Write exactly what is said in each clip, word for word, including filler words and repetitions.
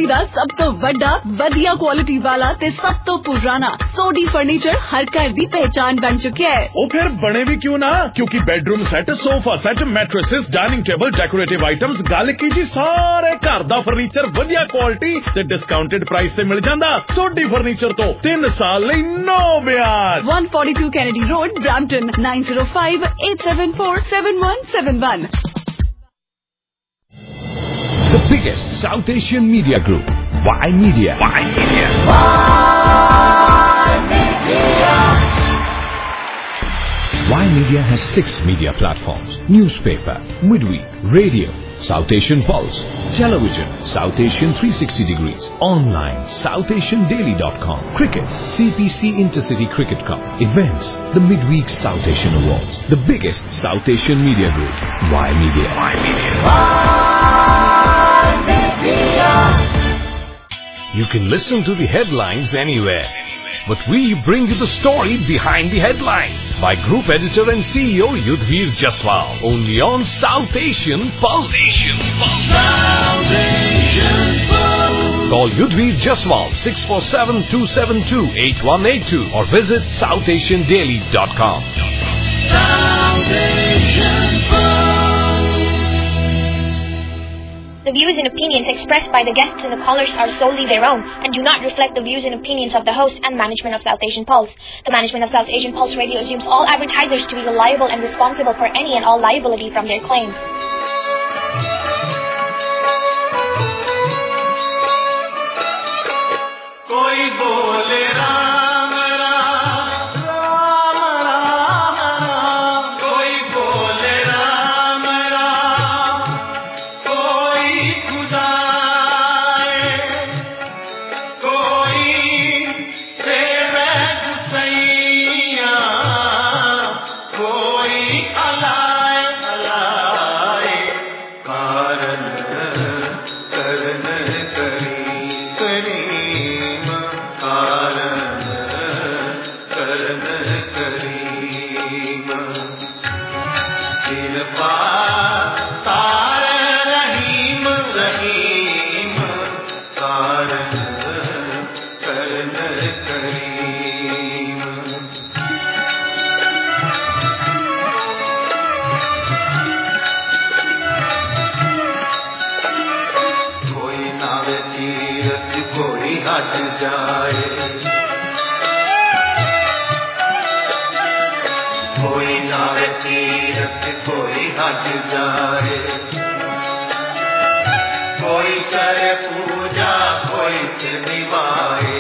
दा सब तो बड़ा वधिया क्वालिटी वाला ते सब तो पुराना सोडी फर्नीचर हर घर दी पहचान बन चुका है। ओ फिर बने भी क्यों ना, क्योंकि bedroom set, sofa set, mattresses, dining table, decorative items, गल की जी सारे घर दा फर्नीचर वधिया क्वालिटी ते डिस्काउंटेड प्राइस ते मिल जांदा। सोडी फर्नीचर तो तीन साल लई नो ब्याज। one forty-two Kennedy Road, Brampton, nine zero five eight seven four seven one seven one. The biggest South Asian media group, Y Media. Y Media. Y Media. Y Media has six media platforms: newspaper, midweek, radio, South Asian Pulse, television, South Asian three sixty degrees, online, south asian daily dot com, cricket, C P C Intercity Cricket Cup, events, the midweek South Asian Awards. The biggest South Asian media group, Y Media. Y Media. Y Media. You can listen to the headlines anywhere, but we bring you the story behind the headlines by Group Editor and C E O Yudhvir Jaswal, only on South Asian Pulse. Asian Pulse. South Asian Pulse. Call Yudhvir Jaswal six four seven two seven two eight one eight two or visit south asian daily dot com. South Asian Pulse. The views and opinions expressed by the guests and the callers are solely their own and do not reflect the views and opinions of the host and management of South Asian Pulse. The management of South Asian Pulse Radio assumes all advertisers to be liable and responsible for any and all liability from their claims. Koi bole Ram Ram, Ram Ram Ram. Koi bole Ram Ram, koi Khuda hai, koi seve Gusaiya, koi alai alai. Karan karan kari kari. हज जाए कोई नावे तीरथ कोई हज जाए कोई करे पूजा कोई से निभाए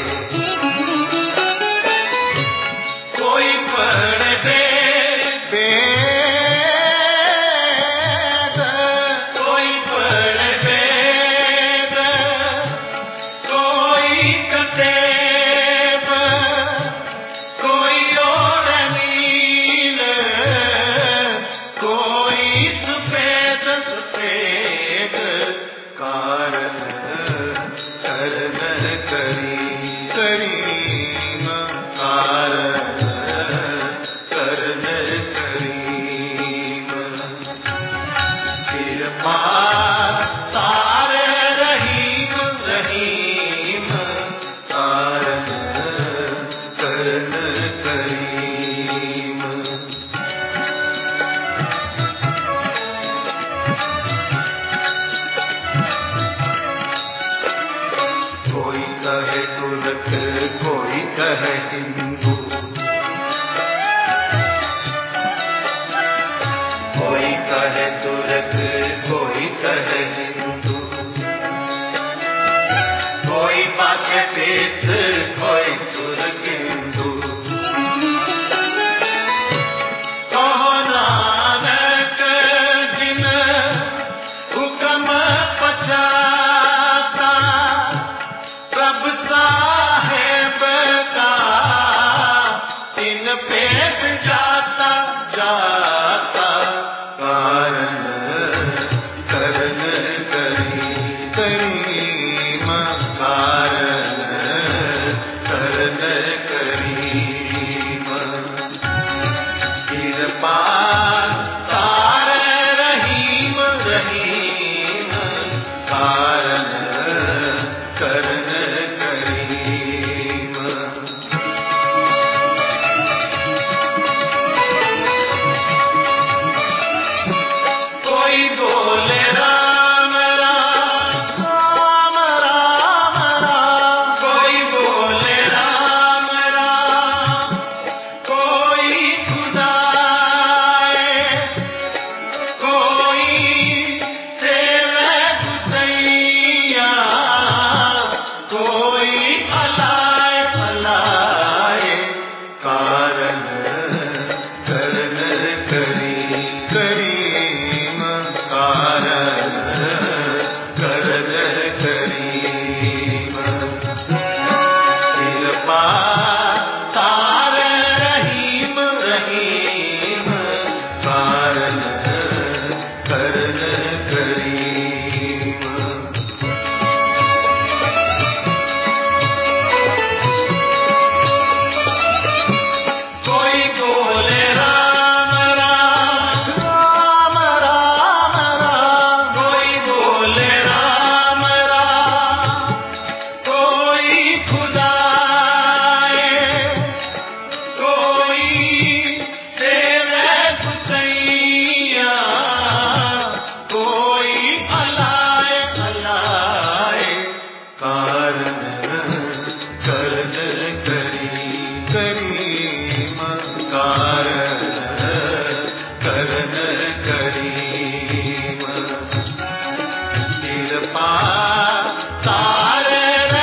कोई पढ़ दे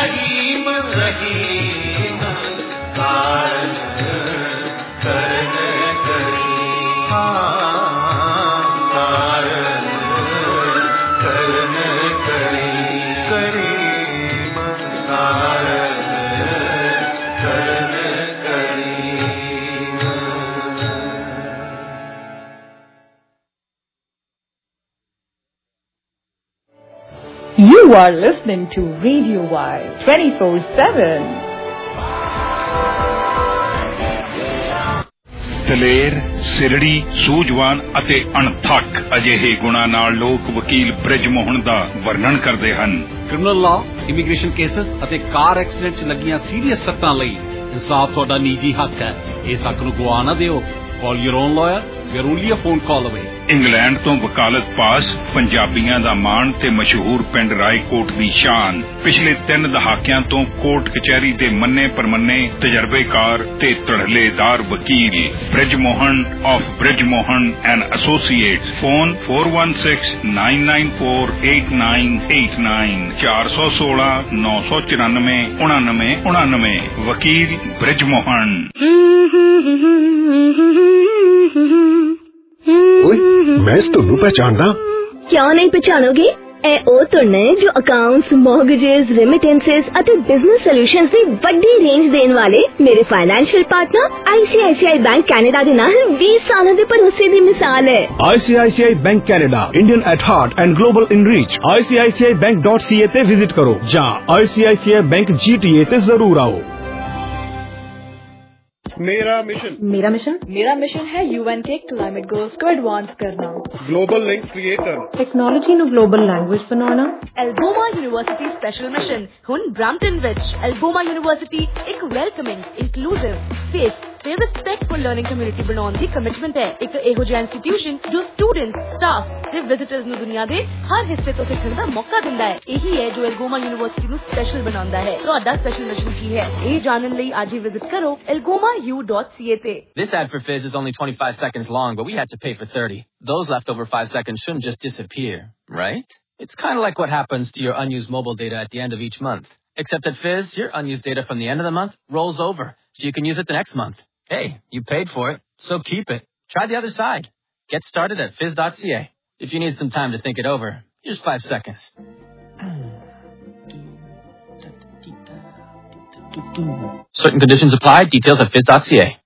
रहीम रहीम कारण करण करीम कारण करण करीम करीम कारण करण करीम. You are listening to Radio Y twenty-four seven. ਦਲੇਰ, ਸਿਰੜੀ, ਸੂਝਵਾਨ ਅਤੇ ਅਣਥੱਕ ਅਜਿਹੇ ਗੁਣਾਂ ਨਾਲ ਲੋਕ ਵਕੀਲ ਬ੍ਰਿਜ ਮੋਹਨ ਦਾ ਵਰਣਨ ਕਰਦੇ ਹਨ. ਕ੍ਰਿਮੀਨਲ ਲਾਅ, ਇਮੀਗ੍ਰੇਸ਼ਨ ਕੇਸਸ ਅਤੇ ਕਾਰ ਐਕਸੀਡੈਂਟ 'ਚ ਲੱਗੀਆਂ ਸੀਰੀਅਸ ਸੱਟਾਂ ਲਈ ਇਨਸਾਫ ਤੁਹਾਡਾ ਨਿੱਜੀ ਹੱਕ ਹੈ. ਇਸ ਹੱਕ ਨੂੰ ਗਵਾ ਨਾ ਦਿਓ. Call your own lawyer. We are only a phone call away. England ਤੋਂ ਵਕਾਲਤ ਪਾਸ, ਪੰਜਾਬੀਆਂ ਦਾ ਮਾਣ ਤੇ ਮਸ਼ਹੂਰ ਪਿੰਡ ਰਾਏਕੋਟ ਦੀ ਸ਼ਾਨ. ਪਿਛਲੇ ਤਿੰਨ ਦਹਾਕਿਆਂ ਤੋਂ ਕੋਰਟ ਕਚਹਿਰੀ ਦੇ ਮੰਨੇ ਪਰਮੰਨੇ ਤਜਰਬੇਕਾਰ ਤੇ ਧੜਲੇਦਾਰ ਵਕੀਲ Brij Mohan of Brij Mohan and associates. Phone four one six nine nine four eight nine eight nine ਚਾਰ ਸੌ ਸੋਲਾਂ ਨੌ ਸੌ ਚੁਰਾਨਵੇਂ ਉਣਾਨਵੇਂ ਉਣਾਨਵੇਂ. ਵਕੀਲ ਬ੍ਰਿਜ ਮੋਹਨ. ਓਏ ਮੈਂ ਤੁਹਾਨੂੰ ਪਹਿਚਾਨਦਾ. ਕਿਉਂ ਨਹੀਂ ਪਛਾਣੋਗੇ? ਇਹ ਉਹ ਧੁਨ ਨੇ ਜੋ ਅਕਾਊਂਟਸ, ਮੌਰਗੇजेस, ਰੈਮਿਟੈਂਸਸ ਅਤੇ ਬਿਜ਼ਨਸ ਸੋਲੂਸ਼ਨਸ ਦੀ ਵੱਡੀ ਰੇਂਜ ਦੇਣ ਵਾਲੇ ਮੇਰੇ financial partner I C I C I bank Canada ਦੇ ਨਾਲ ਵੀਹ ਸਾਲਾਂ ਦੇ ਭਰੋਸੇ ਦੀ ਮਿਸਾਲ ਹੈ. I C I C I bank Canada, Indian at heart and global in reach. I C I C I bank dot C A ਤੇ ਵਿਜ਼ਿਟ ਕਰੋ ਜਾਂ ਆਈ C I C I bank G T ਏ ਤੇ ਜ਼ਰੂਰ ਆਓ. मेरा mission मेरा mission मेरा mission है यूएन के क्लाइमेट गोल्स को एडवांस करना. ग्लोबल लिंक्स क्रिएट करना. टेक्नोलॉजी ਨੂੰ ग्लोबल लैंग्वेज बनाना. एल्गोमा यूनिवर्सिटी स्पेशल मिशन हुन ब्रैम्पटन विच. एल्गोमा यूनिवर्सिटी एक वेलकमिंग, इंक्लूसिव, सेफ ਤੇ ਰਿਸਪੈਕਟਫੁਲ ਲਰਨਿੰਗ ਕਮਿਊਨਿਟੀ ਬਣਾਉਣ ਦੀ ਕਮਿਟਮੈਂਟ ਹੈ. ਇੱਕ ਇਹੋ ਜਿਹਾ ਇੰਸਟੀਟਿਊਸ਼ਨ ਜੋ ਸਟੂਡੈਂਟਸ, ਸਟਾਫ ਤੇ ਵਿਜ਼ਿਟਰਸ ਨੂੰ ਦੁਨੀਆ ਦੇ ਹਰ ਹਿੱਸੇ ਤੋਂ ਸਿੱਖਣ ਦਾ ਮੌਕਾ ਦਿੰਦਾ ਹੈ. ਇਹੀ ਹੈ ਜੋ ਐਲਗੋਮਾ ਯੂਨੀਵਰਸਿਟੀ ਨੂੰ ਸਪੈਸ਼ਲ ਬਣਾਉਂਦਾ ਹੈ. ਤੁਹਾਡਾ ਸਪੈਸ਼ਲ ਮਿਸ਼ਨ ਕੀ ਹੈ? ਇਹ ਜਾਣਨ ਲਈ ਅੱਜ ਹੀ ਵਿਜ਼ਿਟ ਕਰੋ elgoma u dot c a ਤੇ. This ad for Fizz is only twenty-five seconds long, but we had to pay for thirty. Those leftover five seconds shouldn't just disappear, right? It's kind of like what happens to your unused mobile data at the end of each month. Except at Fizz, your unused data from the end of the month rolls over, so you can use it the next month. Hey, you paid for it, so keep it. Try the other side. Get started at fizz dot c a. If you need some time to think it over, here's five seconds. Certain conditions apply. Details at fizz dot c a.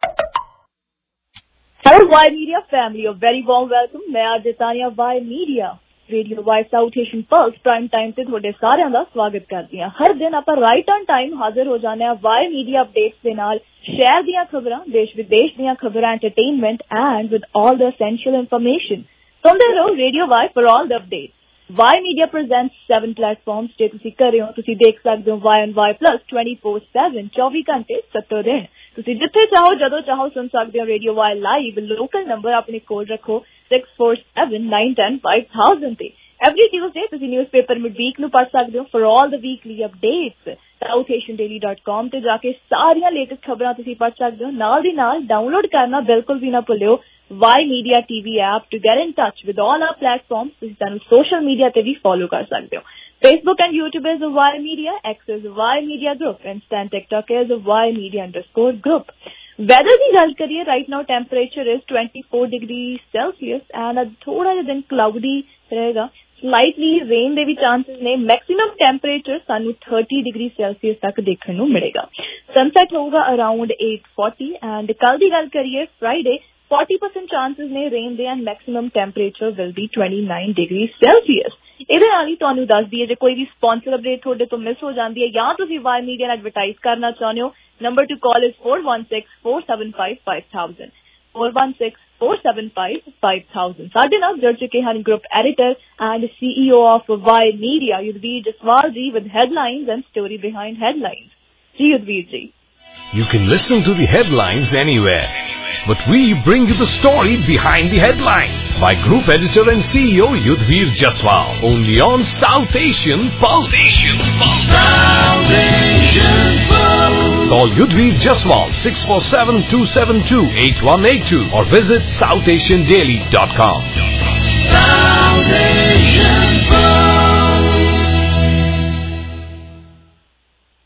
Hello, Y Media family. A very warm welcome. मैं आज Tania Y Media. Radio Y South Asian pulse prime time ਤੇ ਤੁਹਾਡੇ ਸਾਰਿਆਂ ਦਾ ਸਵਾਗਤ ਕਰਦੀ ਹਾਂ. ਹਰ ਦਿਨ ਆਪਾਂ ਰਾਈਟ ਔਨ ਟਾਈਮ ਹਾਜ਼ਰ ਹੋ ਜਾਂਦੇ ਹਾਂ ਵਾਈ ਮੀਡੀਆ ਅਪਡੇਟਸ ਦੇ ਨਾਲ. ਸ਼ਹਿਰ ਦੀਆਂ ਖਬਰਾਂ, ਦੇਸ਼ ਵਿਦੇਸ਼ ਦੀਆਂ ਖਬਰਾਂ, entertainment and with all the essential information. ਸੁਣਦੇ ਰਹੋ radio Y for all the updates. Y media presents seven platforms ਤੇ ਤੁਸੀਂ ਘਰੇ ਹੋ. ਤੁਸੀਂ ਦੇਖ ਸਕਦੇ ਹੋ Y on Y plus twenty-four seven ਚੌਵੀ ਘੰਟੇ ਸੱਤਰ ਦਿਨ. ਤੁਸੀਂ ਜਿੱਥੇ ਚਾਹੋ ਜਦੋਂ ਚਾਹੋ ਸੁਣ ਸਕਦੇ ਹੋ radio Y live. Local number ਆਪਣੇ ਕੋਲ ਰੱਖੋ six four seven nine one zero five thousand ਤੇ. ਐਵਰੀ ਟਿਊਜ਼ਡੇ ਤੁਸੀਂ ਨਿਊਜ਼ਪੇਪਰ ਮਿਡਵੀਕ ਨੂੰ ਪੜ੍ਹ ਸਕਦੇ ਹੋ for all the weekly updates. South Asian daily dot com ਤੇ ਜਾ ਕੇ ਸਾਰੀਆਂ ਲੇਟੈਸਟ ਖਬਰਾਂ ਤੁਸੀਂ ਪੜ੍ਹ ਸਕਦੇ ਹੋ. ਨਾਲ ਦੀ ਨਾਲ ਡਾਊਨਲੋਡ ਕਰਨਾ ਬਿਲਕੁਲ ਵੀ ਨਾ ਭੁੱਲਿਓ Y media TV app to get in touch with all our platforms. ਤੁਸੀਂ ਸਾਨੂੰ ਸੋਸ਼ਲ ਮੀਡੀਆ ਤੇ ਵੀ ਫੋਲੋ ਕਰ ਸਕਦੇ ਹੋ. Facebook and YouTube is Y Media, X is Y Media Group, Insta and TikTok is Y Media underscore Group. Weather ਦੀ ਗੱਲ ਕਰੀਏ, right now temperature is twenty-four degrees Celsius and ਅੱਜ ਥੋੜਾ ਜਿਹਾ ਦਿਨ cloudy ਰਹੇਗਾ. Slightly rain ਦੇ ਵੀ chances ਨੇ. Maximum temperature ਸਾਨੂੰ thirty degrees Celsius ਤੱਕ ਦੇਖਣ ਨੂੰ ਮਿਲੇਗਾ. Sunset ਹੋਊਗਾ around eight forty and ਕੱਲ ਦੀ ਗੱਲ ਕਰੀਏ Friday forty percent chances ਨੇ rain ਦੇ and maximum temperature will be twenty-nine degrees Celsius. ਇਹਦੇ ਨਾਲ ਹੀ ਤੁਹਾਨੂੰ ਦੱਸ ਦਈਏ ਜੇ ਕੋਈ ਵੀ ਸਪਾਂਸਰ ਅਪਡੇਟ ਤੁਹਾਡੇ ਤੋਂ ਮਿਸ ਹੋ ਜਾਂਦੀ ਹੈ ਜਾਂ ਤੁਸੀਂ ਵਾਈ ਮੀਡੀਆ ਨਾਲ ਐਡਵਰਟਾਈਜ਼ ਕਰਨਾ ਚਾਹੁੰਦੇ ਹੋ, number to call is four one six four seven five five thousand four one six four seven five five thousand. ਸਾਡੇ ਨਾਲ ਜੁੜ ਚੁੱਕੇ ਹਨ group editor and CEO of Y media Yudhvir Jaswal ji with headlines and story behind headlines. ਜੀ ਯੁਧਵੀਰ ਜੀ. You can listen to the headlines anywhere, but we bring you the story behind the headlines by Group Editor and C E O Yudhvir Jaswal, only on South Asian Pulse. Asian Pulse. South Asian Pulse. Call Yudhvir Jaswal six four seven two seven two eight one eight two or visit south asian daily dot com. South Asian Pulse.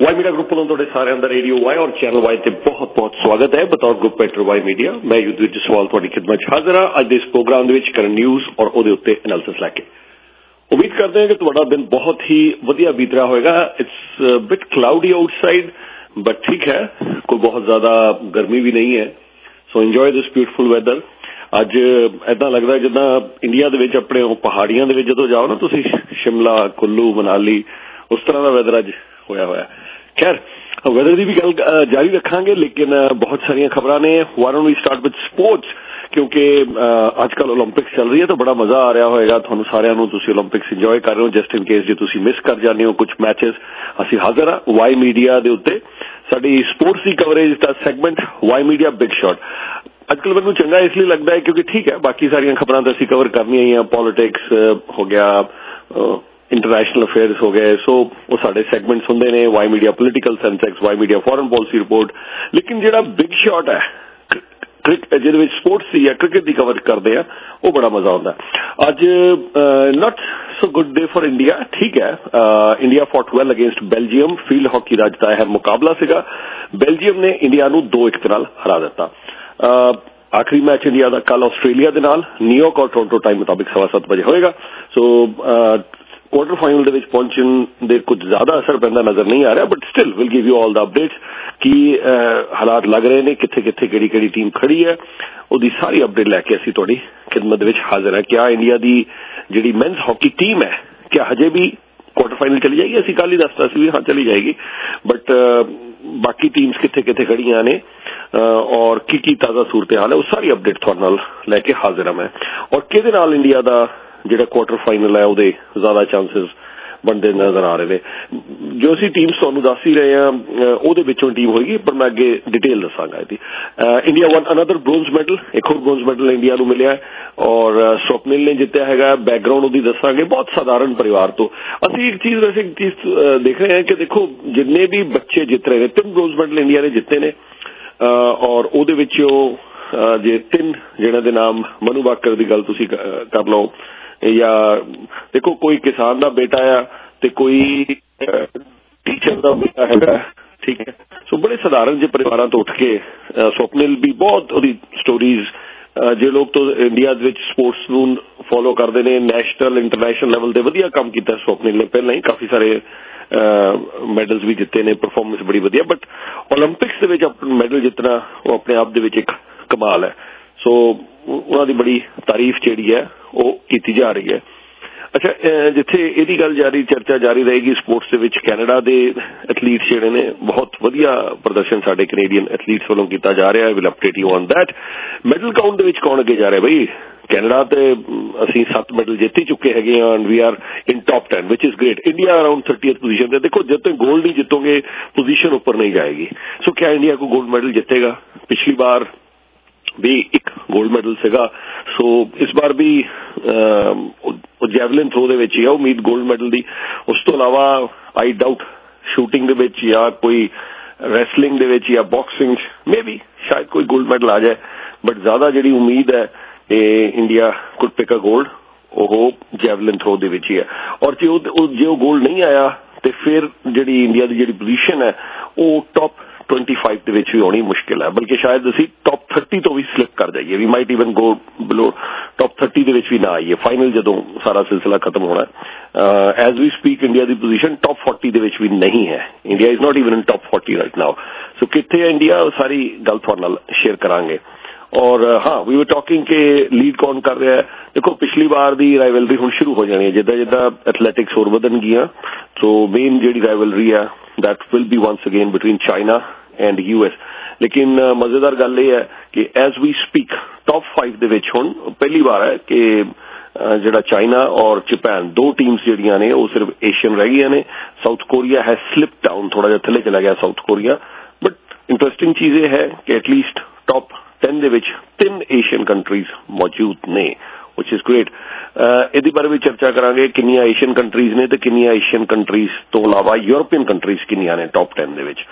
Y media group ਵੱਲੋਂ ਤੁਹਾਡੇ ਸਾਰਿਆਂ ਦਾ radio Y ਔਰ channel Y ਤੇ ਬਹੁਤ ਬਹੁਤ ਸਵਾਗਤ ਹੈ। ਬਤੌਰ ਗਰੁੱਪ ਐਡਿਟਰ ਵਾਈ ਮੀਡੀਆ ਮੈਂ ਯੁੱਧਵੀਰ ਜਸਵਾਲ ਤੁਹਾਡੀ ਖਿਦਮਤ 'ਚ ਹਾਜ਼ਰ ਹਾਂ ਅੱਜ ਦੇ ਇਸ ਪ੍ਰੋਗਰਾਮ ਦੇ ਵਿੱਚ ਕਰਨ ਨਿਊਜ਼ ਔਰ ਉਹਦੇ ਉੱਤੇ ਐਨਾਲਿਸਿਸ ਲੈ ਕੇ। ਉਮੀਦ ਕਰਦੇ ਹਾਂ ਕਿ ਤੁਹਾਡਾ ਦਿਨ ਬਹੁਤ ਹੀ ਵਧੀਆ ਬੀਤ ਰਿਹਾ ਹੋਏਗਾ। It's bit cloudy outside but ਠੀਕ ਹੈ, ਕੋਈ ਬਹੁਤ ਜ਼ਿਆਦਾ ਗਰਮੀ ਵੀ ਨਹੀਂ ਹੈ, so enjoy this beautiful weather. ਅੱਜ ਏਦਾਂ ਲੱਗਦਾ ਜਿੱਦਾਂ ਇੰਡੀਆ ਦੇ ਵਿੱਚ ਆਪਣੇ ਉਹ ਪਹਾੜੀਆਂ ਦੇ ਵਿੱਚ ਜਦੋਂ ਜਾਓ ਨਾ ਤੁਸੀਂ, ਸ਼ਿਮਲਾ, ਕੁੱਲੂ, ਮਨਾਲੀ, ਉਸ ਤਰ੍ਹਾਂ ਦਾ ਵੈਦਰ ਅੱਜ ਹੋਇਆ ਹੋਇਆ। ਖੈਰ ਵੈਦਰ ਦੀ ਵੀ ਗੱਲ ਜਾਰੀ ਰੱਖਾਂਗੇ, ਲੇਕਿਨ ਬਹੁਤ ਸਾਰੀਆਂ ਖਬਰਾਂ ਨੇ। Why don't we start with sports, ਕਿਉਂਕਿ ਅੱਜ ਕੱਲ੍ਹ ਓਲੰਪਿਕਸ ਚੱਲ ਰਹੀ ਹੈ ਤਾਂ ਬੜਾ ਮਜ਼ਾ ਆ ਰਿਹਾ ਹੋਏਗਾ ਤੁਹਾਨੂੰ ਸਾਰਿਆਂ ਨੂੰ। ਤੁਸੀਂ ਓਲੰਪਿਕਸ ਇੰਜੋਏ ਕਰ ਰਹੇ ਹੋ। ਜਸਟ ਇਨ ਕੇਸ ਜੇ ਤੁਸੀਂ ਮਿਸ ਕਰ ਜਾਂਦੇ ਹੋ ਕੁਝ ਮੈਚਸ, ਅਸੀਂ ਹਾਜ਼ਰ ਹਾਂ ਵਾਈ ਮੀਡੀਆ ਦੇ ਉੱਤੇ। ਸਾਡੀ ਸਪੋਰਟਸ ਦੀ ਕਵਰੇਜ ਦਾ segment Y media big shot ਅੱਜ ਕੱਲ੍ਹ ਮੈਨੂੰ ਚੰਗਾ ਇਸ ਲਈ ਲੱਗਦਾ ਹੈ ਕਿਉਂਕਿ ਠੀਕ ਹੈ ਬਾਕੀ ਸਾਰੀਆਂ ਖਬਰਾਂ ਤਾਂ ਅਸੀਂ ਕਵਰ ਕਰਨੀਆਂ ਹੀ ਆ। ਪੋਲੀਟਿਕਸ ਹੋ ਗਿਆ, ਇੰਟਰਨੈਸ਼ਨਲ ਅਫੇਅਰਸ ਹੋ ਗਏ, ਸੋ ਉਹ ਸਾਡੇ ਸੈਗਮੈਂਟਸ ਹੁੰਦੇ ਨੇ। Y media political Sensex, Y media foreign policy report. ਲੇਕਿਨ ਜਿਹੜਾ ਬਿਗ ਸ਼ਾਟ ਹੈ ਜਿਹਦੇ ਵਿੱਚ ਸਪੋਰਟਸ ਦੀ ਜਾਂ ਕ੍ਰਿਕਟ ਦੀ ਕਵਰ ਕਰਦੇ ਆ, ਉਹ ਬੜਾ ਮਜ਼ਾ ਆਉਂਦਾ। ਅੱਜ not so good day for India. ਠੀਕ ਹੈ, India fought well against Belgium. Field hockey ਦਾ ਅੱਜ ਦਾ ਇਹ ਮੁਕਾਬਲਾ ਸੀਗਾ। ਬੈਲਜੀਅਮ ਨੇ ਇੰਡੀਆ ਨੂੰ ਦੋ ਇੱਕ ਨਾਲ ਹਰਾ ਦਿੱਤਾ। ਆਖਰੀ ਮੈਚ ਇੰਡੀਆ ਦਾ ਕੱਲ ਆਸਟ੍ਰੇਲੀਆ ਦੇ ਨਾਲ ਨਿਊਯਾਰਕ ਔਰ ਟੋਰਾਂਟੋ ਟਾਈਮ ਮੁਤਾਬਿਕ ਸਵਾ ਸੱਤ ਵਜੇ ਹੋਏਗਾ। ਸੋ ਕੁਆਰਟਰ ਫਾਈਨਲ ਦੇ ਵਿੱਚ ਪਹੁੰਚਣ ਦੇ ਕੁਝ ਜ਼ਿਆਦਾ ਅਸਰ ਪੈਂਦਾ ਨਜ਼ਰ ਨਹੀਂ ਆ ਰਿਹਾ, but still will give you all the updates ਕੀ ਹਾਲਾਤ ਲੱਗ ਰਹੇ ਨੇ, ਕਿੱਥੇ ਕਿੱਥੇ ਕਿਹੜੀ ਕਿਹੜੀ ਟੀਮ ਖੜੀ ਹੈ, ਉਹਦੀ ਸਾਰੀ ਅਪਡੇਟ ਲੈ ਕੇ ਅਸੀਂ ਤੁਹਾਡੀ ਖਿਦਮਤ ਦੇ ਵਿੱਚ ਹਾਜ਼ਰ ਹੈ। ਕਿਆ ਇੰਡੀਆ ਦੀ ਜਿਹੜੀ ਮੈਨਸ ਹਾਕੀ ਟੀਮ ਹੈ ਕਿਆ ਹਜੇ ਵੀ ਕੁਆਰਟਰ ਫਾਈਨਲ ਚਲੀ ਜਾਏਗੀ? ਅਸੀਂ ਕੱਲ ਹੀ ਦੱਸਤਾ ਸੀ ਵੀ ਹਾਂ ਚਲੀ ਜਾਏਗੀ, ਬਟ ਬਾਕੀ ਟੀਮਸ ਕਿੱਥੇ ਕਿੱਥੇ ਖੜੀਆਂ ਨੇ ਔਰ ਕੀ ਕੀ ਤਾਜ਼ਾ ਸੂਰਤ ਹਾਲ ਹੈ, ਉਹ ਸਾਰੀ ਅਪਡੇਟ ਤੁਹਾਡੇ ਨਾਲ ਲੈ ਕੇ ਹਾਜ਼ਰ ਹਾਂ ਮੈਂ। ਔਰ ਕਿਹਦੇ ਨਾਲ ਇੰਡੀਆ ਦਾ ਜਿਹੜਾ ਕੁਆਰਟਰ ਫਾਈਨਲ ਹੈ ਉਹਦੇ ਜ਼ਿਆਦਾ ਚਾਂਸਿਸ ਬਣਦੇ ਨਜ਼ਰ ਆ ਰਹੇ ਨੇ। ਜੋ ਅਸੀਂ ਟੀਮਸ ਤੁਹਾਨੂੰ ਦੱਸ ਹੀ ਰਹੇ ਹਾਂ ਉਹਦੇ ਵਿੱਚੋਂ ਟੀਮ ਹੋਏਗੀ, ਪਰ ਮੈਂ ਅੱਗੇ ਡਿਟੇਲ ਦੱਸਾਂਗਾ ਇਹਦੀ। India won another bronze medal, ਇੱਕ ਹੋਰ ਬ੍ਰੋਂਜ਼ ਮੈਡਲ ਇੰਡੀਆ ਨੂੰ ਮਿਲਿਆ ਔਰ ਸਵਪਨਿਲ ਨੇ ਜਿੱਤਿਆ ਹੈਗਾ। ਬੈਕਗਰਾਉਂਡ ਉਹਦੀ ਦੱਸਾਂਗੇ, ਬਹੁਤ ਸਧਾਰਨ ਪਰਿਵਾਰ ਤੋਂ। ਅਸੀਂ ਇੱਕ ਚੀਜ਼ ਵੈਸੇ ਇੱਕ ਚੀਜ਼ ਦੇਖ ਰਹੇ ਹਾਂ ਕਿ ਦੇਖੋ ਜਿੰਨੇ ਵੀ ਬੱਚੇ ਜਿੱਤ ਰਹੇ ਨੇ, ਤਿੰਨ ਬ੍ਰੋਂਜ਼ ਮੈਡਲ ਇੰਡੀਆ ਨੇ ਜਿੱਤੇ ਨੇ ਔਰ ਉਹਦੇ ਵਿੱਚੋਂ ਜੇ ਤਿੰਨ ਜਿਹਨਾਂ ਦੇ ਨਾਮ ਮਨੂ ਬਾਕਰ ਦੀ ਗੱਲ ਤੁਸੀਂ ਕਰ ਲਓ, ਜਾਂ ਦੇਖੋ ਕੋਈ ਕਿਸਾਨ ਦਾ ਬੇਟਾ ਆ ਤੇ ਕੋਈ ਟੀਚਰ ਦਾ ਬੇਟਾ ਹੈਗਾ, ਠੀਕ ਹੈ। ਸੋ ਬੜੇ ਸਧਾਰਨ ਜਿਹੇ ਪਰਿਵਾਰਾਂ ਤੋਂ ਉੱਠ ਕੇ ਸਵਪਨਿਲ ਵੀ ਬਹੁਤ ਉਹਦੀ ਸਟੋਰੀਜ਼, ਜੇ ਲੋਕ ਤੋਂ ਇੰਡੀਆ ਦੇ ਵਿੱਚ ਸਪੋਰਟਸ ਨੂੰ ਫੋਲੋ ਕਰਦੇ ਨੇ, ਨੈਸ਼ਨਲ ਇੰਟਰਨੈਸ਼ਨਲ ਲੈਵਲ ਤੇ ਵਧੀਆ ਕੰਮ ਕੀਤਾ ਸਵਪਨਿਲ ਨੇ। ਪਹਿਲਾਂ ਹੀ ਕਾਫੀ ਸਾਰੇ ਮੈਡਲਸ ਵੀ ਜਿੱਤੇ ਨੇ, ਪਰਫਾਰਮੈਂਸ ਬੜੀ ਵਧੀਆ, ਬਟ ਓਲੰਪਿਕਸ ਦੇ ਵਿੱਚ ਆਪਣਾ ਮੈਡਲ ਜਿੱਤਣਾ ਉਹ ਆਪਣੇ ਆਪ ਦੇ ਵਿੱਚ ਇੱਕ ਕਮਾਲ ਹੈ। ਸੋ ਉਹਨਾਂ ਦੀ ਬੜੀ ਤਾਰੀਫ ਜਿਹੜੀ ਹੈ ਉਹ ਕੀਤੀ ਜਾ ਰਹੀ ਹੈ। ਅੱਛਾ, ਜਿੱਥੇ ਇਹਦੀ ਗੱਲ ਜਾਰੀ ਚਰਚਾ ਜਾਰੀ ਰਹੇਗੀ ਸਪੋਰਟਸ ਦੇ ਵਿੱਚ, ਕੈਨੇਡਾ ਦੇ ਐਥਲੀਟਸ ਜਿਹੜੇ ਨੇ ਬਹੁਤ ਵਧੀਆ ਪ੍ਰਦਰਸ਼ਨ ਸਾਡੇ ਕੈਨੇਡੀਅਨ ਐਥਲੀਟਸ ਵੱਲੋਂ ਕੀਤਾ ਜਾ ਰਿਹਾ ਹੈ। Will update you on that. Medal count ਦੇ ਵਿੱਚ ਕੌਣ ਅੱਗੇ ਜਾ ਰਿਹਾ ਬਈ? ਕੈਨੇਡਾ ਤੇ ਅਸੀਂ ਸੱਤ ਮੈਡਲ ਜਿੱਤ ਹੀ ਚੁੱਕੇ ਹੈਗੇ ਹਾਂ and we are in top ten ਵਿਚ is great. India around thirtieth position ਤੇ। ਦੇਖੋ ਜਦ ਤੱਕ ਗੋਲਡ ਨਹੀਂ ਜਿੱਤੋਗੇ ਪੋਜੀਸ਼ਨ ਉੱਪਰ ਨਹੀਂ ਜਾਏਗੀ। ਸੋ ਕਿਆ ਇੰਡੀਆ ਕੋ ਗੋਲਡ ਮੈਡਲ ਜਿੱਤੇਗਾ? ਪਿਛਲੀ ਬਾਰ ਵੀ ਇੱਕ ਗੋਲਡ ਮੈਡਲ ਸੀਗਾ, ਸੋ ਇਸ ਵਾਰ ਵੀ ਜੈਵਲਿਨ ਥਰੋ ਦੇ ਵਿੱਚ ਹੀ ਆ ਉਮੀਦ ਗੋਲਡ ਮੈਡਲ ਦੀ। ਉਸ ਤੋਂ ਇਲਾਵਾ ਆਈ ਡਾਊਟ ਸ਼ੂਟਿੰਗ ਦੇ ਵਿੱਚ ਜਾਂ ਕੋਈ ਰੈਸਲਿੰਗ ਦੇ ਵਿੱਚ ਜਾਂ ਬਾਕਸਿੰਗ ਮੇ ਬੀ ਸ਼ਾਇਦ ਕੋਈ ਗੋਲਡ ਮੈਡਲ ਆ ਜਾਏ, ਬਟ ਜ਼ਿਆਦਾ ਜਿਹੜੀ ਉਮੀਦ ਹੈ ਇਹ India could pick a gold, ਉਹ ਜੈਵਲਿਨ ਥਰੋ ਦੇ ਵਿੱਚ ਹੀ ਹੈ। ਔਰ ਜੇ ਉਹ ਜੇ ਉਹ ਗੋਲਡ ਨਹੀਂ ਆਇਆ ਤੇ ਫਿਰ ਜਿਹੜੀ ਇੰਡੀਆ ਦੀ ਜਿਹੜੀ ਪੋਜੀਸ਼ਨ ਹੈ ਉਹ ਟੌਪ ਟਵੈਂਟੀ ਫਾਈਵ ਦੇ ਵਿੱਚ ਵੀ ਆਉਣੀ ਮੁਸ਼ਕਿਲ ਹੈ, ਬਲਕਿ ਸ਼ਾਇਦ ਅਸੀਂ ਟੌਪ ਥਰਟੀ ਤੋਂ ਵੀ ਸਲਿਪ ਕਰ ਜਾਈਏ। We might even go below top thirty ਦੇ ਵਿੱਚ ਵੀ ਨਾ ਆਈਏ ਫਾਈਨਲ ਜਦੋਂ ਸਾਰਾ ਸਿਲਸਿਲਾ ਖਤਮ ਹੋਣਾ। ਐਜ਼ ਵੀ ਸਪੀਕ ਇੰਡੀਆ ਦੀ ਪੋਜੀਸ਼ਨ ਟੌਪ ਫੋਰਟੀ ਦੇ ਵਿੱਚ ਵੀ ਨਹੀਂ ਹੈ। India is not even in top forty right now. So ਕਿੱਥੇ ਹੈ ਇੰਡੀਆ, ਸਾਰੀ ਗੱਲ ਤੁਹਾਡੇ ਨਾਲ ਸ਼ੇਅਰ ਕਰਾਂਗੇ। ਔਰ ਹਾਂ, ਵੀ ਵਰ ਟਾਕਿੰਗ ਕਿ ਲੀਡ ਕੌਣ ਕਰ ਰਿਹਾ ਹੈ। ਦੇਖੋ ਪਿਛਲੀ ਵਾਰ ਦੀ ਰਾਈਵਲਰੀ ਹੁਣ ਸ਼ੁਰੂ ਹੋ ਜਾਣੀ ਹੈ ਜਿੱਦਾਂ ਜਿੱਦਾਂ ਐਥਲੈਟਿਕਸ ਹੋਰ ਵਧਣਗੀਆਂ। ਸੋ ਮੇਨ ਜਿਹੜੀ ਰਾਈਵਲਰੀ ਹੈ that will be once again between China and U S। ਲੇਕਿਨ ਮਜ਼ੇਦਾਰ ਗੱਲ ਇਹ ਹੈ ਕਿ as we speak top five ਦੇ ਵਿੱਚ ਹੁਣ ਪਹਿਲੀ ਵਾਰ ਹੈ ਕਿ ਜਿਹੜਾ ਚਾਈਨਾ ਔਰ ਜਾਪਾਨ ਦੋ ਟੀਮਸ ਜਿਹੜੀਆਂ ਨੇ ਉਹ ਸਿਰਫ ਏਸ਼ੀਅਨ ਰਹਿ ਗਈਆਂ ਨੇ। ਸਾਊਥ ਕੋਰੀਆ ਹੈ ਸਲਿਪ ਡਾਊਨ, ਥੋੜਾ ਜਿਹਾ ਥੱਲੇ ਚਲਾ ਗਿਆ ਸਾਊਥ ਕੋਰੀਆ। ਬਟ ਇੰਟਰਸਟਿੰਗ ਚੀਜ਼ ਇਹ ਹੈ ਕਿ ਐਟਲੀਸਟ ਟੌਪ ਟੈਨ ਦੇ ਵਿੱਚ ਤਿੰਨ ਏਸ਼ੀਅਨ ਕੰਟਰੀਜ਼ ਮੌਜੂਦ ਨੇ, which is great। ਇਹਦੇ ਬਾਰੇ ਵੀ ਚਰਚਾ ਕਰਾਂਗੇ ਕਿੰਨੀਆਂ ਏਸ਼ੀਅਨ ਕੰਟਰੀਜ਼ ਨੇ ਤੇ ਕਿੰਨੀਆਂ ਏਸ਼ੀਅਨ ਕੰਟਰੀਜ਼ ਤੋਂ ਇਲਾਵਾ ਯੂਰਪੀਅਨ ਕੰਟਰੀਜ਼ ਕਿੰਨੀਆਂ ਨੇ ਟੌਪ ਟੈਨ ਦੇ ਵਿੱਚ।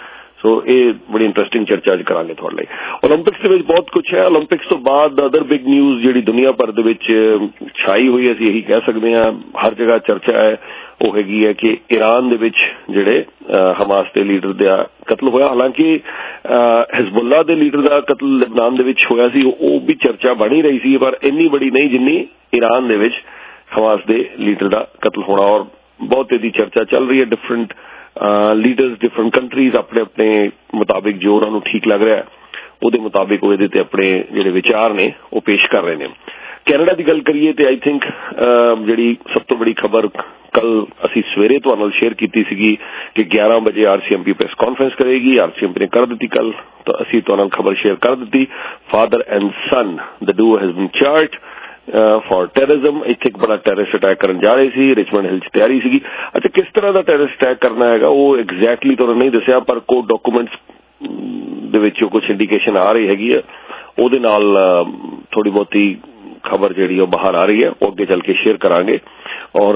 ਸੋ ਇਹ ਬੜੀ ਇੰਟਰਸਟਿੰਗ ਚਰਚਾ ਅੱਜ ਕਰਾਂਗੇ ਤੁਹਾਡੇ ਲਈ। ਓਲੰਪਿਕਸ ਦੇ ਵਿੱਚ ਬਹੁਤ ਕੁਝ ਹੈ। ਓਲੰਪਿਕਸ ਤੋਂ ਬਾਅਦ ਅਦਰ ਬਿਗ ਨਿਊਜ਼ ਜਿਹੜੀ ਦੁਨੀਆ ਭਰ ਦੇ ਵਿੱਚ ਛਾਈ ਹੋਈ ਹੈ, ਅਸੀਂ ਇਹੀ ਕਹਿ ਸਕਦੇ ਹਾਂ, ਹਰ ਜਗ੍ਹਾ ਚਰਚਾ ਹੈ, ਉਹ ਹੈਗੀ ਹੈ ਕਿ ਈਰਾਨ ਦੇ ਵਿੱਚ ਜਿਹੜੇ ਹਮਾਸ ਦੇ ਲੀਡਰ ਦਾ ਕਤਲ ਹੋਇਆ। ਹਾਲਾਂਕਿ ਹਿਜ਼ਬੁੱਲਾ ਦੇ ਲੀਡਰ ਦਾ ਕਤਲ ਲਬਨਾਨ ਦੇ ਵਿੱਚ ਹੋਇਆ ਸੀ, ਉਹ ਵੀ ਚਰਚਾ ਬਣ ਹੀ ਰਹੀ ਸੀ, ਪਰ ਇੰਨੀ ਬੜੀ ਨਹੀਂ ਜਿੰਨੀ ਈਰਾਨ ਦੇ ਵਿੱਚ ਹਮਾਸ ਦੇ ਲੀਡਰ ਦਾ ਕਤਲ ਹੋਣਾ। ਔਰ ਬਹੁਤ ਇਹਦੀ ਚਰਚਾ ਚੱਲ ਰਹੀ ਹੈ। ਡਿਫਰੈਂਟ ਲੀਡਰਸ ਡਿਫਰੈਂਟ ਕੰਟਰੀਜ਼ ਆਪਣੇ ਆਪਣੇ ਮੁਤਾਬਿਕ ਜੋ ਉਹਨਾਂ ਨੂੰ ਠੀਕ ਲੱਗ ਰਿਹਾ ਉਹਦੇ ਮੁਤਾਬਿਕ ਉਹ ਇਹਦੇ ਤੇ ਆਪਣੇ ਜਿਹੜੇ ਵਿਚਾਰ ਨੇ ਉਹ ਪੇਸ਼ ਕਰ ਰਹੇ ਨੇ। ਕੈਨੇਡਾ ਦੀ ਗੱਲ ਕਰੀਏ ਤੇ ਆਈ ਥਿੰਕ ਜਿਹੜੀ ਸਭ ਤੋਂ ਬੜੀ ਖਬਰ ਕੱਲ ਅਸੀਂ ਸਵੇਰੇ ਤੁਹਾਨੂੰ ਨਾਲ ਸ਼ੇਅਰ ਕੀਤੀ ਸੀਗੀ ਕਿ ਗਿਆਰਾਂ ਵਜੇ ਆਰਸੀਐਮਪੀ ਪ੍ਰੈਸ ਕਾਨਫਰੰਸ ਕਰੇਗੀ। ਆਰਸੀਐਮਪੀ ਨੇ ਕਰ ਦਿੱਤੀ ਕੱਲ, ਤਾਂ ਅਸੀਂ ਤੁਹਾਨੂੰ ਨਾਲ ਖਬਰ ਸ਼ੇਅਰ ਕਰ ਦਿੱਤੀ। Father and son the duo has been charged for terrorism. ਇੱਥੇ ਇੱਕ ਬੜਾ ਟੈਰਰਿਸਟ ਅਟੈਕ ਕਰਨ ਜਾ ਰਹੇ ਸੀ, ਰਿਚਮੰਡ ਹਿਲ 'ਚ ਤਿਆਰੀ ਸੀਗੀ। ਅੱਛਾ, ਕਿਸ ਤਰ੍ਹਾਂ ਦਾ ਟੈਰਰਿਸਟ ਅਟੈਕ ਕਰਨਾ ਹੈਗਾ ਉਹ ਐਗਜ਼ੈਕਟਲੀ ਤੁਹਾਨੂੰ ਨਹੀਂ ਦੱਸਿਆ, ਪਰ ਕੋਰਟ ਡਾਕੂਮੈਂਟਸ ਦੇ ਵਿੱਚੋਂ ਕੁਝ ਇੰਡੀਕੇਸ਼ਨ ਆ ਰਹੀ ਹੈਗੀ ਹੈ। ਉਹਦੇ ਨਾਲ ਥੋੜੀ ਬਹੁਤੀ ਖਬਰ ਜਿਹੜੀ ਉਹ ਬਾਹਰ ਆ ਰਹੀ ਹੈ, ਉਹ ਅੱਗੇ ਚੱਲ ਕੇ ਸ਼ੇਅਰ ਕਰਾਂਗੇ। ਔਰ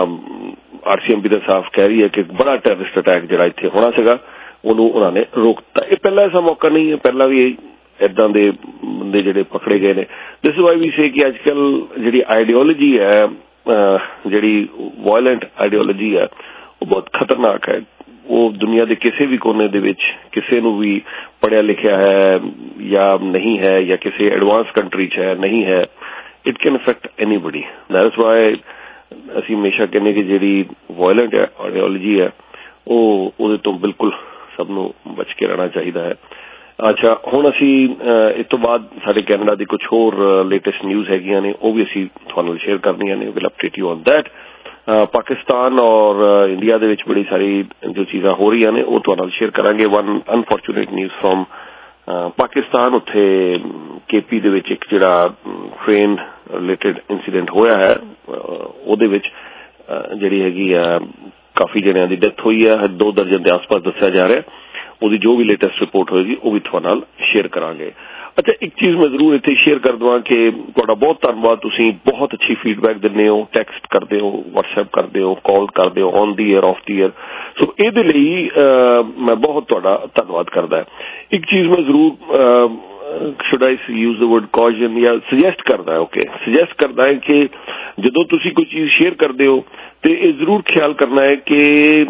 ਆਰਸੀਐਮਪੀ ਦਾ ਸਾਫ਼ ਕਹਿ ਰਹੀ ਹੈ ਕਿ ਬੜਾ ਟੈਰਰਿਸਟ ਅਟੈਕ ਜਿਹੜਾ ਇੱਥੇ ਹੋਣਾ ਸੀਗਾ ਉਹਨੂੰ ਉਹਨਾਂ ਨੇ ਰੋਕਤਾ। ਇਹ ਪਹਿਲਾ ਐਸਾ ਮੌਕਾ ਨਹੀਂ ਹੈ, ਪਹਿਲਾਂ ਵੀ ਏਦਾਂ ਦੇ ਬੰਦੇ ਜਿਹੜੇ ਪਕੜੇ ਗਏ ਨੇ। ਦਿਸ ਇਜ਼ ਵਾਈ ਵੀ ਸੇ ਕਿ ਅੱਜ ਕੱਲ੍ਹ ਜਿਹੜੀ ਆਈਡੀਓਲੋਜੀ ਹੈ, ਜਿਹੜੀ ਵਾਇਲੈਂਟ ਆਈਡੀਓਲੋਜੀ ਹੈ, ਉਹ ਬਹੁਤ ਖਤਰਨਾਕ ਹੈ। ਉਹ ਦੁਨੀਆ ਦੇ ਕਿਸੇ ਵੀ ਕੋਨੇ ਦੇ ਵਿੱਚ ਕਿਸੇ ਨੂੰ ਵੀ ਪੜ੍ਹਿਆ ਲਿਖਿਆ ਹੈ ਜਾਂ ਨਹੀਂ ਹੈ ਜਾਂ ਕਿਸੇ ਐਡਵਾਂਸ ਕੰਟਰੀ 'ਚ ਹੈ ਨਹੀਂ ਹੈ, it can affect anybody. That's why ਅਸੀਂ ਹਮੇਸ਼ਾ ਕਹਿੰਦੇ ਕਿ ਜਿਹੜੀ ਵਾਇਲੈਂਟ ਆਈਡੀਓਲੋਜੀ ਹੈ ਉਹ ਉਹਦੇ ਤੋਂ ਬਿਲਕੁਲ ਸਭ ਨੂੰ ਬਚ ਕੇ ਰਹਿਣਾ ਚਾਹੀਦਾ ਹੈ। ਅੱਛਾ, ਹੁਣ ਅਸੀਂ ਇਸ ਤੋਂ ਬਾਅਦ ਸਾਡੇ ਕੈਨੇਡਾ ਦੀ ਕੁਝ ਹੋਰ ਲੇਟੈਸਟ ਨਿਊਜ਼ ਹੈਗੀਆਂ ਨੇ, ਉਹ ਵੀ ਅਸੀਂ ਤੁਹਾਨੂੰ ਸ਼ੇਅਰ ਕਰਨੀਆਂ ਨੇ। Will update you on that. Pakistan ਔਰ ਇੰਡੀਆ ਦੇ ਵਿੱਚ ਬੜੀ ਸਾਰੀ ਜੋ ਚੀਜ਼ਾਂ ਹੋ ਰਹੀਆਂ ਨੇ ਉਹ ਤੁਹਾਨੂੰ ਸ਼ੇਅਰ ਕਰਾਂਗੇ। One unfortunate news from Pakistan, ਉੱਥੇ ਕੇਪੀ ਦੇ ਵਿੱਚ ਇੱਕ ਜਿਹੜਾ ਟ੍ਰੇਨ ਰਿਲੇਟਡ ਇਨਸੀਡੈਂਟ ਹੋਇਆ ਹੈ, ਉਹਦੇ ਵਿੱਚ ਜਿਹੜੀ ਹੈਗੀ ਆ ਕਾਫੀ ਜਣਿਆਂ ਦੀ ਡੈਥ ਹੋਈ ਹੈ, ਦੋ ਦਰਜਨ ਦੇ ਆਸ-ਪਾਸ ਦੱਸਿਆ ਜਾ ਰਿਹਾ। ਉਹਦੀ ਜੋ ਵੀ ਲੇਟੈਸਟ ਰਿਪੋਰਟ ਹੋਏਗੀ ਉਹ ਵੀ ਤੁਹਾਡੇ ਨਾਲ ਸ਼ੇਅਰ ਕਰਾਂਗੇ। ਅੱਛਾ, ਇੱਕ ਚੀਜ਼ ਮੈਂ ਜ਼ਰੂਰ ਇੱਥੇ ਸ਼ੇਅਰ ਕਰ ਦਵਾਂ ਕਿ ਤੁਹਾਡਾ ਬਹੁਤ ਧੰਨਵਾਦ, ਤੁਸੀਂ ਬਹੁਤ ਅੱਛੀ ਫੀਡਬੈਕ ਦਿੰਦੇ ਹੋ, ਟੈਕਸਟ ਕਰਦੇ ਹੋ, ਵਟਸਐਪ ਕਰਦੇ ਹੋ, ਕਾਲ ਕਰਦੇ ਹੋ, on the air, off the air. So ਇਹਦੇ ਲਈ ਮੈਂ ਬਹੁਤ ਤੁਹਾਡਾ ਧੰਨਵਾਦ ਕਰਦਾ। ਇੱਕ ਚੀਜ਼ ਮੈਂ ਜ਼ਰੂਰ should I use the word caution ਜਾਂ ਸੁਜੈਸਟ ਕਰਦਾ ਹੈ, ਓਕੇ ਸੁਜੈਸਟ ਕਰਦਾ ਹੈ ਕਿ ਜਦੋਂ ਤੁਸੀਂ ਕੋਈ ਚੀਜ਼ ਸ਼ੇਅਰ ਕਰਦੇ ਹੋ ਤੇ ਇਹ ਜ਼ਰੂਰ ਖਿਆਲ ਕਰਨਾ ਹੈ ਕਿ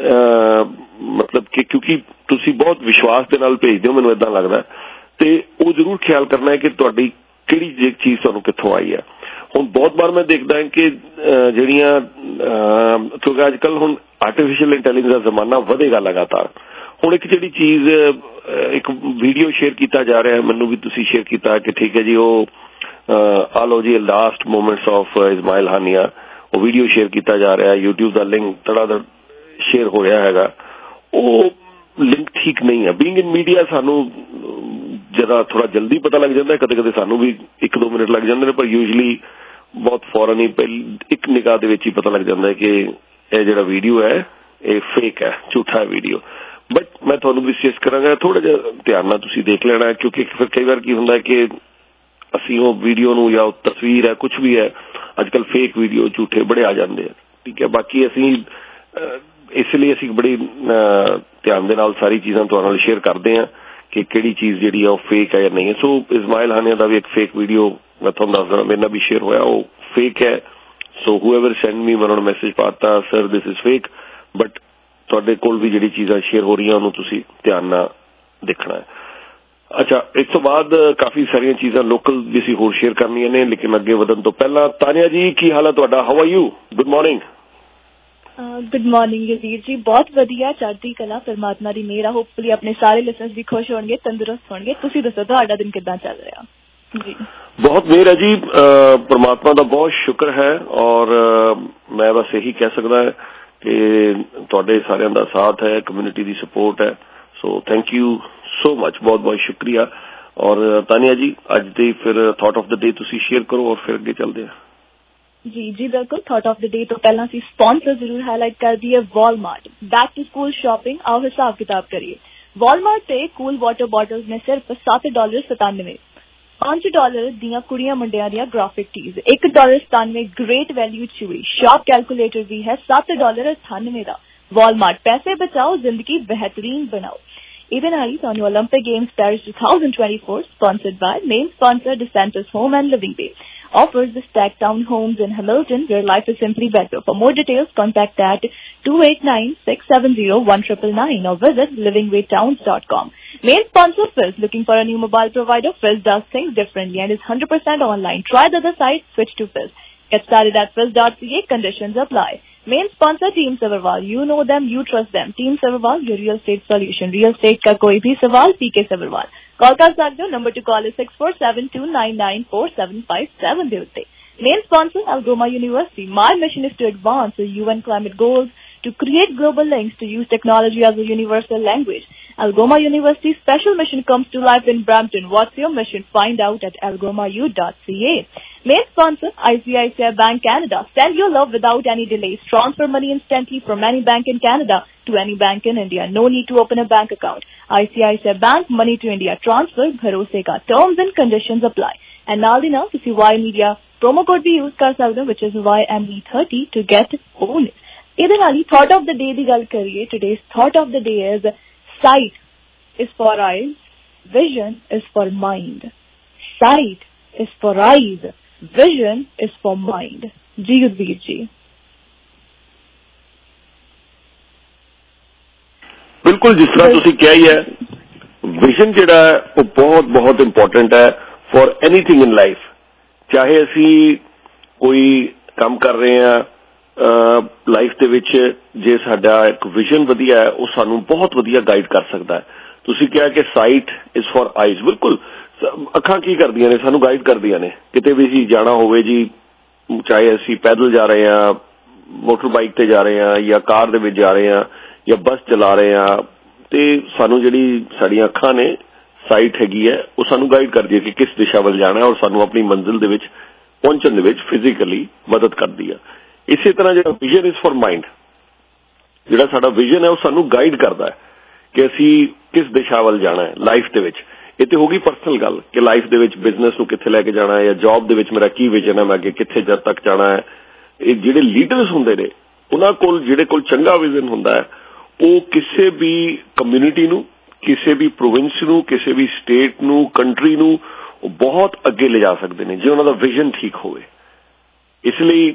ਮਤਲਬ ਕਿ ਕਿਉਂਕਿ ਤੁਸੀਂ ਬਹੁਤ ਵਿਸ਼ਵਾਸ ਦੇ ਨਾਲ ਭੇਜਦੇ ਹੋ, ਮੈਨੂੰ ਏਦਾਂ ਲੱਗਦਾ, ਤੇ ਉਹ ਜ਼ਰੂਰ ਖਿਆਲ ਕਰਨਾ ਹੈ ਕਿ ਤੁਹਾਡੀ ਕਿਹੜੀ ਚੀਜ਼ ਤੁਹਾਨੂੰ ਕਿੱਥੋਂ ਆਈ ਹੈ। ਹੁਣ ਬਹੁਤ ਵਾਰ ਮੈਂ ਦੇਖਦਾ ਹਾਂ ਕਿ ਜਿਹੜੀਆਂ ਕਿਉਂਕਿ ਅੱਜ ਕੱਲ੍ਹ ਹੁਣ ਆਰਟੀਫਿਸ਼ੀਅਲ ਇੰਟੈਲੀਜੈਂਸ ਦਾ ਜ਼ਮਾਨਾ ਵਧੇਗਾ ਲਗਾਤਾਰ। ਹੁਣ ਇੱਕ ਜਿਹੜੀ ਚੀਜ਼ ਇੱਕ ਵੀਡੀਓ ਸ਼ੇਅਰ ਕੀਤਾ ਜਾ ਰਿਹਾ ਹੈ, ਮੈਨੂੰ ਵੀ ਤੁਸੀਂ ਸ਼ੇਅਰ ਕੀਤਾ ਕਿ ਠੀਕ ਹੈ ਜੀ ਉਹ ਆ ਲਓ ਜੀ last moments of Ismail Haniyeh, ਉਹ ਵੀਡੀਓ ਸ਼ੇਅਰ ਕੀਤਾ ਜਾ ਰਿਹਾ, ਯੂਟਿਊਬ ਦਾ ਲਿੰਕ ਧੜਾਧੜ ਸ਼ੇਅਰ ਹੋ ਰਿਹਾ ਹੈਗਾ। ਉਹ ਲਿੰਕ ਠੀਕ ਨਹੀਂ ਹੈ। ਬੀਇੰਗ ਇਨ ਮੀਡੀਆ ਸਾਨੂੰ ਜਰਾ ਥੋੜਾ ਜਲਦੀ ਪਤਾ ਲੱਗ ਜਾਂਦਾ, ਕਦੇ ਕਦੇ ਸਾਨੂੰ ਵੀ ਇੱਕ ਦੋ ਮਿੰਟ ਲੱਗ ਜਾਂਦੇ ਨੇ, ਪਰ ਯੂਜਲੀ ਬਹੁਤ ਫੌਰਨ ਹੀ ਇੱਕ ਨਿਗਾਹ ਦੇ ਵਿੱਚ ਹੀ ਪਤਾ ਲੱਗ ਜਾਂਦਾ ਹੈ ਕਿ ਇਹ ਜਿਹੜਾ ਵੀਡੀਓ ਹੈ ਇਹ ਫੇਕ ਹੈ, ਝੂਠਾ ਵੀਡੀਓ। ਬਟ ਮੈਂ ਤੁਹਾਨੂੰ ਵੀ ਸੁਜੈਸਟ ਕਰਾਂਗਾ ਥੋੜਾ ਜਿਹਾ ਧਿਆਨ ਨਾਲ ਤੁਸੀਂ ਦੇਖ ਲੈਣਾ, ਕਿਉਂਕਿ ਫਿਰ ਕਈ ਵਾਰ ਕੀ ਹੁੰਦਾ ਕਿ ਅਸੀਂ ਉਹ ਵੀਡੀਓ ਨੂੰ ਜਾਂ ਉਹ ਤਸਵੀਰ ਹੈ ਕੁਝ ਵੀ ਹੈ, ਅੱਜ ਕੱਲ੍ਹ ਫੇਕ ਵੀਡੀਓ ਝੂਠੇ ਬੜੇ ਆ ਜਾਂਦੇ ਆ, ਠੀਕ ਹੈ। ਬਾਕੀ ਅਸੀਂ ਇਸ ਲਈ ਅਸੀਂ ਬੜੀ ਧਿਆਨ ਦੇ ਨਾਲ ਸਾਰੀ ਚੀਜ਼ਾਂ ਤੁਹਾਡੇ ਨਾਲ ਸ਼ੇਅਰ ਕਰਦੇ ਹਾਂ ਕਿ ਕਿਹੜੀ ਚੀਜ਼ ਜਿਹੜੀ ਆ ਉਹ ਫੇਕ ਹੈ ਜਾਂ ਨਹੀਂ ਹੈ। ਸੋ ਇਸਮਾਇਲ ਹਾਨੀਆ ਦਾ ਵੀ ਇੱਕ ਫੇਕ ਵੀਡੀਓ ਮੈਂ ਤੁਹਾਨੂੰ ਦੱਸ ਦੇਣਾ ਮੇਰੇ ਨਾਲ ਵੀ ਸ਼ੇਅਰ ਹੋਇਆ, ਉਹ ਫੇਕ ਹੈ। ਸੋ ਹੂਐਵਰ ਸੈਂਡ ਮੀ, ਮੈਂ ਉਹਨਾਂ ਨੂੰ ਮੈਸੇਜ ਪਾਤਾ sir this is fake, but ਤੁਹਾਡੇ ਕੋਲ ਵੀ ਜਿਹੜੀ ਚੀਜ਼ਾਂ ਸ਼ੇਅਰ ਹੋ ਰਹੀਆਂ ਉਹਨੂੰ ਤੁਸੀਂ ਧਿਆਨ ਨਾਲ ਦੇਖਣਾ ਹੈ। ਅੱਛਾ, ਇਸ ਤੋਂ ਬਾਅਦ ਕਾਫੀ ਸਾਰੀਆਂ ਚੀਜ਼ਾਂ ਲੋਕਲ ਵੀ ਅਸੀਂ ਹੋਰ ਸ਼ੇਅਰ ਕਰਨੀਆਂ ਨੇ, ਲੇਕਿਨ ਅੱਗੇ ਵਧਣ ਤੋਂ ਪਹਿਲਾਂ ਤਾਨੀਆ ਜੀ ਕੀ ਹਾਲ ਹੈ ਤੁਹਾਡਾ? How are you? Good morning. Good morning Jagir ji, ਬਹੁਤ ਵਧੀਆ, ਚੜ੍ਹਦੀ ਕਲਾ, ਪਰਮਾਤਮਾ ਦੀ ਮਿਹਰ ਆ। ਹੋਪਫੁਲੀ ਆਪਣੇ ਸਾਰੇ ਲਿਸਨਰਸ ਵੀ ਖੁਸ਼ ਹੋਣਗੇ, ਤੰਦਰੁਸਤ ਹੋਣਗੇ। ਤੁਸੀਂ ਦੱਸੋ ਤੁਹਾਡਾ ਦਿਨ ਕਿੱਦਾਂ ਚੱਲ ਰਿਹਾ? ਜੀ ਬਹੁਤ ਮਿਹਰ ਹੈ ਜੀ, ਪਰਮਾਤਮਾ ਦਾ ਬਹੁਤ ਸ਼ੁਕਰ ਹੈ। ਔਰ ਮੈਂ ਬਸ ਇਹੀ ਕਹਿ ਸਕਦਾ ਹੈ ਕਿ ਤੁਹਾਡੇ ਸਾਰਿਆਂ ਦਾ ਸਾਥ ਹੈ, ਕਮਿਊਨਿਟੀ ਦੀ ਸਪੋਰਟ ਹੈ। So thank you so much, ਬਹੁਤ ਬਹੁਤ ਸ਼ੁਕਰੀਆ। ਔਰ ਤਾਨੀਆ ਜੀ ਅੱਜ ਦੀ ਫਿਰ ਥਾਟ ਆਫ ਦ ਡੇ ਤੁਸੀਂ ਸ਼ੇਅਰ ਕਰੋ ਔਰ ਫਿਰ ਅੱਗੇ ਚੱਲਦੇ ਹਾਂ। ਜੀ ਜੀ ਬਿਲਕੁਲ, ਥਾਟ ਆਫ ਦ ਡੇ ਤੋਂ ਪਹਿਲਾਂ ਅਸੀਂ ਸਪਾਂਸਰ ਜ਼ਰੂਰ ਹਾਈਲਾਈਟ ਕਰ ਦਈਏ, Walmart. Back to school shopping, ਆਓ ਹਿਸਾਬ ਕਿਤਾਬ ਕਰੀਏ। ਵਾਲਮਾਰਟ ਤੇ ਕੂਲ ਵਾਟਰ ਬੋਟल्स ਨੇ ਸਿਰਫ ਸੱਤ ਡਾਲਰ ਸਤਾਨਵੇਂ, ਪੰਜ ਡਾਲਰ ਦੀਆਂ ਕੁੜੀਆਂ ਮੁੰਡਿਆਂ ਦੀਆਂ ਗ੍ਰਾਫਿਕ ਟੀਜ਼, ਇੱਕ ਡਾਲਰ ਸਤਾਨਵੇਂ ਗ੍ਰੇਟ ਵੈਲਿਊ ਚੂਈ, ਸ਼ਾਪ ਕੈਲਕੂਲੇਟਰ ਵੀ ਹੈ ਸੱਤ ਡਾਲਰ ਅਠਾਨਵੇਂ ਦਾ। ਵਾਲਮਾਰਟ, ਪੈਸੇ ਬਚਾਓ, ਜ਼ਿੰਦਗੀ ਬਿਹਤਰੀਨ ਬਣਾਓ। ਇਹਦੇ ਨਾਲ ਹੀ ਤੁਹਾਨੂੰ Olympic Games Paris twenty twenty-four sponsored by main sponsor DeSantis Home and Living Bay offers the stacked townhomes in Hamilton where life is simply better. For more details, contact at two eight nine, six seven zero, one nine nine nine or visit living way towns dot com. Main sponsor Fizz. Looking for a new mobile provider? Fizz does things differently and is one hundred percent online. Try the other side, switch to Fizz. Get started at fizz dot c a. Conditions apply. Main sponsor Team Savarwal. You know them, you trust them. Team Savarwal, your real estate solution. Real estate का कोई भी सवाल P K Savarwal. Call कर सकते हो. Number to call is six four seven two nine nine four seven five seven. दे उत्ते. Main sponsor Algoma University. My mission is to advance the U N climate goals, to create global links, to use technology as a universal language. Algoma University's special mission comes to life in Brampton. What's your mission? Find out at algoma u dot c a. Main sponsor I C I C I Bank Canada. Send your love without any delays. Transfer money instantly from any bank in Canada to any bank in India. No need to open a bank account. I C I C I Bank, money to India. Transfer, bharose ka. Terms and conditions apply. And now the now, ਤੁਸੀਂ Y Media promo code भी use कर सकते हो, which is Y M E thirty to get bonus. ਇਹਦੇ ਨਾਲ ਹੀ thought of the day ਦੀ ਗੱਲ ਕਰੀਏ. Today's thought of the day is sight is for eyes, vision is for mind. Sight is for eyes, vision is for mind. जी युद्धवीर जी. बिल्कुल जिस तरह ਤੁਸੀਂ ਕਿਹਾ ਹੀ ਹੈ, ਵਿਜ਼ਨ ਜਿਹੜਾ ਹੈ ਉਹ ਬਹੁਤ ਬਹੁਤ ਇੰਪੋਰਟੈਂਟ ਹੈ ਫॉर ਐਨੀਥਿੰਗ ਇਨ ਲਾਈਫ. ਚਾਹੇ ਅਸੀਂ ਕੋਈ ਕੰਮ ਕਰ ਰਹੇ ਹਾਂ ਲਾਈਫ ਦੇ ਵਿੱਚ, ਜੇ ਸਾਡਾ ਇੱਕ ਵਿਜ਼ਨ ਵਧੀਆ ਹੈ ਉਹ ਸਾਨੂੰ ਬਹੁਤ ਵਧੀਆ ਗਾਈਡ ਕਰ ਸਕਦਾ ਹੈ. ਤੁਸੀਂ ਕਿਹਾ ਕਿ ਸਾਈਟ ਇਜ਼ ਫॉर ਆਈਜ਼. ਬਿਲਕੁਲ ਅੱਖਾਂ ਕੀ ਕਰਦੀਆਂ ਨੇ, ਸਾਨੂੰ ਗਾਈਡ ਕਰਦੀਆਂ ਨੇ. ਕਿਤੇ ਵੀ ਅਸੀਂ ਜਾਣਾ ਹੋਵੇ ਜੀ, ਚਾਹੇ ਅਸੀਂ ਪੈਦਲ ਜਾ ਰਹੇ ਹਾਂ, ਮੋਟਰ ਬਾਈਕ ਤੇ ਜਾ ਰਹੇ ਹਾਂ, ਜਾਂ ਕਾਰ ਦੇ ਵਿੱਚ ਜਾ ਰਹੇ ਹਾਂ, ਜਾਂ ਬੱਸ ਚਲਾ ਰਹੇ ਹਾਂ, ਤੇ ਸਾਨੂੰ ਜਿਹੜੀ ਸਾਡੀਆਂ ਅੱਖਾਂ ਨੇ, ਸਾਈਟ ਹੈਗੀ ਹੈ, ਉਹ ਸਾਨੂੰ ਗਾਈਡ ਕਰਦੀ ਹੈ ਕਿ ਕਿਸ ਦਿਸ਼ਾ ਵੱਲ ਜਾਣਾ ਹੈ, ਔਰ ਸਾਨੂੰ ਆਪਣੀ ਮੰਜ਼ਿਲ ਦੇ ਵਿੱਚ ਪਹੁੰਚਣ ਦੇ ਵਿੱਚ ਫਿਜ਼ੀਕਲੀ ਮਦਦ ਕਰਦੀ ਹੈ. ਇਸੇ ਤਰ੍ਹਾਂ ਜਿਹੜਾ ਵਿਜ਼ਨ ਇਜ਼ ਫॉर ਮਾਈਂਡ, ਜਿਹੜਾ ਸਾਡਾ ਵਿਜ਼ਨ ਹੈ ਉਹ ਸਾਨੂੰ ਗਾਈਡ ਕਰਦਾ ਹੈ ਕਿ ਅਸੀਂ ਕਿਸ ਦਿਸ਼ਾ ਵੱਲ ਜਾਣਾ ਹੈ ਲਾਈਫ ਦੇ ਵਿੱਚ. ਇਹ ਤੇ ਹੋ ਗਈ ਪਰਸਨਲ ਗੱਲ ਕਿ ਲਾਈਫ ਦੇ ਵਿੱਚ ਬਿਜ਼ਨਸ ਨੂੰ ਕਿੱਥੇ ਲੈ ਕੇ ਜਾਣਾ ਹੈ, ਜਾਂ ਜੌਬ ਦੇ ਵਿੱਚ ਮੇਰਾ ਕੀ ਵਿਜ਼ਨ ਹੈ, ਮੈਂ ਅੱਗੇ ਕਿੱਥੇ ਜਦ ਤੱਕ ਜਾਣਾ ਹੈ. ਇਹ ਜਿਹੜੇ ਲੀਡਰਸ ਹੁੰਦੇ ਨੇ, ਉਹਨਾਂ ਕੋਲ ਜਿਹੜੇ ਕੋਲ ਚੰਗਾ ਵਿਜ਼ਨ ਹੁੰਦਾ ਹੈ, ਉਹ ਕਿਸੇ ਵੀ ਕਮਿਊਨਿਟੀ ਨੂੰ, ਕਿਸੇ ਵੀ ਪ੍ਰੋਵਿੰਸ ਨੂੰ, ਕਿਸੇ ਵੀ ਸਟੇਟ ਨੂੰ, ਕੰਟਰੀ ਨੂੰ ਉਹ ਬਹੁਤ ਅੱਗੇ ਲਿਜਾ ਸਕਦੇ ਨੇ ਜੇ ਉਹਨਾਂ ਦਾ ਵਿਜ਼ਨ ਠੀਕ ਹੋਵੇ. ਇਸ ਲਈ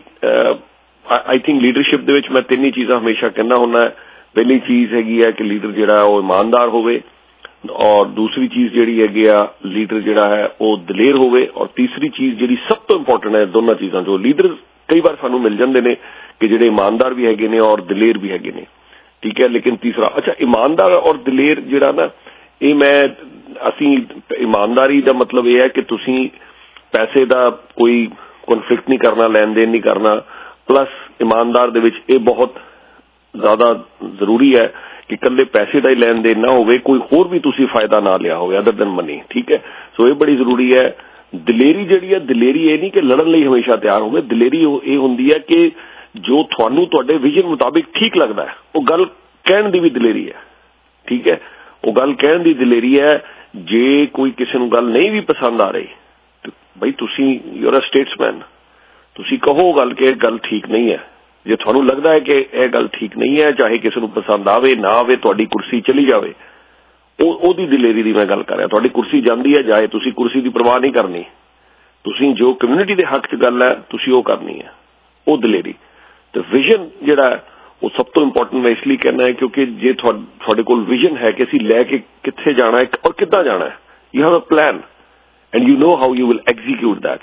ਆਈ ਥਿੰਕ ਲੀਡਰਸ਼ਿਪ ਦੇ ਵਿੱਚ ਮੈਂ ਤਿੰਨ ਹੀ ਚੀਜ਼ਾਂ ਹਮੇਸ਼ਾ ਕਹਿੰਦਾ ਹੁੰਦਾ. ਪਹਿਲੀ ਚੀਜ਼ ਹੈਗੀ ਹੈ ਕਿ ਲੀਡਰ ਜਿਹੜਾ ਉਹ ਇਮਾਨਦਾਰ ਹੋਵੇ, ਔਰ ਦੂਸਰੀ ਚੀਜ਼ ਜਿਹੜੀ ਹੈਗੀ ਆ ਲੀਡਰ ਜਿਹੜਾ ਹੈ ਉਹ ਦਲੇਰ ਹੋਵੇ, ਔਰ ਤੀਸਰੀ ਚੀਜ਼ ਜਿਹੜੀ ਸਭ ਤੋਂ ਇੰਪੋਰਟੈਂਟ ਹੈ ਦੋਨਾਂ ਚੀਜ਼ਾਂ ਜੋ ਲੀਡਰ ਕਈ ਵਾਰ ਸਾਨੂੰ ਮਿਲ ਜਾਂਦੇ ਨੇ ਕਿ ਜਿਹੜੇ ਇਮਾਨਦਾਰ ਵੀ ਹੈਗੇ ਨੇ ਔਰ ਦਲੇਰ ਵੀ ਹੈਗੇ ਨੇ, ਠੀਕ ਹੈ. ਲੇਕਿਨ ਤੀਸਰਾ, ਅੱਛਾ ਇਮਾਨਦਾਰ ਔਰ ਦਲੇਰ ਜਿਹੜਾ ਨਾ, ਇਹ ਮੈਂ ਅਸੀਂ ਇਮਾਨਦਾਰੀ ਦਾ ਮਤਲਬ ਇਹ ਹੈ ਕਿ ਤੁਸੀਂ ਪੈਸੇ ਦਾ ਕੋਈ ਕਨਫਲਿਕਟ ਨਹੀਂ ਕਰਨਾ, ਲੈਣ ਦੇਣ ਨਹੀਂ ਕਰਨਾ. ਪਲੱਸ ਇਮਾਨਦਾਰ ਦੇ ਵਿੱਚ ਇਹ ਬਹੁਤ ਜ਼ਿਆਦਾ ਜ਼ਰੂਰੀ ਹੈ ਕਿ ਇਕੱਲੇ ਪੈਸੇ ਦਾ ਹੀ ਲੈਣ ਦੇਣ ਨਾ ਹੋਵੇ, ਕੋਈ ਹੋਰ ਵੀ ਤੁਸੀਂ ਫਾਇਦਾ ਨਾ ਲਿਆ ਹੋਵੇ ਅਦਰ ਦੈਨ ਮਨੀ, ਠੀਕ ਹੈ. ਸੋ ਇਹ ਬੜੀ ਜ਼ਰੂਰੀ ਹੈ. ਦਲੇਰੀ ਜਿਹੜੀ ਹੈ, ਦਲੇਰੀ ਇਹ ਨਹੀਂ ਕਿ ਲੜਨ ਲਈ ਹਮੇਸ਼ਾ ਤਿਆਰ ਹੋਵੇ. ਦਲੇਰੀ ਇਹ ਹੁੰਦੀ ਹੈ ਕਿ ਜੋ ਤੁਹਾਨੂੰ ਤੁਹਾਡੇ ਵਿਜ਼ਨ ਮੁਤਾਬਿਕ ਠੀਕ ਲੱਗਦਾ ਹੈ ਉਹ ਗੱਲ ਕਹਿਣ ਦੀ ਵੀ ਦਲੇਰੀ ਹੈ, ਠੀਕ ਹੈ. ਉਹ ਗੱਲ ਕਹਿਣ ਦੀ ਦਲੇਰੀ ਹੈ. ਜੇ ਕੋਈ ਕਿਸੇ ਨੂੰ ਗੱਲ ਨਹੀਂ ਵੀ ਪਸੰਦ ਆ ਰਹੀ, ਬਈ ਤੁਸੀਂ ਯੂ ਆਰ ਅ ਸਟੇਟਸਮੈਨ, ਤੁਸੀਂ ਕਹੋ ਗੱਲ ਕਿ ਇਹ ਗੱਲ ਠੀਕ ਨਹੀਂ ਹੈ. ਜੇ ਤੁਹਾਨੂੰ ਲੱਗਦਾ ਹੈ ਕਿ ਇਹ ਗੱਲ ਠੀਕ ਨਹੀਂ ਹੈ, ਚਾਹੇ ਕਿਸੇ ਨੂੰ ਪਸੰਦ ਆਵੇ ਨਾ ਆਵੇ, ਤੁਹਾਡੀ ਕੁਰਸੀ ਚਲੀ ਜਾਵੇ, ਉਹ ਉਹਦੀ ਦਲੇਰੀ ਦੀ ਮੈਂ ਗੱਲ ਕਰ ਰਿਹਾ. ਤੁਹਾਡੀ ਕੁਰਸੀ ਜਾਂਦੀ ਹੈ ਜਾਏ, ਤੁਸੀਂ ਕੁਰਸੀ ਦੀ ਪਰਵਾਹ ਨਹੀਂ ਕਰਨੀ. ਤੁਸੀਂ ਜੋ ਕਮਿਊਨਿਟੀ ਦੇ ਹੱਕ 'ਚ ਗੱਲ ਹੈ ਤੁਸੀਂ ਉਹ ਕਰਨੀ ਹੈ, ਉਹ ਦਲੇਰੀ. ਤੇ ਵਿਜ਼ਨ ਜਿਹੜਾ ਉਹ ਸਭ ਤੋਂ ਇੰਪੋਰਟੈਂਟ ਮੈਂ ਇਸ ਲਈ ਕਹਿਣਾ ਹੈ ਕਿਉਂਕਿ ਜੇ ਤੁਹਾਡੇ ਕੋਲ ਵਿਜ਼ਨ ਹੈ ਕਿ ਅਸੀਂ ਲੈ ਕੇ ਕਿੱਥੇ ਜਾਣਾ ਹੈ ਔਰ ਕਿੱਦਾਂ ਜਾਣਾ ਹੈ, you have a plan and you know how you will execute that.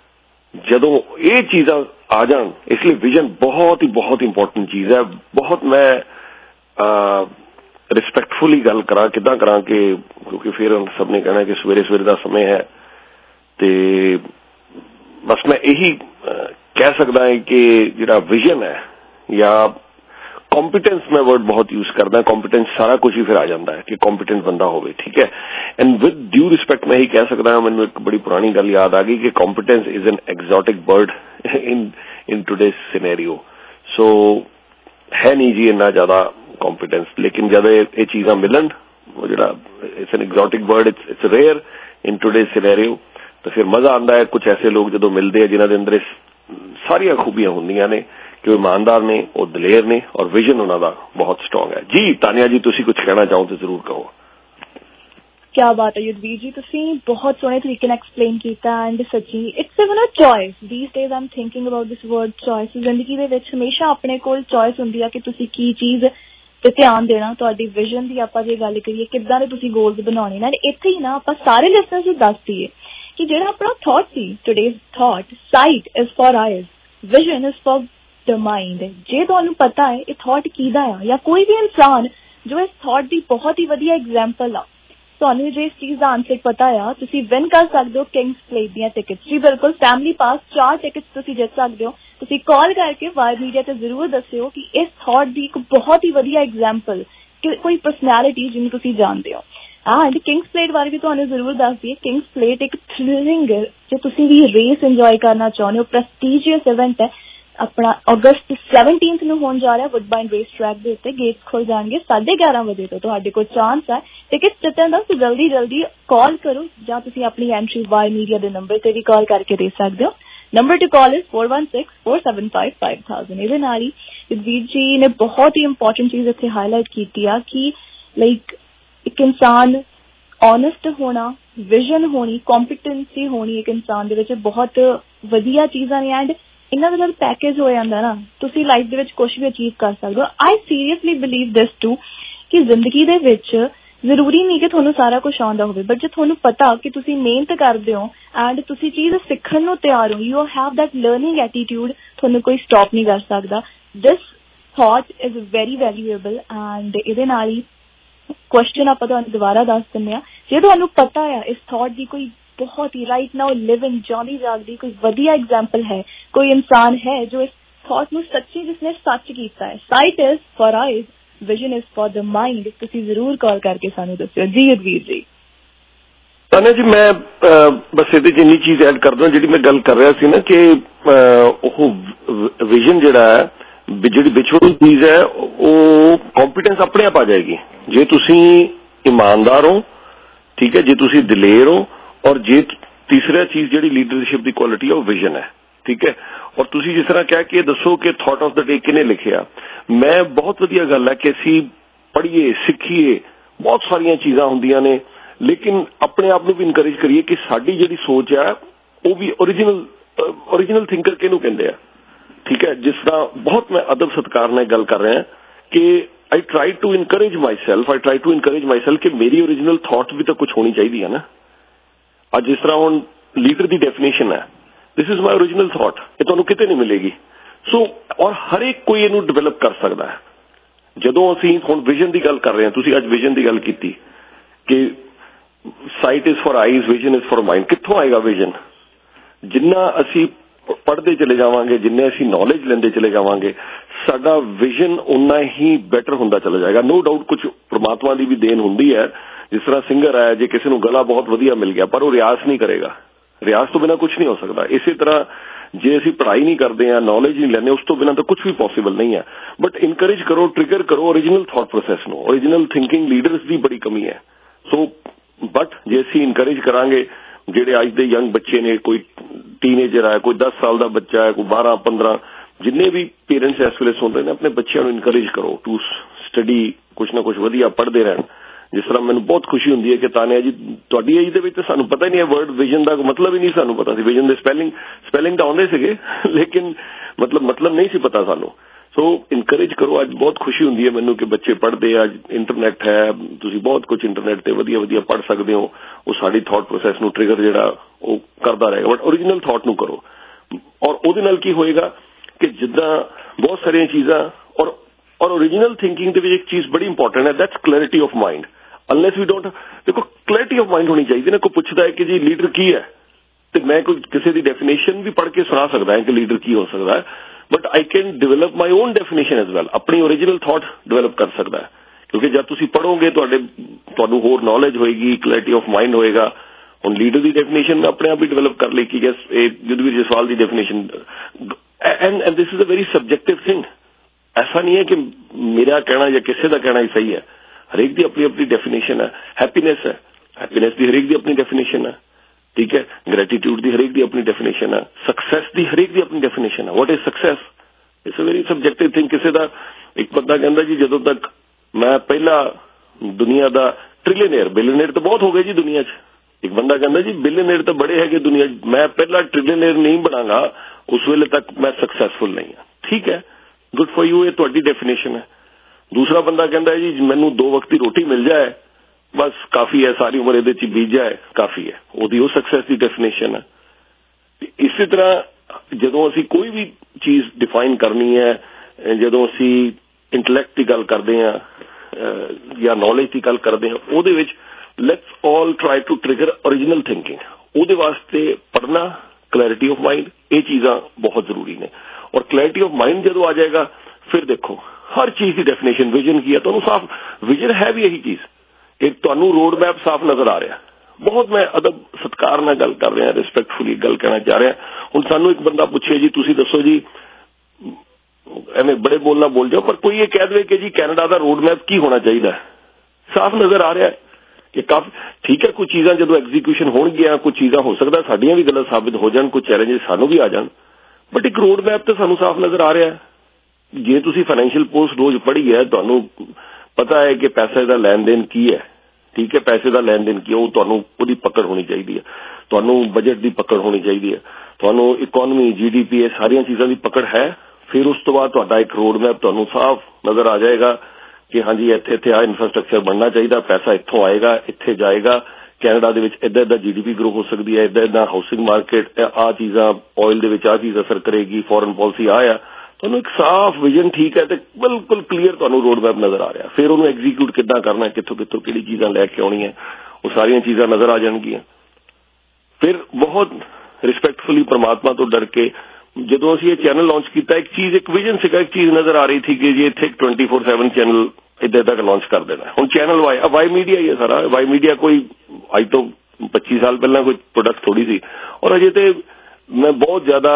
ਜਦੋਂ ਇਹ ਚੀਜ਼ਾਂ ਆ ਜਾਣ, ਇਸ ਲਈ ਵਿਜ਼ਨ ਬਹੁਤ ਹੀ ਬਹੁਤ ਇੰਪੋਰਟੈਂਟ ਚੀਜ਼ ਹੈ. ਬਹੁਤ ਮੈਂ ਰਿਸਪੈਕਟਫੁਲੀ ਗੱਲ ਕਰਾਂ, ਕਿੱਦਾਂ ਕਰਾਂ ਕਿ ਕਿਉਂਕਿ ਫਿਰ ਸਭ ਨੇ ਕਹਿਣਾ ਕਿ ਸਵੇਰੇ ਸਵੇਰੇ ਦਾ ਸਮੇਂ ਹੈ, ਤੇ ਬਸ ਮੈਂ ਇਹੀ ਕਹਿ ਸਕਦਾ ਹੈ ਕਿ ਜਿਹੜਾ ਵਿਜ਼ਨ ਹੈ ਜਾਂ ਕੰਪੀਟੈਂਸ, ਮੈਂ ਵਰਡ ਬਹੁਤ ਯੂਜ਼ ਕਰਦਾ. ਕੰਪੀਟੈਂਸ ਸਾਰਾ ਕੁਝ ਹੀ ਫਿਰ ਆ ਜਾਂਦਾ ਹੈ ਕਿ ਕੰਪੀਟੈਂਟ ਬੰਦਾ ਹੋਵੇ, ਠੀਕ ਹੈ. ਐਂਡ ਵਿਦ ਡਿਊ ਰਿਸਪੈਕਟ ਮੈਂ ਇਹੀ ਕਹਿ ਸਕਦਾ ਹਾਂ, ਮੈਨੂੰ ਇੱਕ ਬੜੀ ਪੁਰਾਣੀ ਗੱਲ ਯਾਦ ਆ ਗਈ ਕਿ competence is an exotic bird in in today's scenario. So ਹੈ ਨਹੀਂ ਜੀ ਇੰਨਾ ਜ਼ਿਆਦਾ ਕੰਪੀਟੈਂਸ, ਲੇਕਿਨ ਜਦ ਇਹ ਚੀਜ਼ਾਂ ਮਿਲਣ, ਉਹ ਜਿਹੜਾ it's an exotic bird, it's it's rare in today's scenario, ਤਾਂ ਫਿਰ ਮਜ਼ਾ ਆਉਂਦਾ ਹੈ. ਕੁਝ ਐਸੇ ਲੋਕ ਜਦੋਂ ਮਿਲਦੇ ਆ ਜਿਨ੍ਹਾਂ ਦੇ ਅੰਦਰ ਸਾਰੀਆਂ ਖੂਬੀਆਂ ਹੁੰਦੀਆਂ ਨੇ ਕਿ ਉਹ ਇਮਾਨਦਾਰ ਨੇ, ਉਹ ਦਲੇਰ ਨੇ, ਔਰ ਵਿਜ਼ਨ ਉਹਨਾਂ ਦਾ ਬਹੁਤ ਸਟਰੋਂਗ ਹੈ. ਜੀ ਤਾਨੀਆ ਜੀ, ਤੁਸੀਂ ਕੁਝ ਕਹਿਣਾ ਚਾਹੋ ਤਾਂ ਜ਼ਰੂਰ ਕਹੋ. क्या बात है युद्धवीर जी, तुसी बहुत सोहने तरीके नाल एक्सप्लेन कीता एंड सच्ची it's a choice these days I am thinking about this word choice. जिंदगी दे विच हमेशा अपने कोल चॉइस हुंदी है कि तुसी की चीज़ ते ध्यान देना। तुहाडी विजन दी आपां जे गल करिए किदां दे तुसी गोल्स बनाने ने, इत्थे ही ना आपां सारे लिसनर्स नूं दस दईए कि जिहड़ा अपना थॉट सी today's thought, sight is for eyes, vision is for the mind. जे तुहानूं पता है ये थॉट कीदा है या कोई भी इंसान जो इस थॉट की बहुत ही वधिया एग्जाम्पल आ, ਤੁਹਾਨੂੰ ਜੇ ਇਸ चीज़ का आंसर पता आ ਤੁਸੀਂ विन कर सकते हो किंग्स प्लेट ਦੀਆਂ टिकट्स। जी बिल्कुल, फैमिली पास चार टिकट्स ਤੁਸੀਂ ਜਿੱਤ ਸਕਦੇ ਹੋ। ਤੁਸੀਂ कॉल करके वाई मीडिया ਤੇ ਜ਼ਰੂਰ ਦੱਸਿਓ कि इस थॉट ਦੀ ਇੱਕ बहुत ही वधिया एग्जाम्पल कोई पर्सनैलिटी ਜਿਹਨੂੰ ਤੁਸੀਂ ਜਾਣਦੇ ਹੋ। ਐਂਡ किंग्स प्लेट ਬਾਰੇ ਵੀ ਤੁਹਾਨੂੰ ਜ਼ਰੂਰ ਦੱਸ ਦਈਏ। किंग्स प्लेट एक थ्रिलिंग ਜੇ ਤੁਸੀਂ ਵੀ रेस ਇੰਜੋਏ ਕਰਨਾ ਚਾਹੁੰਦੇ ਹੋ, ਪ੍ਰੈਸਟੀਜੀਅਸ ਇਵੈਂਟ ਹੈ अपना अगस्त सैवनटीनथ ਨੂੰ ਹੋਣ ਜਾ ਰਿਹਾ ਵੁੱਡਬਾਈਨ ਰੇਸ ਟਰੈਕ ਦੇ ਉੱਤੇ। ਗੇਟਸ ਖੁੱਲ ਜਾਣਗੇ साढ़े ग्यारह ਵਜੇ ਤੋਂ। ਤੁਹਾਡੇ ਕੋਲ ਚਾਂਸ ਹੈ ਟਿਕਟ ਜਿੱਤਣ ਦਾ, ਤੁਸੀਂ ਜਲਦੀ ਜਲਦੀ ਕਾਲ ਕਰੋ ਜਾਂ ਤੁਸੀਂ ਆਪਣੀ ਐਂਟਰੀ ਵਾਈ ਮੀਡੀਆ ਦੇ ਨੰਬਰ ਤੇ ਵੀ ਕਾਲ ਕਰਕੇ ਦੇ ਸਕਦੇ ਹੋ। Number to call is four one six four seven five five thousand. ਇਹਦੇ ਨਾਲ ਹੀ ਵੀਰ ਜੀ ਨੇ ਬਹੁਤ ਹੀ ਇੰਪੋਰਟੈਂਟ ਚੀਜ਼ ਇੱਥੇ ਹਾਈਲਾਈਟ ਕੀਤੀ ਆ ਕਿ ਲਾਈਕ ਇੱਕ ਇਨਸਾਨ ऑनेस्ट होना, विजन होनी, कॉम्पिटेंसी होनी एक इंसान दे विच बहुत वधिया चीज़ां ने। एंड इन्हां दे नाल पैकेज हो जांदा ना, तुसीं लाइफ दे विच कुछ भी अचीव कर सकदे हो। I seriously believe this too कि जिंदगी दे विच जरूरी नहीं कि तुहानूं सारा कुछ आउंदा होवे, बट जे तुहानूं पता कि तुसीं मेहनत करदे हो एंड तुसीं चीज़ सिੱਖਣ ਨੂੰ ਤਿਆਰ हो, you have that learning attitude, तुहानूं कोई स्टॉप नहीं कर सकदा। This thought is very valuable. And इहदे नाल ही क्वेश्चन आप दोबारा दस दिंदे आ, जे तुहानूं पता है इस थॉट की कोई बहुत ही राइट नाउ लिविंग जाली जागदी कोई वधिया एग्जाम्पल है, कोई इंसान है जो इस थॉट नूं सच्ची जिसने सच कीता है। Sight is for eyes, vision is for the mind. तुसीं जरूर कॉल करके सानूं दस्सिओ। जी युद्धवीर जी। तान्या जी मैं बस ਇਹਦੇ ਚ ਇੰਨੀ ਚੀਜ਼ ਐਡ ਕਰ ਦਾਂ ਜਿਹੜੀ ਮੈਂ ਗੱਲ ਕਰ ਰਿਹਾ ਸੀ ਨਾ ਕਿ ਉਹ ਵਿਜ਼ਨ ਜਿਹੜਾ ਹੈ ਜਿਹੜੀ ਵਿਛੜੀ ਚੀਜ਼ ਹੈ ਉਹ ਕੰਪੀਟੈਂਸ ਆਪਣੇ ਆਪ ਆ ਜਾਏਗੀ ਜੇ ਤੁਸੀਂ ईमानदार हो, ठीक है, जे तुसी दिलेर हो, और जे तीसरा चीज जी लीडरशिप की क्वालिटी है वो विजन है, ठीक है। और तुसी जिस तरह कह के दसो कि थॉट ऑफ द डे किने लिखिया, मैं बहुत वधिया गल है कि असी पढ़िए सीखिए, बहुत सारिया चीज़ां हुंदियां ने, लेकिन अपने आप को भी इनकरेज करिए कि साडी जिहड़ी सोच है वो भी ओरिजिनल ओरिजिनल थिंकर किहनूं कहंदे आ, ठीक है। जिस तरह बहुत मैं अदब सत्कार नाल गल कर रहा कि I try to encourage myself I try to encourage myself कि मेरी ओरिजिनल थॉट भी तो कुछ होनी चाहिए है ना। आज जिस तरह हुण लीडर की डेफिनेशन है, this is my original thought, ये तुहानूं किते नहीं मिलेगी। सो so, और हर एक कोई इहनूं डिवेलप कर सकता है। जदों असीं हुण विजन की गल कर रहे हैं, तुसीं अज विजन की गल कीती कि sight is for eyes, vision is for mind. कित्थों आएगा विजन? जिन्ना असीं पढ़ते चले जावांगे, जिन्ने असीं नॉलेज लेंदे चले जावांगे, साडा विजन उन्ना ही बेटर हुंदा चला जाएगा। नो डाउट कुछ परमात्मा की भी देन हुंदी है। जिस तरह सिंगर है, जे किसी नूं गला बहुत वधिया मिल गया पर वो रियाज नहीं करेगा, रियाज तो बिना कुछ नहीं हो सकता। इसी तरह जे असीं पढ़ाई नहीं करते हैं, नॉलेज नहीं लैंदे, उस तो बिना तो कुछ भी पॉसिबल नहीं है। बट इनकरेज करो, ट्रिगर करो ओरिजिनल थॉट प्रोसैस नूं। ओरिजिनल थिंकिंग लीडर्स की बड़ी कमी है। सो बट जे असीं इनकरेज करांगे, ਜਿਹੜੇ ਅੱਜ ਦੇ यंग बच्चे ने, कोई टीनेजर है, कोई दस साल का बच्चा है, कोई बारह पंद्रह, जिन्ने भी पेरेंट्स इस वेले सुन रहे हैं, अपने बच्चों को इनकरेज करो टू स्टडी, कुछ ना कुछ वधिया पढ़ते रहन। जिस तरह मैंने बहुत खुशी होंदी है कि तानिया जी तुहाडी एज दे विच तां सानूं पता ही नहीं है वर्ड विजन का मतलब ही नहीं सानूं पता सी। विजन दे स्पैलिंग स्पैलिंग तो आउंदे सीगे लेकिन मतलब मतलब नहीं सी पता सानूं। सो इनकरेज करो। अज बहुत खुशी होंदी है मैनूं कि बच्चे पढ़ते, अज इंटरनेट है, तुसीं बहुत कुछ इंटरनेट ते वधिया वधिया पढ़ सकते हो। वो साडी थॉट प्रोसैस नूं ट्रिगर जिहड़ा वो करदा रहेगा। बट ओरिजिनल थॉट नूं करो और उहदे नाल की होएगा कि जिद्दां बहुत सारियां चीज़ां और और ओरिजिनल थिंकिंग दे विच एक चीज़ बड़ी इंपॉर्टेंट है, that's clarity of mind. Unless we don't, देखो क्लैरिटी ऑफ माइंड होनी चाहिए ना। कोई पुछदा है कि जी लीडर की है, तो मैं कोई किसी की डेफिनेशन भी पढ़ के सुना सकता है कि लीडर की हो सकता है, but I can develop my own definition as well. अपनी ओरिजिनल थॉट डिवेलप कर सकता है, क्योंकि जब तुसीं पढ़ोगे तुहानूं होर नॉलेज होएगी, क्लैरिटी ऑफ माइंड होएगा। हुण लीडर की डेफिनेशन मैं अपने आप ही डिवेलप कर ली कि यस युद्धवीर जसवाल की definition, and and this is a very subjective thing. ऐसा नहीं है कि मेरा कहना या किसी का कहना ही सही है, हरेक की अपनी अपनी डेफिनेशन है। हैप्पीनेस है, हैप्पीनेस की हरेक की अपनी डेफिनेशन है, ठीक है। ग्रैटिट्यूड की हरेक की अपनी डेफिनेशन है। सक्सैस की हरेक की अपनी डेफिनेशन है। What is success? It's a very subjective thing. किसी का एक बंदा कहता जी जदों तक मैं पहला दुनिया का ट्रिलियनेयर बिलियनेयर तो बहुत हो गए जी दुनिया च। एक बंदा कहता जी बिलियनेयर तो बड़े है दुनिया, मैं पहला ट्रिलियनेयर नहीं बनांगा उस वेले तक मैं सक्सैसफुल नहीं हाँ। ठीक है, गुड फॉर यू, ये तुहाडी डेफिनेशन है। दूसरा बंदा कहता है जी मैनू दो वक्त की रोटी मिल जाए बस काफी है, सारी उम्र इहदे च बीत जाए काफी है, ओहदी ओह सक्सैस की डेफिनेशन है। इसी तरह जदों असीं कोई भी चीज डिफाइन करनी है, जदों असीं इंटलैक्ट की गल करते हैं या नॉलेज की गल करते हैं, ਉਹਦੇ ਵਿੱਚ let's all try to trigger original thinking. ਉਹਦੇ वास्ते पढ़ना, क्लैरिटी ऑफ माइंड, ये चीज़ां बहुत जरूरी ने। और क्लैरिटी ऑफ माइंड जदों आ जाएगा फिर देखो हर चीज की डेफिनेशन विजन की है, तुहानूं साफ विजन है भी यही चीज कि तुहानूं रोड मैप साफ नजर आ रहा। बहुत मैं अदब सत्कार नाल गल कर रहा, रिस्पैक्टफुली गल कहना चाह रहा। हुण सानूं एक बंदा पूछे जी तुसीं दसो जी, एवें बड़े बोलना बोल जाओ, पर कोई ये कह दे कि जी कैनेडा का रोड मैप की होना चाहिए, साफ नजर आ रहा है कि काफी ठीक है। कुछ चीज़ां जदों एग्जीक्यूशन होणगियां, कुछ चीज़ां हो सकता साडियां भी गलत साबित हो जान, कुछ चैलेंजेस सानूं भी आ जान, बट एक रोड मैप तो सानूं साफ नजर आ रहा है। जे तुसीं फाइनैंशियल पोस्ट रोज पढ़ी है, तुहानूं पता है कि पैसे का लैन देन की है, ठीक है, पैसे का लैन देन की है, तुहानूं उहदी पकड़ होनी चाहिए है, तुहानूं बजट की पकड़ होनी चाहिए है, तुहानूं इकोनॉमी जी डी पी ये सारियां चीज़ों की पकड़ है। फिर उस तो बाद तुहाडा एक रोड मैप तुहानूं साफ नजर आ जाएगा कि हाँ जी इत्थे इत्थे आ इंफ्रास्ट्रक्चर बनना चाहिए, पैसा इत्थों आएगा इत्थे जाएगा, कैनेडा दे विच इदां इदां जी डी पी ग्रो हो सकती है, इदां इदां हाउसिंग मार्केट आ चीज़ां, ऑयल दे विच आ चीज़ असर करेगी, फॉरन पॉलिसी आया, तुहानूं एक साफ विजन ठीक है तो बिल्कुल क्लीयर तुहानूं रोड मैप नजर आ रहा। फिर उन्होंने एग्जीक्यूट किद्दां करना है, कित्थों कित्थों किहड़ी चीज़ां लैके आउणी है, वो सारियां चीज़ां नजर आ जाणगियां। फिर बहुत रिस्पैक्टफुली परमात्मा तो डर के जदों असीं ये चैनल लॉन्च किया, एक चीज़ एक विजन सीगा, एक चीज़ नजर आ रही थी कि जी इत्थे ट्वेंटी फोर सैवन चैनल इदा तक लॉन्च कर देना। हुण चैनल वाई वाई मीडिया ही है सारा। वाई मीडिया कोई अज तो पच्चीस साल पहला कोई प्रोडक्ट थोड़ी सी, और अजे तो मैं बहुत ज्यादा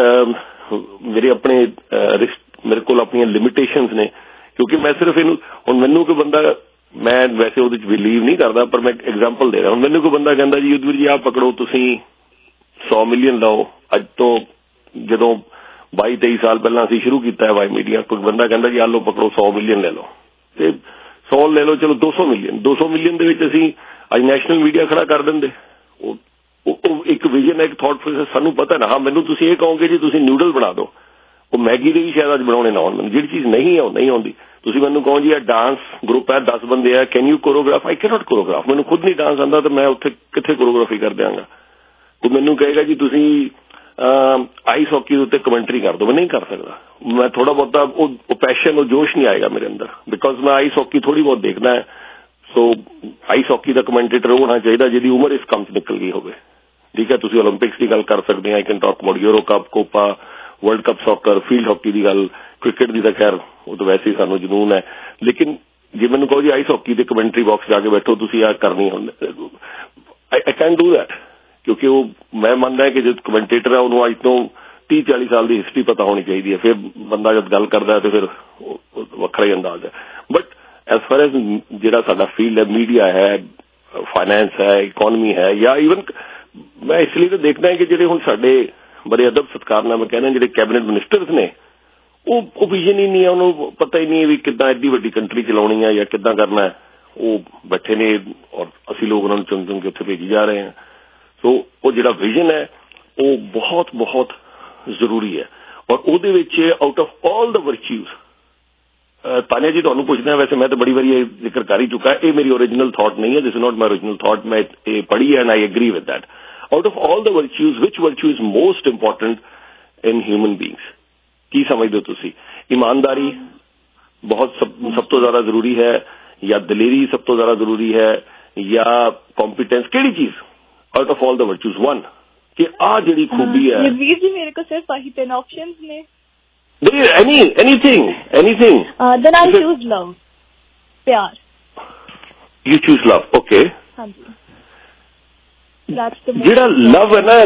मेरे अपने मेरे को अपनी लिमिटेशंस ने, क्योंकि मैं सिर्फ इन हुण मैनूं कोई बंदा, मैं वैसे उहदे च बिलीव नहीं करता, पर मैं एग्जाम्पल दे रहा। हुण मैनूं कोई बंदा कहंदा जी युद्धवीर जी आप पकड़ो तुसीं सौ मिलियन लाओ, अज तो जदों बाई तेई साल पहला असीं शुरू किया है वाई मीडिया, कोई बंदा कहंदा जी आ लो पकड़ो सौ मिलियन ले लो, ते सौ ले लो, चलो दो सौ मिलियन दो सौ मिलियन दे विच असीं अज नैशनल मीडिया खड़ा कर देंदे। एक विजन है, एक थॉट प्रोसेस सानूं पता ना। हाँ मैनूं तुसीं ये कहोगे जी तुसीं न्यूडल बना दो, वो मैगी दे भी शायद अज बनाने ना आउण, जिहड़ी चीज़ नहीं है वो नहीं आउंदी। तुसीं मैनूं कहो जी डांस ग्रुप है दस बंदे है, can you choreograph, I can not choreograph, मैनूं खुद नहीं डांस आंदा, तो मैं उत्थे कित्थे कोरियोग्राफी कर दियांगा। कोई मैनूं कहेगा जी तुसीं आइस हॉकी उत्ते कमेंटरी कर दो, मैं नहीं कर सकता। मैं थोड़ा बहुता वो पैशन और जोश नहीं आएगा मेरे अंदर, बिकॉज मैं आइस हॉकी थोड़ी बहुत देखना है। सो आइस हॉकी का कमेंटेटर होना चाहिए जिहदी उम्र इस काम च निकल गई होवे, ठीक है। तुसीं ओलंपिक्स की गल कर सकते हैं, I can talk about Euro Cup, Copa, World Cup soccer, field hockey की गल, क्रिकेट की तो खैर वो तो वैसे ही सानूं जनून है। लेकिन जे मैनूं कहो जी आइस हॉकी के कमेंटरी बॉक्स जाके बैठो तुसीं आ करनी, आई कैन डू दैट, क्योंकि वो मैं मानना है कि जो कमेंटेटर है उन्होंने अज तो तीह चाली साल की हिस्टरी पता होनी चाहिए, फिर बंदा जब गल करता है तो फिर वखरा ही अंदाज है। बट एज फार एज जिहड़ा साडा फील्ड है, मीडिया है, फाइनैंस है, इकोनॉमी है, या ईवन मैं इसलिए तो देखना है कि जिहड़े हुण साडे बड़े अदब सत्कार नाल मैं कहना जिहड़े कैबिनेट मिनिस्टर्स ने वो विजन ही नहीं है, उन्होंने पता ही नहीं है भी किद्दां एड्डी वड्डी कंट्री चलाउणी है या किद्दां करना है। वो बैठे ने और असीं लोग उन्होंने चुन चुन के उत्थे भेजी जा रहे हैं। तो वो जिहड़ा विजन है वो बहुत बहुत जरूरी है। और उहदे विच out of all the virtues, Tania ji तुहानूं पुछदे हैं, वैसे मैं तो बड़ी बारी ये जिक्र कर ही चुका है, ये मेरी ओरिजिनल थॉट नहीं है, this is not my original thought, मैं ये पढ़ी है and I agree with that. Out of all the virtues which virtue is most important in human beings, की समझदे हो तुसीं? ईमानदारी बहुत सब सब तो ज्यादा जरूरी है, या दलेरी सब तो ज्यादा जरूरी है, या कॉम्पिटेंस? केड़ी चीज out of all the virtues one कि आ जिहड़ी खूबी है? वीर जी मेरे को सिर्फ वही तीन ऑप्शंस ने। Any anything anything then I choose love, प्यार। You choose love, okay. हाँ जी, जिहड़ा लव है ना,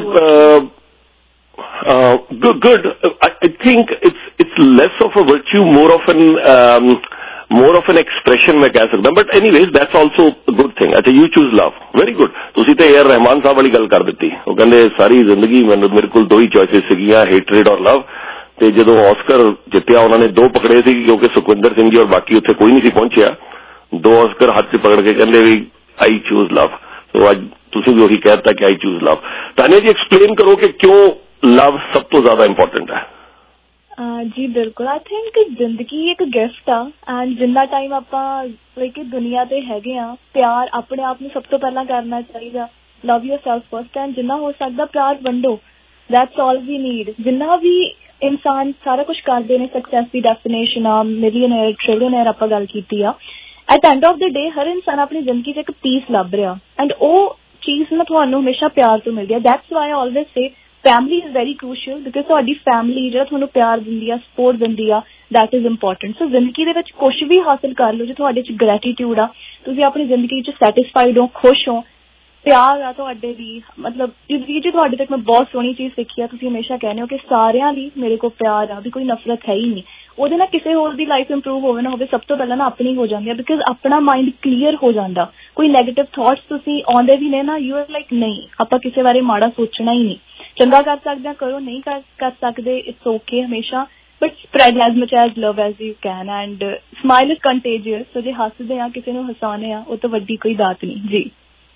good good I think it's it's less of a virtue, more of an more of an expression मैं कह सकता, but anyways that's also good thing. अच्छा, you choose love, very good. तुसीं ते ए आर रहमान साहब वाली गल कर दित्ती, वो कहंदे सारी जिंदगी मैनूं मेरे कोल दो ही चॉइसेस सीगियां, हेटरेड और लव। ते जदों ऑस्कर जित्तिया उन्होंने दो पकड़े सी, क्योंकि सुखविंदर सिंह जी और बाकी उत्थे कोई नहीं सी पहुंचिया, दो ऑस्कर हाथ से पकड़ के कहंदे भी आई चूज लव। तो आज तुसी भी वही कहता कि I choose love. Tania ji explain करो कि क्यों लव सब तो ज्यादा इंपॉर्टेंट है। Uh, जी बिल्कुल। आई थिंक जिंदगी एक गिफ्ट आ एंड जिन्ना टाइम ਆਪਾਂ ਲਾਈਕ ਦੁਨੀਆ ਤੇ ਹੈਗੇ ਆ ਪਿਆਰ ਆਪਣੇ ਆਪ ਨੂੰ ਸਭ ਤੋਂ ਪਹਿਲਾਂ ਕਰਨਾ ਚਾਹੀਦਾ। ਲਵ ਯੋਰਸੈਲਫ ਫਰਸਟ ਐਂਡ ਜਿੰਨਾ ਹੋ ਸਕਦਾ ਪਿਆਰ ਵੰਡੋ। That's all we need. ਜਿੰਨਾ ਵੀ ਇਨਸਾਨ ਸਾਰਾ ਕੁਝ ਕਰਦੇ ਨੇ ਸਕਸੈਸ ਦੀ ਡੈਫੀਨੇਸ਼ਨ ਆ ਮਿਲੀਅਨਰ ਟ੍ਰਿਲੀਅਨਰ ਆਪਾਂ ਗੱਲ ਕੀਤੀ ਆ at end of the day ਹਰ ਇਨਸਾਨ ਆਪਣੀ ਜ਼ਿੰਦਗੀ 'ਚ ਇੱਕ ਪੀਸ ਲੱਭ ਰਿਹਾ ਐਂਡ ਉਹ ਚੀਜ਼ ਨਾ ਤੁਹਾਨੂੰ ਹਮੇਸ਼ਾ ਪਿਆਰ ਤੋਂ ਮਿਲਦੀ ਆ। That's why I always say family is very crucial because ਤੁਹਾਡੀ ਫੈਮਿਲੀ ਜਿਹੜਾ ਤੁਹਾਨੂੰ ਪਿਆਰ ਦਿੰਦੀ ਆ ਸਪੋਰਟ ਦਿੰਦੀ ਆ that is important। ਸੋ ਜ਼ਿੰਦਗੀ ਦੇ ਵਿੱਚ ਕੁਛ ਵੀ ਹਾਸਿਲ ਕਰ ਲਓ ਜੇ ਤੁਹਾਡੇ 'ਚ ਗ੍ਰੈਟੀਟਿਊਡ ਆ ਤੁਸੀਂ ਆਪਣੀ ਜ਼ਿੰਦਗੀ 'ਚ ਸੈਟਿਸਫਾਈਡ ਹੋ ਖੁਸ਼ ਹੋ ਪਿਆਰ ਆ ਤੁਹਾਡੇ ਲਈ ਮਤਲਬ ਜ਼ਿੰਦਗੀ 'ਚ ਤੁਹਾਡੇ ਤੱਕ ਮੈਂ ਬਹੁਤ ਸੋਹਣੀ ਚੀਜ਼ ਸਿੱਖੀ ਆ ਤੁਸੀਂ ਹਮੇਸ਼ਾ ਕਹਿੰਦੇ ਹੋ ਕਿ ਸਾਰਿਆਂ ਲਈ ਮੇਰੇ ਕੋਲ ਪਿਆਰ ਆ ਵੀ ਕੋਈ ਨਫ਼ਰਤ ਹੈ ਹੀ ਨਹੀਂ। ਉਹਦੇ ਨਾਲ ਕਿਸੇ ਹੋਰ ਦੀ ਲਾਈਫ ਇੰਪਰੂਵ ਹੋਵੇ ਨਾ ਹੋਵੇ ਸਭ ਤੋਂ ਪਹਿਲਾਂ ਨਾ ਆਪਣੀ ਹੋ ਜਾਂਦੀ ਆ ਬਿਕਾਜ਼ ਆਪਣਾ ਮਾਈਂਡ ਕਲੀਅਰ ਹੋ ਜਾਂਦਾ। ਕੋਈ ਨੈਗੇਟਿਵ ਥਾਟਸ ਤੁਸੀਂ ਆਉਂਦੇ ਵੀ ਨੇ ਨਾ ਯੂ ਆਰ ਲਾਈਕ ਨਹੀਂ ਆਪਾਂ ਕਿਸੇ ਬਾਰੇ ਮਾੜਾ ਸੋਚਣਾ ਹੀ ਨਹੀਂ। ਚੰਗਾ ਕਰ ਸਕਦੇ ਹਾਂ ਕਰੋ ਨਹੀਂ ਕਰ ਕਰ ਸਕਦੇ ਇਟਸ ਓਕੇ ਹਮੇਸ਼ਾ but spread as much as love as you can and smile is contagious. So ਜੇ ਹੱਸਦੇ ਆ ਕਿਸੇ ਨੂੰ ਹਸਾਉਂਦੇ ਆ ਉਹ ਤਾਂ ਵੱਡੀ ਕੋਈ ਦਾਤ ਨਹੀਂ ਜੀ।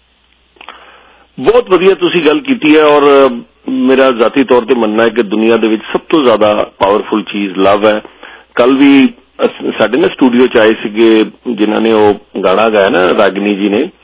ਬਹੁਤ ਵਧੀਆ ਤੁਸੀਂ ਗੱਲ ਕੀਤੀ ਹੈ ਔਰ ਮੇਰਾ ਜ਼ਾਤੀ ਤੌਰ ਤੇ ਮੰਨਣਾ ਹੈ ਕਿ ਦੁਨੀਆ ਦੇ ਵਿੱਚ ਸਭ ਤੋਂ ਜ਼ਿਆਦਾ ਪਾਵਰਫੁਲ ਚੀਜ਼ ਲਵ ਹੈ। ਕੱਲ ਵੀ ਸਾਡੇ ਨਾ ਸਟੂਡੀਓ 'ਚ ਆਏ ਸੀਗੇ ਜਿਨ੍ਹਾਂ ਨੇ ਉਹ ਗਾਣਾ ਗਾਇਆ ਨਾ ਰਾਗਿਨੀ ਜੀ ਨੇ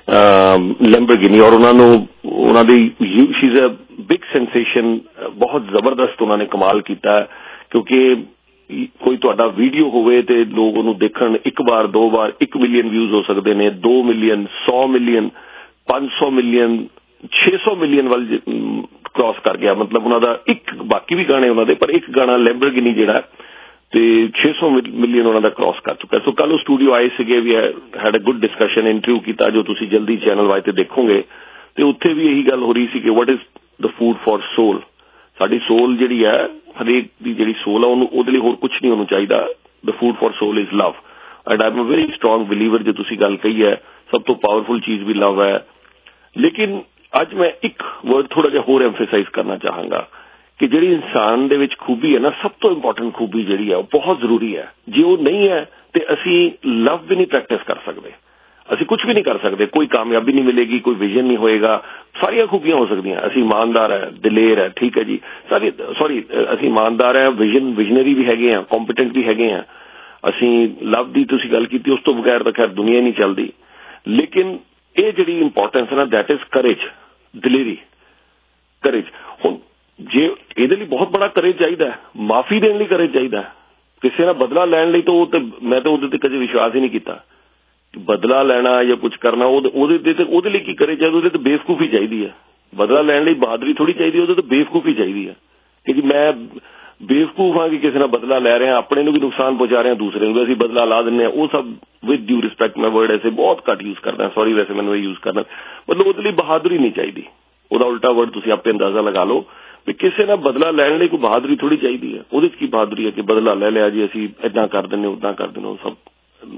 ਲੈਂਬਰਗਿਨੀ ਔਰ ਉਹਨਾਂ ਨੂੰ ਉਹਨਾਂ ਦੀ she is a big sensation ਬਹੁਤ ਜ਼ਬਰਦਸਤ ਉਹਨਾਂ ਨੇ ਕਮਾਲ ਕੀਤਾ ਕਿਉਂਕਿ ਕੋਈ ਤੁਹਾਡਾ ਵੀਡੀਓ ਹੋਵੇ ਤੇ ਲੋਕ ਉਹਨੂੰ ਦੇਖਣ ਇੱਕ ਵਾਰ ਦੋ ਵਾਰ ਇੱਕ ਮਿਲੀਅਨ ਵਿਊਜ਼ ਹੋ ਸਕਦੇ ਨੇ ਦੋ ਮਿਲੀਅਨ ਸੌ ਮਿਲੀਅਨ ਪੰਜ ਸੌ ਮਿਲੀਅਨ ਛੇ ਸੌ ਮਿਲੀਅਨ ਵੱਲ ਕ੍ਰਾਸ ਕਰ ਗਿਆ ਮਤਲਬ ਉਹਨਾਂ ਦਾ ਇੱਕ ਬਾਕੀ ਵੀ ਗਾਣੇ ਉਹਨਾਂ ਦੇ ਪਰ ਇੱਕ ਗਾਣਾ ਲੈਂਬਰਗਿਨੀ ਜਿਹੜਾ ਤੇ ਛੇ ਸੌ ਮਿਲੀਅਨ ਉਹਨਾਂ ਦਾ ਕ੍ਰਾਸ ਕਰ ਚੁੱਕਾ। ਸੋ ਕੱਲ ਉਹ ਸਟੂਡੀਓ ਆਏ ਸੀਗੇ we had a good discussion interview ਕੀਤਾ ਜੋ ਤੁਸੀਂ ਜਲਦੀ ਚੈਨਲ ਵਾਈ ਤੇ ਦੇਖੋਗੇ ਤੇ ਉੱਥੇ ਵੀ ਇਹੀ ਗੱਲ ਹੋ ਰਹੀ ਸੀ ਕਿ what is the food for soul. ਸਾਡੀ ਸੋਲ ਜਿਹੜੀ ਹੈ ਹਰੇਕ ਦੀ ਜਿਹੜੀ ਸੋਲ ਆ ਉਹਨੂੰ ਉਹਦੇ ਲਈ ਹੋਰ ਕੁਝ ਨਹੀਂ ਉਹਨੂੰ ਚਾਹੀਦਾ। The food for soul is love and I am a very strong believer ਜੇ ਤੁਸੀਂ ਗੱਲ ਕਹੀ ਹੈ ਸਭ ਤੋਂ ਪਾਵਰਫੁਲ ਚੀਜ਼ ਵੀ ਲਵ ਹੈ। ਲੇਕਿਨ ਅੱਜ ਮੈਂ ਇੱਕ ਵਰਡ ਥੋੜਾ ਜਿਹਾ ਹੋਰ ਐਮਫੇਸਾਈਜ਼ ਕਰਨਾ ਚਾਹਾਂਗਾ ਕਿ ਜਿਹੜੀ ਇਨਸਾਨ ਦੇ ਵਿੱਚ ਖੂਬੀ ਹੈ ਨਾ ਸਭ ਤੋਂ ਇੰਪੋਰਟੈਂਟ ਖੂਬੀ ਜਿਹੜੀ ਹੈ ਉਹ ਬਹੁਤ ਜ਼ਰੂਰੀ ਹੈ। ਜੇ ਉਹ ਨਹੀਂ ਹੈ ਤੇ ਅਸੀਂ ਲਵ ਵੀ ਨਹੀਂ ਪ੍ਰੈਕਟਿਸ ਕਰ ਸਕਦੇ ਅਸੀਂ ਕੁਝ ਵੀ ਨਹੀਂ ਕਰ ਸਕਦੇ ਕੋਈ ਕਾਮਯਾਬੀ ਨਹੀਂ ਮਿਲੇਗੀ ਕੋਈ ਵਿਜ਼ਨ ਨਹੀਂ ਹੋਏਗਾ। ਸਾਰੀਆਂ ਖੂਬੀਆਂ ਹੋ ਸਕਦੀਆਂ ਅਸੀਂ ਇਮਾਨਦਾਰ ਹੈ ਦਲੇਰ ਹੈ ਠੀਕ ਹੈ ਜੀ ਸਾਰੀ ਸੌਰੀ ਅਸੀਂ ਇਮਾਨਦਾਰ ਹੈ ਵਿਜ਼ਨ ਵਿਜ਼ਨਰੀ ਵੀ ਹੈਗੇ ਹਾਂ ਕੰਪੀਟੈਂਟ ਵੀ ਹੈਗੇ ਹਾਂ ਅਸੀਂ ਲਵ ਦੀ ਤੁਸੀਂ ਗੱਲ ਕੀਤੀ ਉਸ ਤੋਂ ਬਗੈਰ ਤਾਂ ਖੈਰ ਦੁਨੀਆ ਨਹੀਂ ਚੱਲਦੀ। ਲੇਕਿਨ ਇਹ ਜਿਹੜੀ ਇੰਪੋਰਟੈਂਸ ਹੈ ਨਾ ਦੈਟ ਇਜ਼ ਕਰੇਜ ਦਲੇਰੀ ਕਰੇਜ। ਹੁਣ ਜੇ ਇਹਦੇ ਲਈ ਬਹੁਤ ਬੜਾ ਕਰੇਜ ਚਾਹੀਦਾ ਮਾਫੀ ਦੇਣ ਲਈ ਕਰੇਜ ਚਾਹੀਦਾ ਕਿਸੇ ਨਾਲ ਬਦਲਾ ਲੈਣ ਲਈ ਤਾਂ ਉਹ ਤੇ ਮੈਂ ਤਾਂ ਉਹਦੇ ਤੇ ਕਦੇ ਵਿਸ਼ਵਾਸ ਹੀ ਨਹੀਂ ਕੀਤਾ ਬਦਲਾ ਲੈਣਾ ਜਾਂ ਕੁਝ ਕਰਨਾ ਉਹਦੇ ਤੇ ਉਹਦੇ ਲਈ ਕੀ ਕਰੇਜ ਚਾਹੀਦਾ ਉਹਦੇ ਤੇ ਬੇਵਕੂਫੀ ਚਾਹੀਦੀ ਹੈ। ਬਦਲਾ ਲੈਣ ਲਈ ਬਹਾਦਰੀ ਥੋੜੀ ਚਾਹੀਦੀ ਉਹਦੇ ਤੇ ਬੇਵਕੂਫੀ ਚਾਹੀਦੀ ਹੈ ਕਿ ਜੀ ਮੈਂ ਬੇਵਕੂਫ ਹਾਂ ਕਿ ਕਿਸੇ ਨਾਲ ਬਦਲਾ ਲੈ ਰਹੇ ਹਾਂ ਆਪਣੇ ਨੂੰ ਵੀ ਨੁਕਸਾਨ ਪਹੁੰਚਾ ਰਹੇ ਹਾਂ ਦੂਸਰੇ ਨੂੰ ਵੀ ਅਸੀਂ ਬਦਲਾ ਲਾ ਦਿੰਦੇ ਹਾਂ ਉਹ ਸਭ ਵਿਦ ਡਿਊ ਰਿਸਪੈਕਟ ਮੈਂ ਵਰਡ ਐਸੇ ਬਹੁਤ ਘੱਟ ਯੂਜ਼ ਕਰਦਾ ਸੌਰੀ ਵੈਸੇ ਮੈਨੂੰ ਇਹ ਯੂਜ਼ ਕਰਨਾ ਮਤਲਬ ਉਹਦੇ ਲਈ ਬਹਾਦਰੀ ਨਹੀਂ ਚਾਹੀਦੀ ਉਹਦਾ ਉਲਟਾ ਵਰਡ ਤੁਸੀਂ ਆਪੇ ਅੰਦਾਜ਼ਾ ਲਗਾ ਲਓ ਵੀ ਕਿਸੇ ਨਾਲ ਬਦਲਾ ਲੈਣ ਲਈ ਕੋਈ ਬਹਾਦਰੀ ਥੋੜੀ ਚਾਹੀਦੀ ਹੈ। ਉਹਦੇ 'ਚ ਕੀ ਬਹਾਦਰੀ ਹੈ ਕਿ ਬਦਲਾ ਲੈ ਲਿਆ ਜੀ ਅਸੀਂ ਏਦਾਂ ਕਰ ਦਿੰਦੇ ਉੱਦਾਂ ਕਰ ਦਿੰਦੇ ਉਹ ਸਭ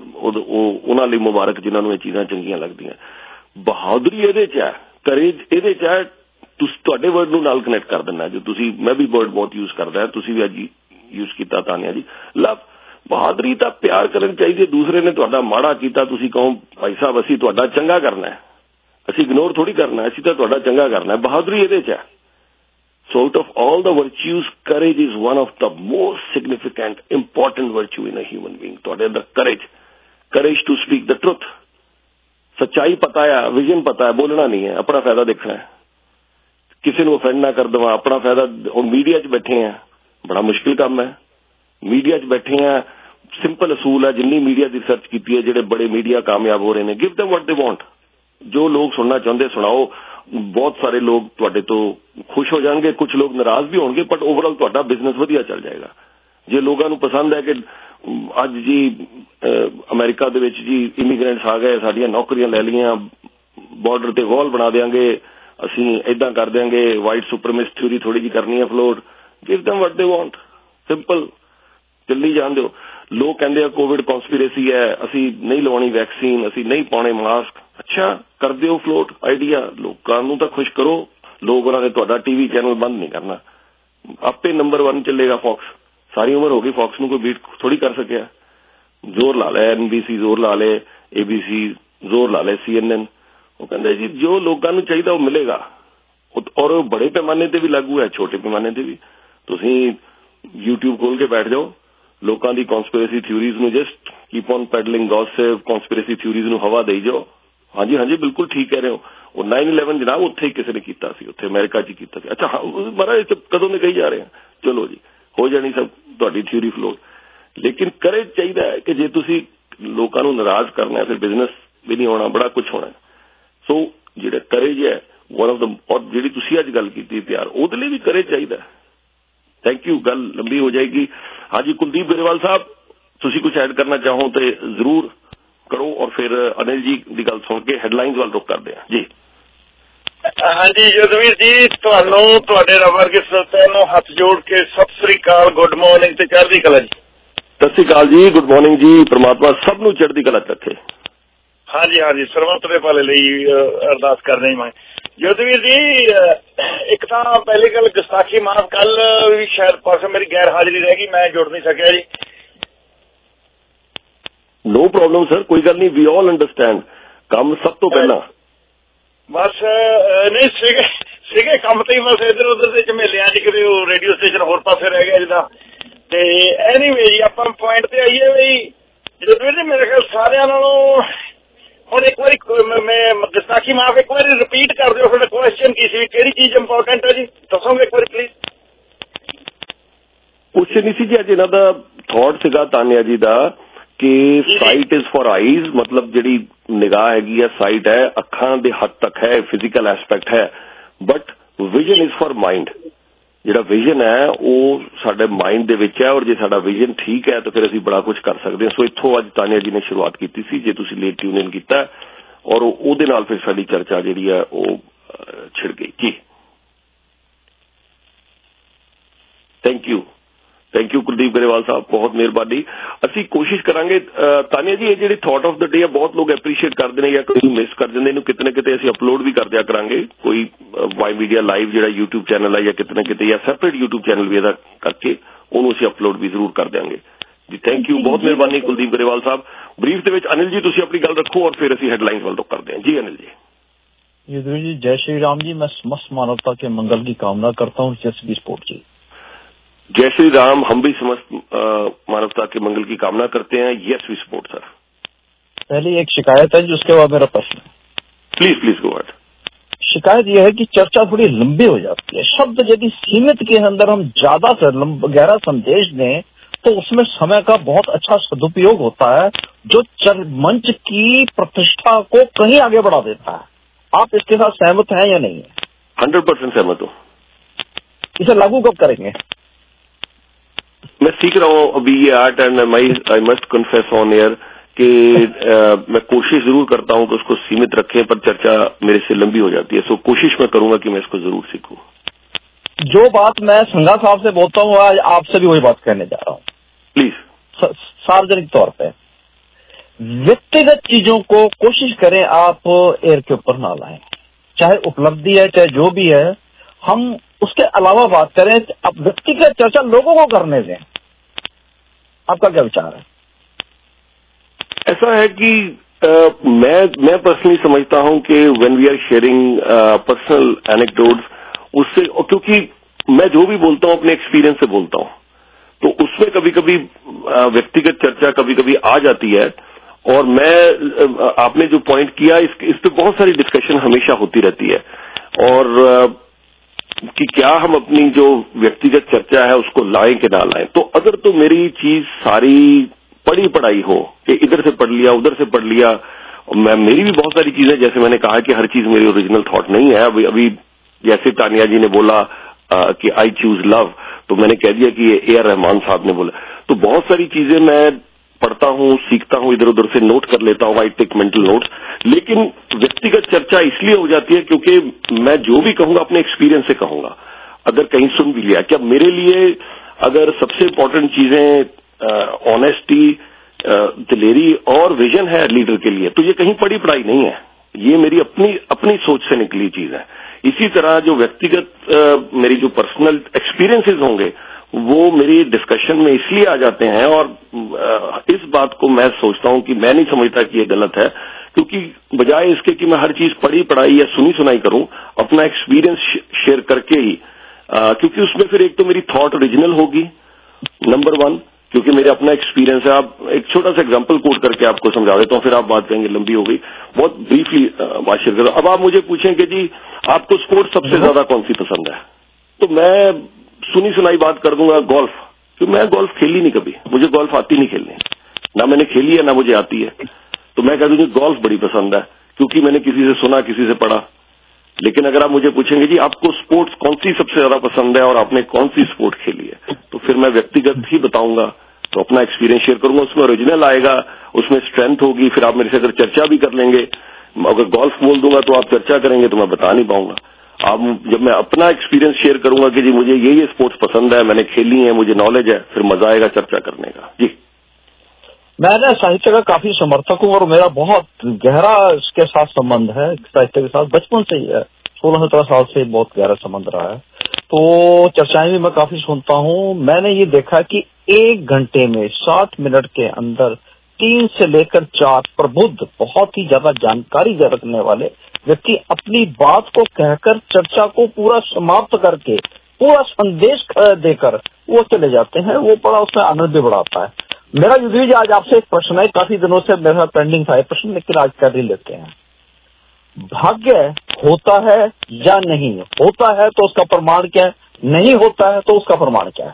ਉਹ ਉਹਨਾਂ ਲਈ ਮੁਬਾਰਕ ਜਿਨ੍ਹਾਂ ਨੂੰ ਇਹ ਚੀਜ਼ਾਂ ਚੰਗੀਆਂ ਲੱਗਦੀਆਂ। ਬਹਾਦਰੀ ਇਹਦੇ 'ਚ ਹੈ ਕਰੇਜ ਇਹਦੇ 'ਚ ਹੈ ਤੁਸੀਂ ਤੁਹਾਡੇ ਵਰਡ ਨੂੰ ਨਾਲ ਕਨੈਕਟ ਕਰ ਦਿੰਦਾ ਜੋ ਤੁਸੀਂ ਮੈਂ ਵੀ ਵਰਡ ਬਹੁਤ ਯੂਜ਼ ਕਰਦਾ ਤੁਸੀਂ ਵੀ ਅੱਜ ਯੂਜ਼ ਕੀਤਾ ਤਾਨੀਆ ਜੀ ਲਵ ਬਹਾਦਰੀ ਤਾਂ ਪਿਆਰ ਕਰਨ ਚਾਹੀਦੀ ਦੂਸਰੇ ਨੇ ਤੁਹਾਡਾ ਮਾੜਾ ਕੀਤਾ ਤੁਸੀਂ ਕਹੋ ਭਾਈ ਸਾਹਿਬ ਅਸੀਂ ਤੁਹਾਡਾ ਚੰਗਾ ਕਰਨਾ ਅਸੀਂ ਇਗਨੋਰ ਥੋੜੀ ਕਰਨਾ ਅਸੀਂ ਤਾਂ ਤੁਹਾਡਾ ਚੰਗਾ ਕਰਨਾ ਬਹਾਦਰੀ ਇਹਦੇ 'ਚ ਹੈ। So out of all the virtues, courage is one of the most significant, important virtue in a human being. ਤੁਹਾਡੇ ਅੰਦਰ courage, courage to speak the truth. ਸੱਚਾਈ ਪਤਾ ਹੈ, ਵਿਜ਼ਨ ਪਤਾ ਹੈ, ਬੋਲਣਾ ਨਹੀਂ ਹੈ, ਆਪਣਾ ਫਾਇਦਾ ਦੇਖਣਾ ਹੈ, ਕਿਸੇ ਨੂੰ ਅਫੈਂਡ ਨਾ ਕਰ ਦੇਵਾਂ, ਆਪਣਾ ਫਾਇਦਾ। ਹੁਣ ਮੀਡੀਆ 'ਚ ਬੈਠੇ ਆ, ਬੜਾ ਮੁਸ਼ਕਿਲ ਕੰਮ ਹੈ। ਮੀਡੀਆ 'ਚ ਬੈਠੇ ਆ, ਸਿੰਪਲ ਅਸੂਲ ਹੈ, ਜਿੰਨੀ ਮੀਡੀਆ ਦੀ ਰਿਸਰਚ ਕੀਤੀ ਹੈ, ਜਿਹੜੇ ਬੜੇ ਮੀਡੀਆ ਕਾਮਯਾਬ ਹੋ ਰਹੇ ਨੇ, give them what they want, ਜੋ ਲੋਕ ਸੁਣਨਾ ਚਾਹੁੰਦੇ ਸੁਣਾਓ। ਬਹੁਤ ਸਾਰੇ ਲੋਕ ਤੁਹਾਡੇ ਤੋਂ ਖੁਸ਼ ਹੋ ਜਾਣਗੇ, ਕੁਝ ਲੋਕ ਨਾਰਾਜ਼ ਵੀ ਹੋਣਗੇ, ਬਟ ਓਵਰਆਲ ਤੁਹਾਡਾ ਬਿਜ਼ਨਸ ਵਧੀਆ ਚੱਲ ਜਾਏਗਾ। ਜੇ ਲੋਕਾਂ ਨੂੰ ਪਸੰਦ ਹੈ ਕਿ ਅੱਜ ਜੀ ਅਮਰੀਕਾ ਦੇ ਵਿੱਚ ਜੀ ਇਮੀਗ੍ਰੈਂਟਸ ਆ ਗਏ, ਸਾਡੀਆਂ ਨੌਕਰੀਆਂ ਲੈ ਲਈਆਂ, ਬਾਰਡਰ ਤੇ ਵਾਲ ਬਣਾ ਦਿਆਂਗੇ, ਅਸੀਂ ਏਦਾਂ ਕਰ ਦਿਆਂਗੇ, ਵਾਈਟ ਸੁਪਰਮਿਸਟ ਥਿਊਰੀ ਥੋੜੀ ਜਿਹੀ ਕਰਨੀ ਹੈ float, give them what they want, simple ਚੱਲੀ ਜਾਣ ਦਿਓ। ਲੋਕ ਕਹਿੰਦੇ ਆ ਕੋਵਿਡ ਕੌਨਸਪੀਰੇਸੀ ਹੈ, ਅਸੀਂ ਨਹੀਂ ਲਵਾਉਣੀ ਵੈਕਸੀਨ, ਅਸੀਂ ਨਹੀਂ ਪਾਉਣੇ ਮਾਸਕ। ਅੱਛਾ, ਕਰ ਦਿਓ ਫਲੋਟ ਆਈਡੀਆ, ਲੋਕਾਂ ਨੂੰ ਤਾਂ ਖੁਸ਼ ਕਰੋ। ਲੋਕ ਉਹਨਾਂ ਨੇ ਤੁਹਾਡਾ ਟੀਵੀ ਚੈਨਲ ਬੰਦ ਨਹੀਂ ਕਰਨਾ, ਆਪੇ ਨੰਬਰ ਵਨ ਚੱਲੇਗਾ ਫੌਕਸ। ਸਾਰੀ ਉਮਰ ਹੋ ਗਈ ਫੌਕਸ ਨੂੰ ਕੋਈ ਬੀਟ ਥੋੜੀ ਕਰ ਸਕਿਆ। ਜ਼ੋਰ ਲਾ ਲੈ ਐਨ ਬੀ ਸੀ, ਜ਼ੋਰ ਲਾ ਲੈ ਏ ਬੀ ਸੀ, ਜ਼ੋਰ ਲਾ ਲੈ ਸੀ ਐਨ ਐਨ, ਉਹ ਕਹਿੰਦੇ ਜੀ ਜੋ ਲੋਕਾਂ ਨੂੰ ਚਾਹੀਦਾ ਉਹ ਮਿਲੇਗਾ ਔਰ ਬੜੇ ਪੈਮਾਨੇ ਤੇ ਵੀ ਲਾਗੂ ਹੈ ਛੋਟੇ ਪੈਮਾਨੇ ਤੇ ਵੀ। ਤੁਸੀਂ YouTube ਖੋਲ ਕੇ ਬੈਠ ਜਾਓ, ਲੋਕਾਂ ਦੀ ਕਨਸਪੀਰੇਸੀ ਥਿਊਰੀਜ਼ ਨੂੰ just keep on peddling gossip, conspiracy theories ਨੂੰ ਹਵਾ ਦੇਈ ਜਾਓ। ਹਾਂਜੀ ਹਾਂਜੀ ਬਿਲਕੁਲ ਠੀਕ ਕਹਿ ਰਹੇ ਹੋ। ਉਹ ਨਾइन इलेवन ਜਨਾਬ ਉੱਥੇ ਹੀ ਕਿਸੇ ਨੇ ਕੀਤਾ ਸੀ, ਉੱਥੇ ਅਮਰੀਕਾ 'ਚ ਕੀਤਾ ਸੀ। ਅੱਛਾ ਮਹਾਰਾਜ ਕਦੋਂ ਦੇ ਕਹੀ ਜਾ ਰਹੇ ਆ, ਚਲੋ ਜੀ ਹੋ ਜਾਣੀ ਸਭ ਤੁਹਾਡੀ ਥਿਊਰੀ ਫਲੋਟ। ਲੇਕਿਨ ਕਰੇਜ ਚਾਹੀਦਾ ਹੈ ਕਿ ਜੇ ਤੁਸੀਂ ਲੋਕਾਂ ਨੂੰ ਨਾਰਾਜ਼ ਕਰਨਾ ਫਿਰ ਬਿਜ਼ਨਸ ਵੀ ਨਹੀਂ ਹੋਣਾ, ਬੜਾ ਕੁਝ ਹੋਣਾ। ਸੋ ਜਿਹੜਾ ਕਰੇਜ ਹੈ ਵਨ ਆਫ ਦ, ਔਰ ਜਿਹੜੀ ਤੁਸੀਂ ਅੱਜ ਗੱਲ ਕੀਤੀ ਪਿਆਰ, ਉਹਦੇ ਲਈ ਵੀ ਕਰੇਜ ਚਾਹੀਦਾ। ਥੈਂਕ ਯੂ, ਗੱਲ ਲੰਬੀ ਹੋ ਜਾਏਗੀ। ਹਾਂਜੀ ਕੁਲਦੀਪ ਗਰੇਵਾਲ ਸਾਹਿਬ ਤੁਸੀਂ ਕੁਝ ਐਡ ਕਰਨਾ ਚਾਹੋ ਤੇ ਜ਼ਰੂਰ ਕਰੋ, ਔਰ ਫਿਰ ਅਨਿਲ ਜੀ ਦੀ ਗੱਲ ਸੁਣ ਕੇ ਹੈਡਲਾਈਨਸ ਵੱਲ ਰੁਕ ਕਰਦੇ ਹਾਂ ਜੀ। ਹਾਂਜੀ ਯੁੱਧਵੀਰ ਜੀ, ਤੁਹਾਨੂੰ ਤੁਹਾਡੇ ਰਬਰ ਕੇ ਸਰੋਤਿਆਂ ਨੂੰ ਹੱਥ ਜੋੜ ਕੇ ਸਤਿ ਸ੍ਰੀ ਅਕਾਲ, ਗੁੱਡ ਮਾਰਨਿੰਗ ਤੇ ਚੜ੍ਹਦੀ ਕਲਾ ਜੀ। ਸਤਿ ਸ੍ਰੀ ਅਕਾਲ ਜੀ, ਗੁੱਡ ਮਾਰਨਿੰਗ ਜੀ, ਪ੍ਰਮਾਤਮਾ ਸਭ ਨੂੰ ਚੜ੍ਹਦੀ ਕਲਾ ਚ ਰੱਖੇ। ਹਾਂਜੀ ਹਾਂਜੀ ਸਰਬੱਤ ਦੇ ਭਲੇ ਲਈ ਅਰਦਾਸ ਕਰਨੀ ਮੈਂ। ਯੁੱਧਵੀਰ ਜੀ ਇੱਕ ਤਾਂ ਪਹਿਲੀ ਗੱਲ ਗੁਸਤਾਖੀ ਮਾਫ, ਕੱਲ ਵੀ ਸ਼ਾਇਦ ਪਰਸੋਂ ਮੇਰੀ ਗੈਰ ਹਾਜ਼ਰੀ ਰਹਿ ਗਈ, ਮੈਂ ਜੁੜ ਨਹੀਂ ਸਕਿਆ ਜੀ। ਨੋ ਪ੍ਰੋਬਲਮ ਸਰ, ਕੋਈ ਗੱਲ ਨਹੀਂ, ਵੀ ਆਲ ਅੰਡਰਸਟੈਂਡ। ਕੰਮ ਸਭ ਤੋਂ ਪਹਿਲਾਂ ਬਸ ਨਹੀਂ ਸੀਗੇ ਸੀਗੇ ਕੰਮ ਤੇ ਹੀ, ਬਸ ਇੱਧਰ ਉੱਧਰ ਦੇ ਝਮੇਲਿਆਂ ਚ ਕਿਤੇ ਉਹ ਰੇਡੀਓ ਸਟੇਸ਼ਨ ਹੋਰ ਪਾਸੇ ਰਹਿ ਗਿਆ ਜਿੱਦਾਂ। ਤੇ ਐਨੀਵੇ ਜੀ ਆਪਾਂ ਪੁਆਇੰਟ ਤੇ ਆਈਏ ਵੀ ਜਦੋਂ ਜੀ ਮੇਰੇ ਖਿਆਲ ਸਾਰਿਆਂ ਨਾਲੋਂ ਹੁਣ ਇੱਕ ਵਾਰੀ ਮੈਂ ਗੁਸਤਾਖੀ ਮਾਫ ਇੱਕ ਵਾਰੀ ਰਿਪੀਟ ਕਰ ਦਿਓ, ਤੁਹਾਡਾ ਕੁਐਸਚਨ ਕੀ ਸੀ, ਕਿਹੜੀ ਚੀਜ਼ ਇੰਪੋਰਟੈਂਟ ਹੈ ਜੀ ਦੱਸੋਗੇ ਇੱਕ ਵਾਰੀ ਪਲੀਜ਼। ਕੁਛ ਨਹੀਂ ਸੀ ਜੀ, ਅੱਜ ਇਹਨਾਂ ਦਾ ਥਾਟ ਸੀਗਾ ਤਾਨਿਆ ਜੀ ਦਾ ਕਿ ਸਾਈਟ ਇਜ਼ ਫॉर ਆਈਜ਼, ਮਤਲਬ ਜਿਹੜੀ ਨਿਗਾਹ ਹੈਗੀ ਹੈ ਸਾਈਟ ਹੈ, ਅੱਖਾਂ ਦੇ ਹੱਦ ਤੱਕ ਹੈ, ਫਿਜ਼ੀਕਲ ਐਸਪੈਕਟ ਹੈ, but vision is for mind. ਜਿਹੜਾ ਵਿਜ਼ਨ ਹੈ ਉਹ ਸਾਡੇ ਮਾਈਂਡ ਦੇ ਵਿੱਚ ਹੈ, ਔਰ ਜੇ ਸਾਡਾ ਵਿਜ਼ਨ ਠੀਕ ਹੈ ਤਾਂ ਫਿਰ ਅਸੀਂ ਬੜਾ ਕੁਝ ਕਰ ਸਕਦੇ ਹਾਂ। ਸੋ ਇੱਥੋਂ ਅੱਜ ਤਾਨਿਆ ਜੀ ਨੇ ਸ਼ੁਰੂਆਤ ਕੀਤੀ ਸੀ, ਜੇ ਤੁਸੀਂ ਲੇਟ ਟਿਊਨ ਇਨ ਕੀਤਾ, ਔਰ ਉਹਦੇ ਨਾਲ ਫਿਰ ਸਾਡੀ ਚਰਚਾ ਜਿਹੜੀ ਹੈ ਉਹ ਛਿੜ ਗਈ ਜੀ। Thank you thank you Kuldeep Grewal Sahib, ਬਹੁਤ ਮਿਹਰਬਾਨੀ। ਅਸੀਂ ਕੋਸ਼ਿਸ਼ ਕਰਾਂਗੇ ਤਾਨਿਆ ਜੀ, ਇਹ ਜਿਹੜੇ ਥਾਟ ਆਫ ਦ ਡੇ ਆ ਬਹੁਤ ਲੋਕ ਐਪਰੀਸ਼ੀਏਟ ਕਰਦੇ ਨੇ ਜਾਂ ਕੋਈ ਮਿਸ ਕਰ ਦਿੰਦੇ, ਇਹਨੂੰ ਕਿਤੇ ਨਾ ਕਿਤੇ ਅਸੀਂ ਅਪਲੋਡ ਵੀ ਕਰ ਦਿਆ ਕਰਾਂਗੇ, ਕੋਈ ਵਾਈ ਮੀਡੀਆ ਲਾਈਵ ਜਿਹੜਾ ਯੂਟਿਊਬ ਚੈਨਲ ਹੈ ਜਾਂ ਕਿਤੇ ਨਾ ਕਿਤੇ ਜਾਂ ਸੈਪਰੇਟ ਯੂਟਿਊਬ ਚੈਨਲ ਵੀ ਇਹਦਾ ਕਰਕੇ ਉਹਨੂੰ ਅਸੀਂ ਅਪਲੋਡ ਵੀ ਜ਼ਰੂਰ ਕਰ ਦਿਆਂਗੇ ਜੀ। ਥੈਂਕ ਯੂ, ਬਹੁਤ ਮਿਹਰਬਾਨੀ ਕੁਲਦੀਪ ਗਰੇਵਾਲ ਸਾਹਿਬ। ਬਰੀਫ ਦੇ ਵਿੱਚ ਅਨਿਲ ਜੀ ਤੁਸੀਂ ਆਪਣੀ ਗੱਲ ਰੱਖੋ ਔਰ ਫਿਰ ਅਸੀਂ ਹੈਡਲਾਈਨਸ ਵੱਲ ਰੁਕ ਕਰਦੇ ਹਾਂ ਜੀ। ਅਨਿਲ जी। युद्धवीर जी, जय श्री राम जी। मैं समस्त मानवता के मंगल की कामना करता हूँ। जैसे स्पोर्ट जी। जय श्री राम, हम भी समस्त मानवता के मंगल की कामना करते हैं। Yes we support sir. पहले एक शिकायत है जी, उसके बाद मेरा प्रश्न। Please please go ahead. शिकायत यह है कि चर्चा थोड़ी लंबी हो जाती है। शब्द यदि सीमित के अंदर हम ज्यादा से गहरा संदेश दें तो उसमें समय का बहुत अच्छा सदुपयोग होता है, जो मंच की प्रतिष्ठा को कहीं आगे बढ़ा देता है। आप इसके साथ सहमत हैं या नहीं है? हंड्रेड परसेंट सहमत हूँ। इसे लागू कब करेंगे? मैं सीख रहा हूँ अभी ये art, and I must confess on air कि मैं कोशिश जरूर करता हूँ कि उसको सीमित रखें, पर चर्चा मेरे से लंबी हो जाती है। सो कोशिश मैं करूंगा कि मैं इसको जरूर सीखूं। जो बात मैं संघा साहब से बोलता हूँ आज आपसे भी वही बात कहने जा रहा हूँ। प्लीज। सार्वजनिक तौर पे व्यक्तिगत चीजों को कोशिश करें आप एयर के ऊपर ना लाएं, चाहे उपलब्धि है चाहे जो भी है, हम उसके अलावा बात करें। अब व्यक्तिगत चर्चा लोगों को करने दें। आपका क्या विचार है? ऐसा है कि आ, मैं मैं पर्सनली समझता हूं कि when we are sharing personal anecdotes, उससे, क्योंकि मैं जो भी बोलता हूं अपने एक्सपीरियंस से बोलता हूं, तो उसमें कभी कभी व्यक्तिगत चर्चा कभी कभी आ जाती है। और मैं आपने जो पॉइंट किया इस, इस पर बहुत सारी डिस्कशन हमेशा होती रहती है, और कि क्या हम अपनी जो व्यक्तिगत चर्चा है उसको लाएं कि ना लाएं। तो अगर तो मेरी चीज सारी पढ़ी पढ़ाई हो कि इधर से पढ़ लिया उधर से पढ़ लिया, मैं मेरी भी बहुत सारी चीजें, जैसे मैंने कहा कि हर चीज मेरी ओरिजिनल थॉट नहीं है। अभी अभी जैसे तानिया जी ने बोला आ, कि आई चूज लव, तो मैंने कह दिया कि ये ए आर रहमान साहब ने बोला। तो बहुत सारी चीजें मैं पढ़ता हूँ, सीखता हूँ, इधर उधर से नोट कर लेता हूँ, आई टेक मेंटल नोट्स। लेकिन व्यक्तिगत चर्चा इसलिए हो जाती है क्योंकि मैं जो भी कहूंगा अपने एक्सपीरियंस से कहूंगा। अगर कहीं सुन भी लिया, क्या मेरे लिए अगर सबसे इम्पोर्टेंट चीजें ऑनेस्टी, दिलेरी और विजन है लीडर के लिए, तो ये कहीं पढ़ी पढ़ाई नहीं है, ये मेरी अपनी अपनी सोच से निकली चीज है। इसी तरह जो व्यक्तिगत आ, मेरी जो पर्सनल एक्सपीरियंसेस होंगे वो मेरी डिस्कशन में इसलिए आ जाते हैं, और आ, इस बात को मैं सोचता हूं कि मैं नहीं समझता कि ये गलत है, क्योंकि बजाय इसके कि मैं हर चीज पढ़ी पढ़ाई या सुनी सुनाई करूं, अपना एक्सपीरियंस शेयर करके ही, आ, क्योंकि उसमें फिर एक तो मेरी थॉट ओरिजिनल होगी, नंबर वन, क्योंकि मेरा अपना एक्सपीरियंस है। आप एक छोटा सा एग्जांपल कोट करके आपको समझा देता हूं, फिर आप बात करेंगे, लंबी हो गई, बहुत ब्रीफली बात शेयर करूं। अब आप मुझे पूछें कि जी आपको स्पोर्ट्स सबसे ज्यादा कौन सी पसंद है, तो मैं सुनी सुनाई बात कर दूंगा गोल्फ, क्योंकि मैं गोल्फ खेली नहीं कभी, मुझे गोल्फ आती नहीं खेलनी, ना मैंने खेली है ना मुझे आती है, तो मैं कह दूंगी गोल्फ बड़ी पसंद है, क्योंकि मैंने किसी से सुना, किसी से पढ़ा। लेकिन अगर आप मुझे पूछेंगे जी आपको स्पोर्ट्स कौन सी सबसे ज्यादा पसंद है और आपने कौन सी स्पोर्ट खेली है, तो फिर मैं व्यक्तिगत ही बताऊंगा, तो अपना एक्सपीरियंस शेयर करूंगा, उसमें ओरिजिनल आएगा, उसमें स्ट्रेंथ होगी, फिर आप मेरे से अगर चर्चा भी कर लेंगे, अगर गोल्फ बोल दूंगा तो आप चर्चा करेंगे तो मैं बता नहीं पाऊंगा। आप जब मैं अपना एक्सपीरियंस शेयर करूंगा कि जी मुझे ये ये स्पोर्ट्स पसंद है, मैंने खेली है, मुझे नॉलेज है, फिर मजा आएगा चर्चा करने का। जी मैं ना साहित्य का काफी समर्थक हूँ और मेरा बहुत गहरा इसके साथ संबंध है, साहित्य के साथ बचपन से ही है, सोलह सत्रह साल से बहुत गहरा संबंध रहा है, तो चर्चाएं भी मैं काफी सुनता हूँ। मैंने ये देखा कि एक घंटे में साठ मिनट के अंदर तीन से लेकर चार प्रबुद्ध, बहुत ही ज्यादा जानकारी रखने वाले व्यक्ति अपनी बात को कहकर चर्चा को पूरा समाप्त करके पूरा संदेश देकर वो चले जाते हैं, वो बड़ा उसमें आनंद भी बढ़ाता है। मेरा युद्धवी जी आज आपसे एक प्रश्न है, काफी दिनों से मेरे साथ पेंडिंग था प्रश्न, लेकिन आज कर ही लेते हैं। भाग्य होता है या नहीं होता है तो उसका प्रमाण क्या है, नहीं होता है तो उसका प्रमाण क्या है?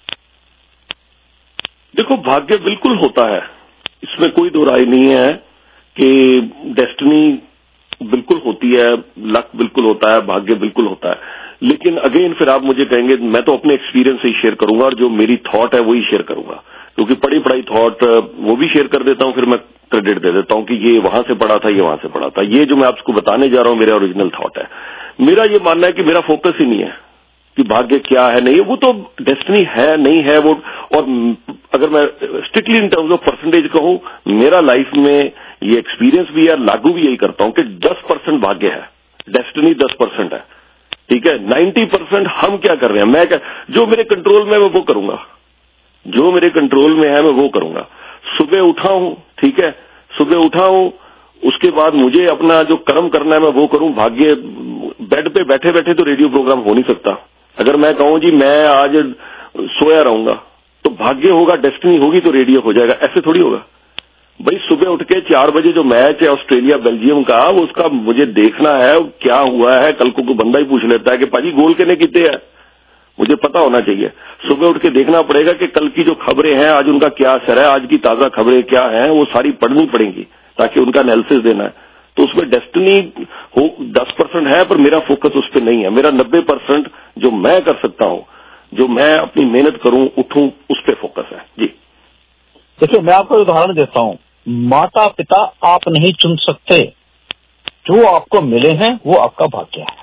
देखो भाग्य बिल्कुल होता है, इसमें कोई दो राय नहीं है कि डेस्टिनी बिल्कुल होती है, लक बिल्कुल होता है, भाग्य बिल्कुल होता है। लेकिन अगेन फिर आप मुझे कहेंगे, मैं तो अपने एक्सपीरियंस से ही शेयर करूंगा और जो मेरी थॉट है वही शेयर करूंगा, क्योंकि पढ़ी पढ़ाई थॉट वो भी शेयर कर देता हूं, फिर मैं क्रेडिट दे देता हूं कि ये वहां से पढ़ा था, ये वहां से पढ़ा था। ये जो मैं आपको बताने जा रहा हूं मेरा ओरिजिनल थॉट है। मेरा ये मानना है कि मेरा फोकस ही नहीं है कि भाग्य क्या है नहीं है, वो तो डेस्टिनी है नहीं है वो। और अगर मैं strictly in terms of percentage कहूं, मेरा लाइफ में ये एक्सपीरियंस भी है, लागू भी यही करता हूं कि दस परसेंट भाग्य है, डेस्टिनी दस परसेंट है, ठीक है। नाइन्टी परसेंट हम क्या कर रहे हैं, मैं क्या, जो मेरे कंट्रोल में मैं वो करूंगा, जो मेरे कंट्रोल में है मैं वो करूंगा। सुबह उठा हूं, ठीक है, सुबह उठा हूं, उसके बाद मुझे अपना जो कर्म करना है मैं वो करूं। भाग्य, बेड पे बैठे बैठे तो रेडियो प्रोग्राम हो नहीं सकता। अगर मैं कहूं जी मैं आज सोया रहूंगा तो भाग्य होगा, डेस्टिनी होगी तो रेडियो हो जाएगा, ऐसे थोड़ी होगा भाई। सुबह उठ के चार बजे जो मैच है ऑस्ट्रेलिया बेल्जियम का, वो उसका मुझे देखना है क्या हुआ है। कल को कोई बंदा ही पूछ लेता है कि पाजी गोल कितने कितने हैं, मुझे पता होना चाहिए। सुबह उठ के देखना पड़ेगा कि कल की जो खबरें हैं आज उनका क्या असर है, आज की ताजा खबरें क्या हैं, वो सारी पढ़नी पड़ेंगी ताकि उनका एनालिसिस देना है। तो उसमें डेस्टिनी हो दस परसेंट है, पर मेरा फोकस उस पर नहीं है। मेरा नब्बे परसेंट जो मैं कर सकता हूं, जो मैं अपनी मेहनत करूं, उठूं, उस पर फोकस है। जी देखिए, मैं आपको उदाहरण देता हूं। माता पिता आप नहीं चुन सकते, जो आपको मिले हैं वो आपका भाग्य है।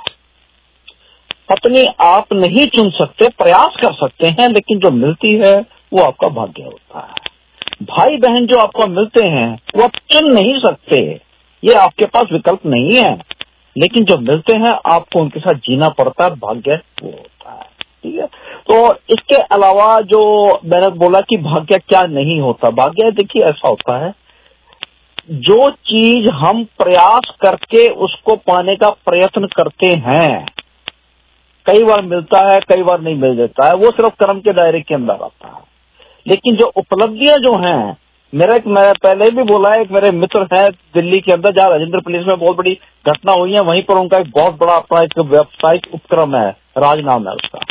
पत्नी आप नहीं चुन सकते, प्रयास कर सकते हैं, लेकिन जो मिलती है वो आपका भाग्य होता है। भाई बहन जो आपको मिलते हैं वो आप चुन नहीं सकते, ये आपके पास विकल्प नहीं है, लेकिन जो मिलते हैं आपको उनके साथ जीना पड़ता है, भाग्य वो होता है, ठीक है। तो इसके अलावा जो मैंने बोला कि भाग्य क्या नहीं होता, भाग्य देखिए ऐसा होता है, जो चीज हम प्रयास करके उसको पाने का प्रयत्न करते हैं, कई बार मिलता है, कई बार नहीं मिल जाता है, वो सिर्फ कर्म के दायरे के अंदर आता है। लेकिन जो उपलब्धियां जो हैं, मेरा एक, मैं पहले भी बोला है, एक मेरे मित्र हैं दिल्ली के अंदर, जहाँ राजेंद्र प्लेस में बहुत बड़ी घटना हुई है, वहीं पर उनका एक बहुत बड़ा अपना एक व्यावसायिक उपक्रम है, राज नाम है उसका।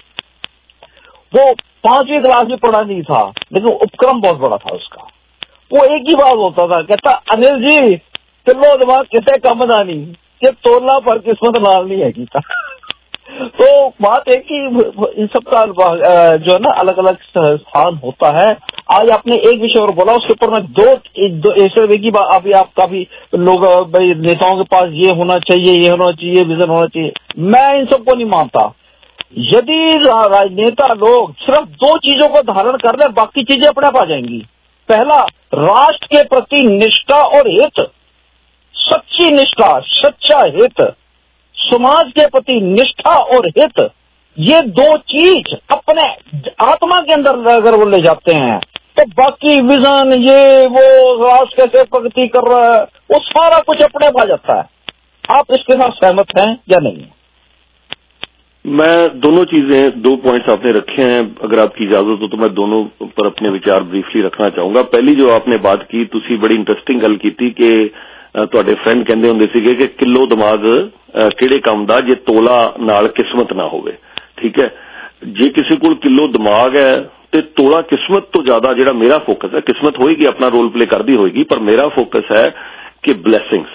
वो पांचवी क्लास में पढ़ा नहीं था, लेकिन उपक्रम बहुत बड़ा था उसका। वो एक ही बात होता था, कहता अनिल जी तिलो दिमाग कितने कम दानी कि तोलना पर किस्मत लाल नहीं है की था। तो बात है कि इन सबका जो है ना अलग अलग स्थान होता है। आज आपने एक विषय और बोला, उसके ऊपर मैं दो, दो ऐसे की बात, अभी आपका भी लोग भाई नेताओं के पास ये होना चाहिए, ये होना चाहिए, विजन होना चाहिए, मैं इन सबको नहीं मानता। यदि राजनेता लोग सिर्फ दो चीजों को धारण कर ले, बाकी चीजें अपने आप आ जाएंगी। पहला, राष्ट्र के प्रति निष्ठा और हित, सच्ची निष्ठा, सच्चा हित, समाज के प्रति निष्ठा और हित, ये दो चीज अपने आत्मा के अंदर अगर वो ले जाते हैं तो बाकी विजन ये वो राष्ट्र कैसे प्रगति कर रहा है वो सारा कुछ अपने पास जाता है। आप इसके साथ सहमत हैं या नहीं? मैं दोनों चीजें, दो पॉइंट्स आपने रखे हैं, अगर आपकी इजाजत हो तो मैं दोनों पर अपने विचार ब्रीफली रखना चाहूंगा। पहली जो आपने बात की, तुसी बड़ी इंटरेस्टिंग गल की कि ਤੁਹਾਡੇ ਫਰੈਂਡ ਕਹਿੰਦੇ ਹੁੰਦੇ ਸੀਗੇ ਕਿ ਕਿਲੋ ਦਿਮਾਗ ਕਿਹੜੇ ਕੰਮ ਦਾ ਜੇ ਤੋਲਾ ਨਾਲ ਕਿਸਮਤ ਨਾ ਹੋਵੇ। ਠੀਕ ਹੈ, ਜੇ ਕਿਸੇ ਕੋਲ ਕਿਲੋ ਦਿਮਾਗ ਹੈ ਤੇ ਤੋਲਾ ਕਿਸਮਤ ਤੋਂ ਜ਼ਿਆਦਾ ਜਿਹੜਾ ਮੇਰਾ ਫੋਕਸ ਹੈ, ਕਿਸਮਤ ਹੋਏਗੀ ਆਪਣਾ ਰੋਲ ਪਲੇ ਕਰਦੀ ਹੋਏਗੀ, ਪਰ ਮੇਰਾ ਫੋਕਸ ਹੈ ਕਿ ਬਲੈਸਿੰਗਸ।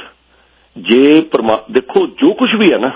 ਜੇ ਪਰਮਾ ਦੇਖੋ ਜੋ ਕੁਝ ਵੀ ਹੈ ਨਾ,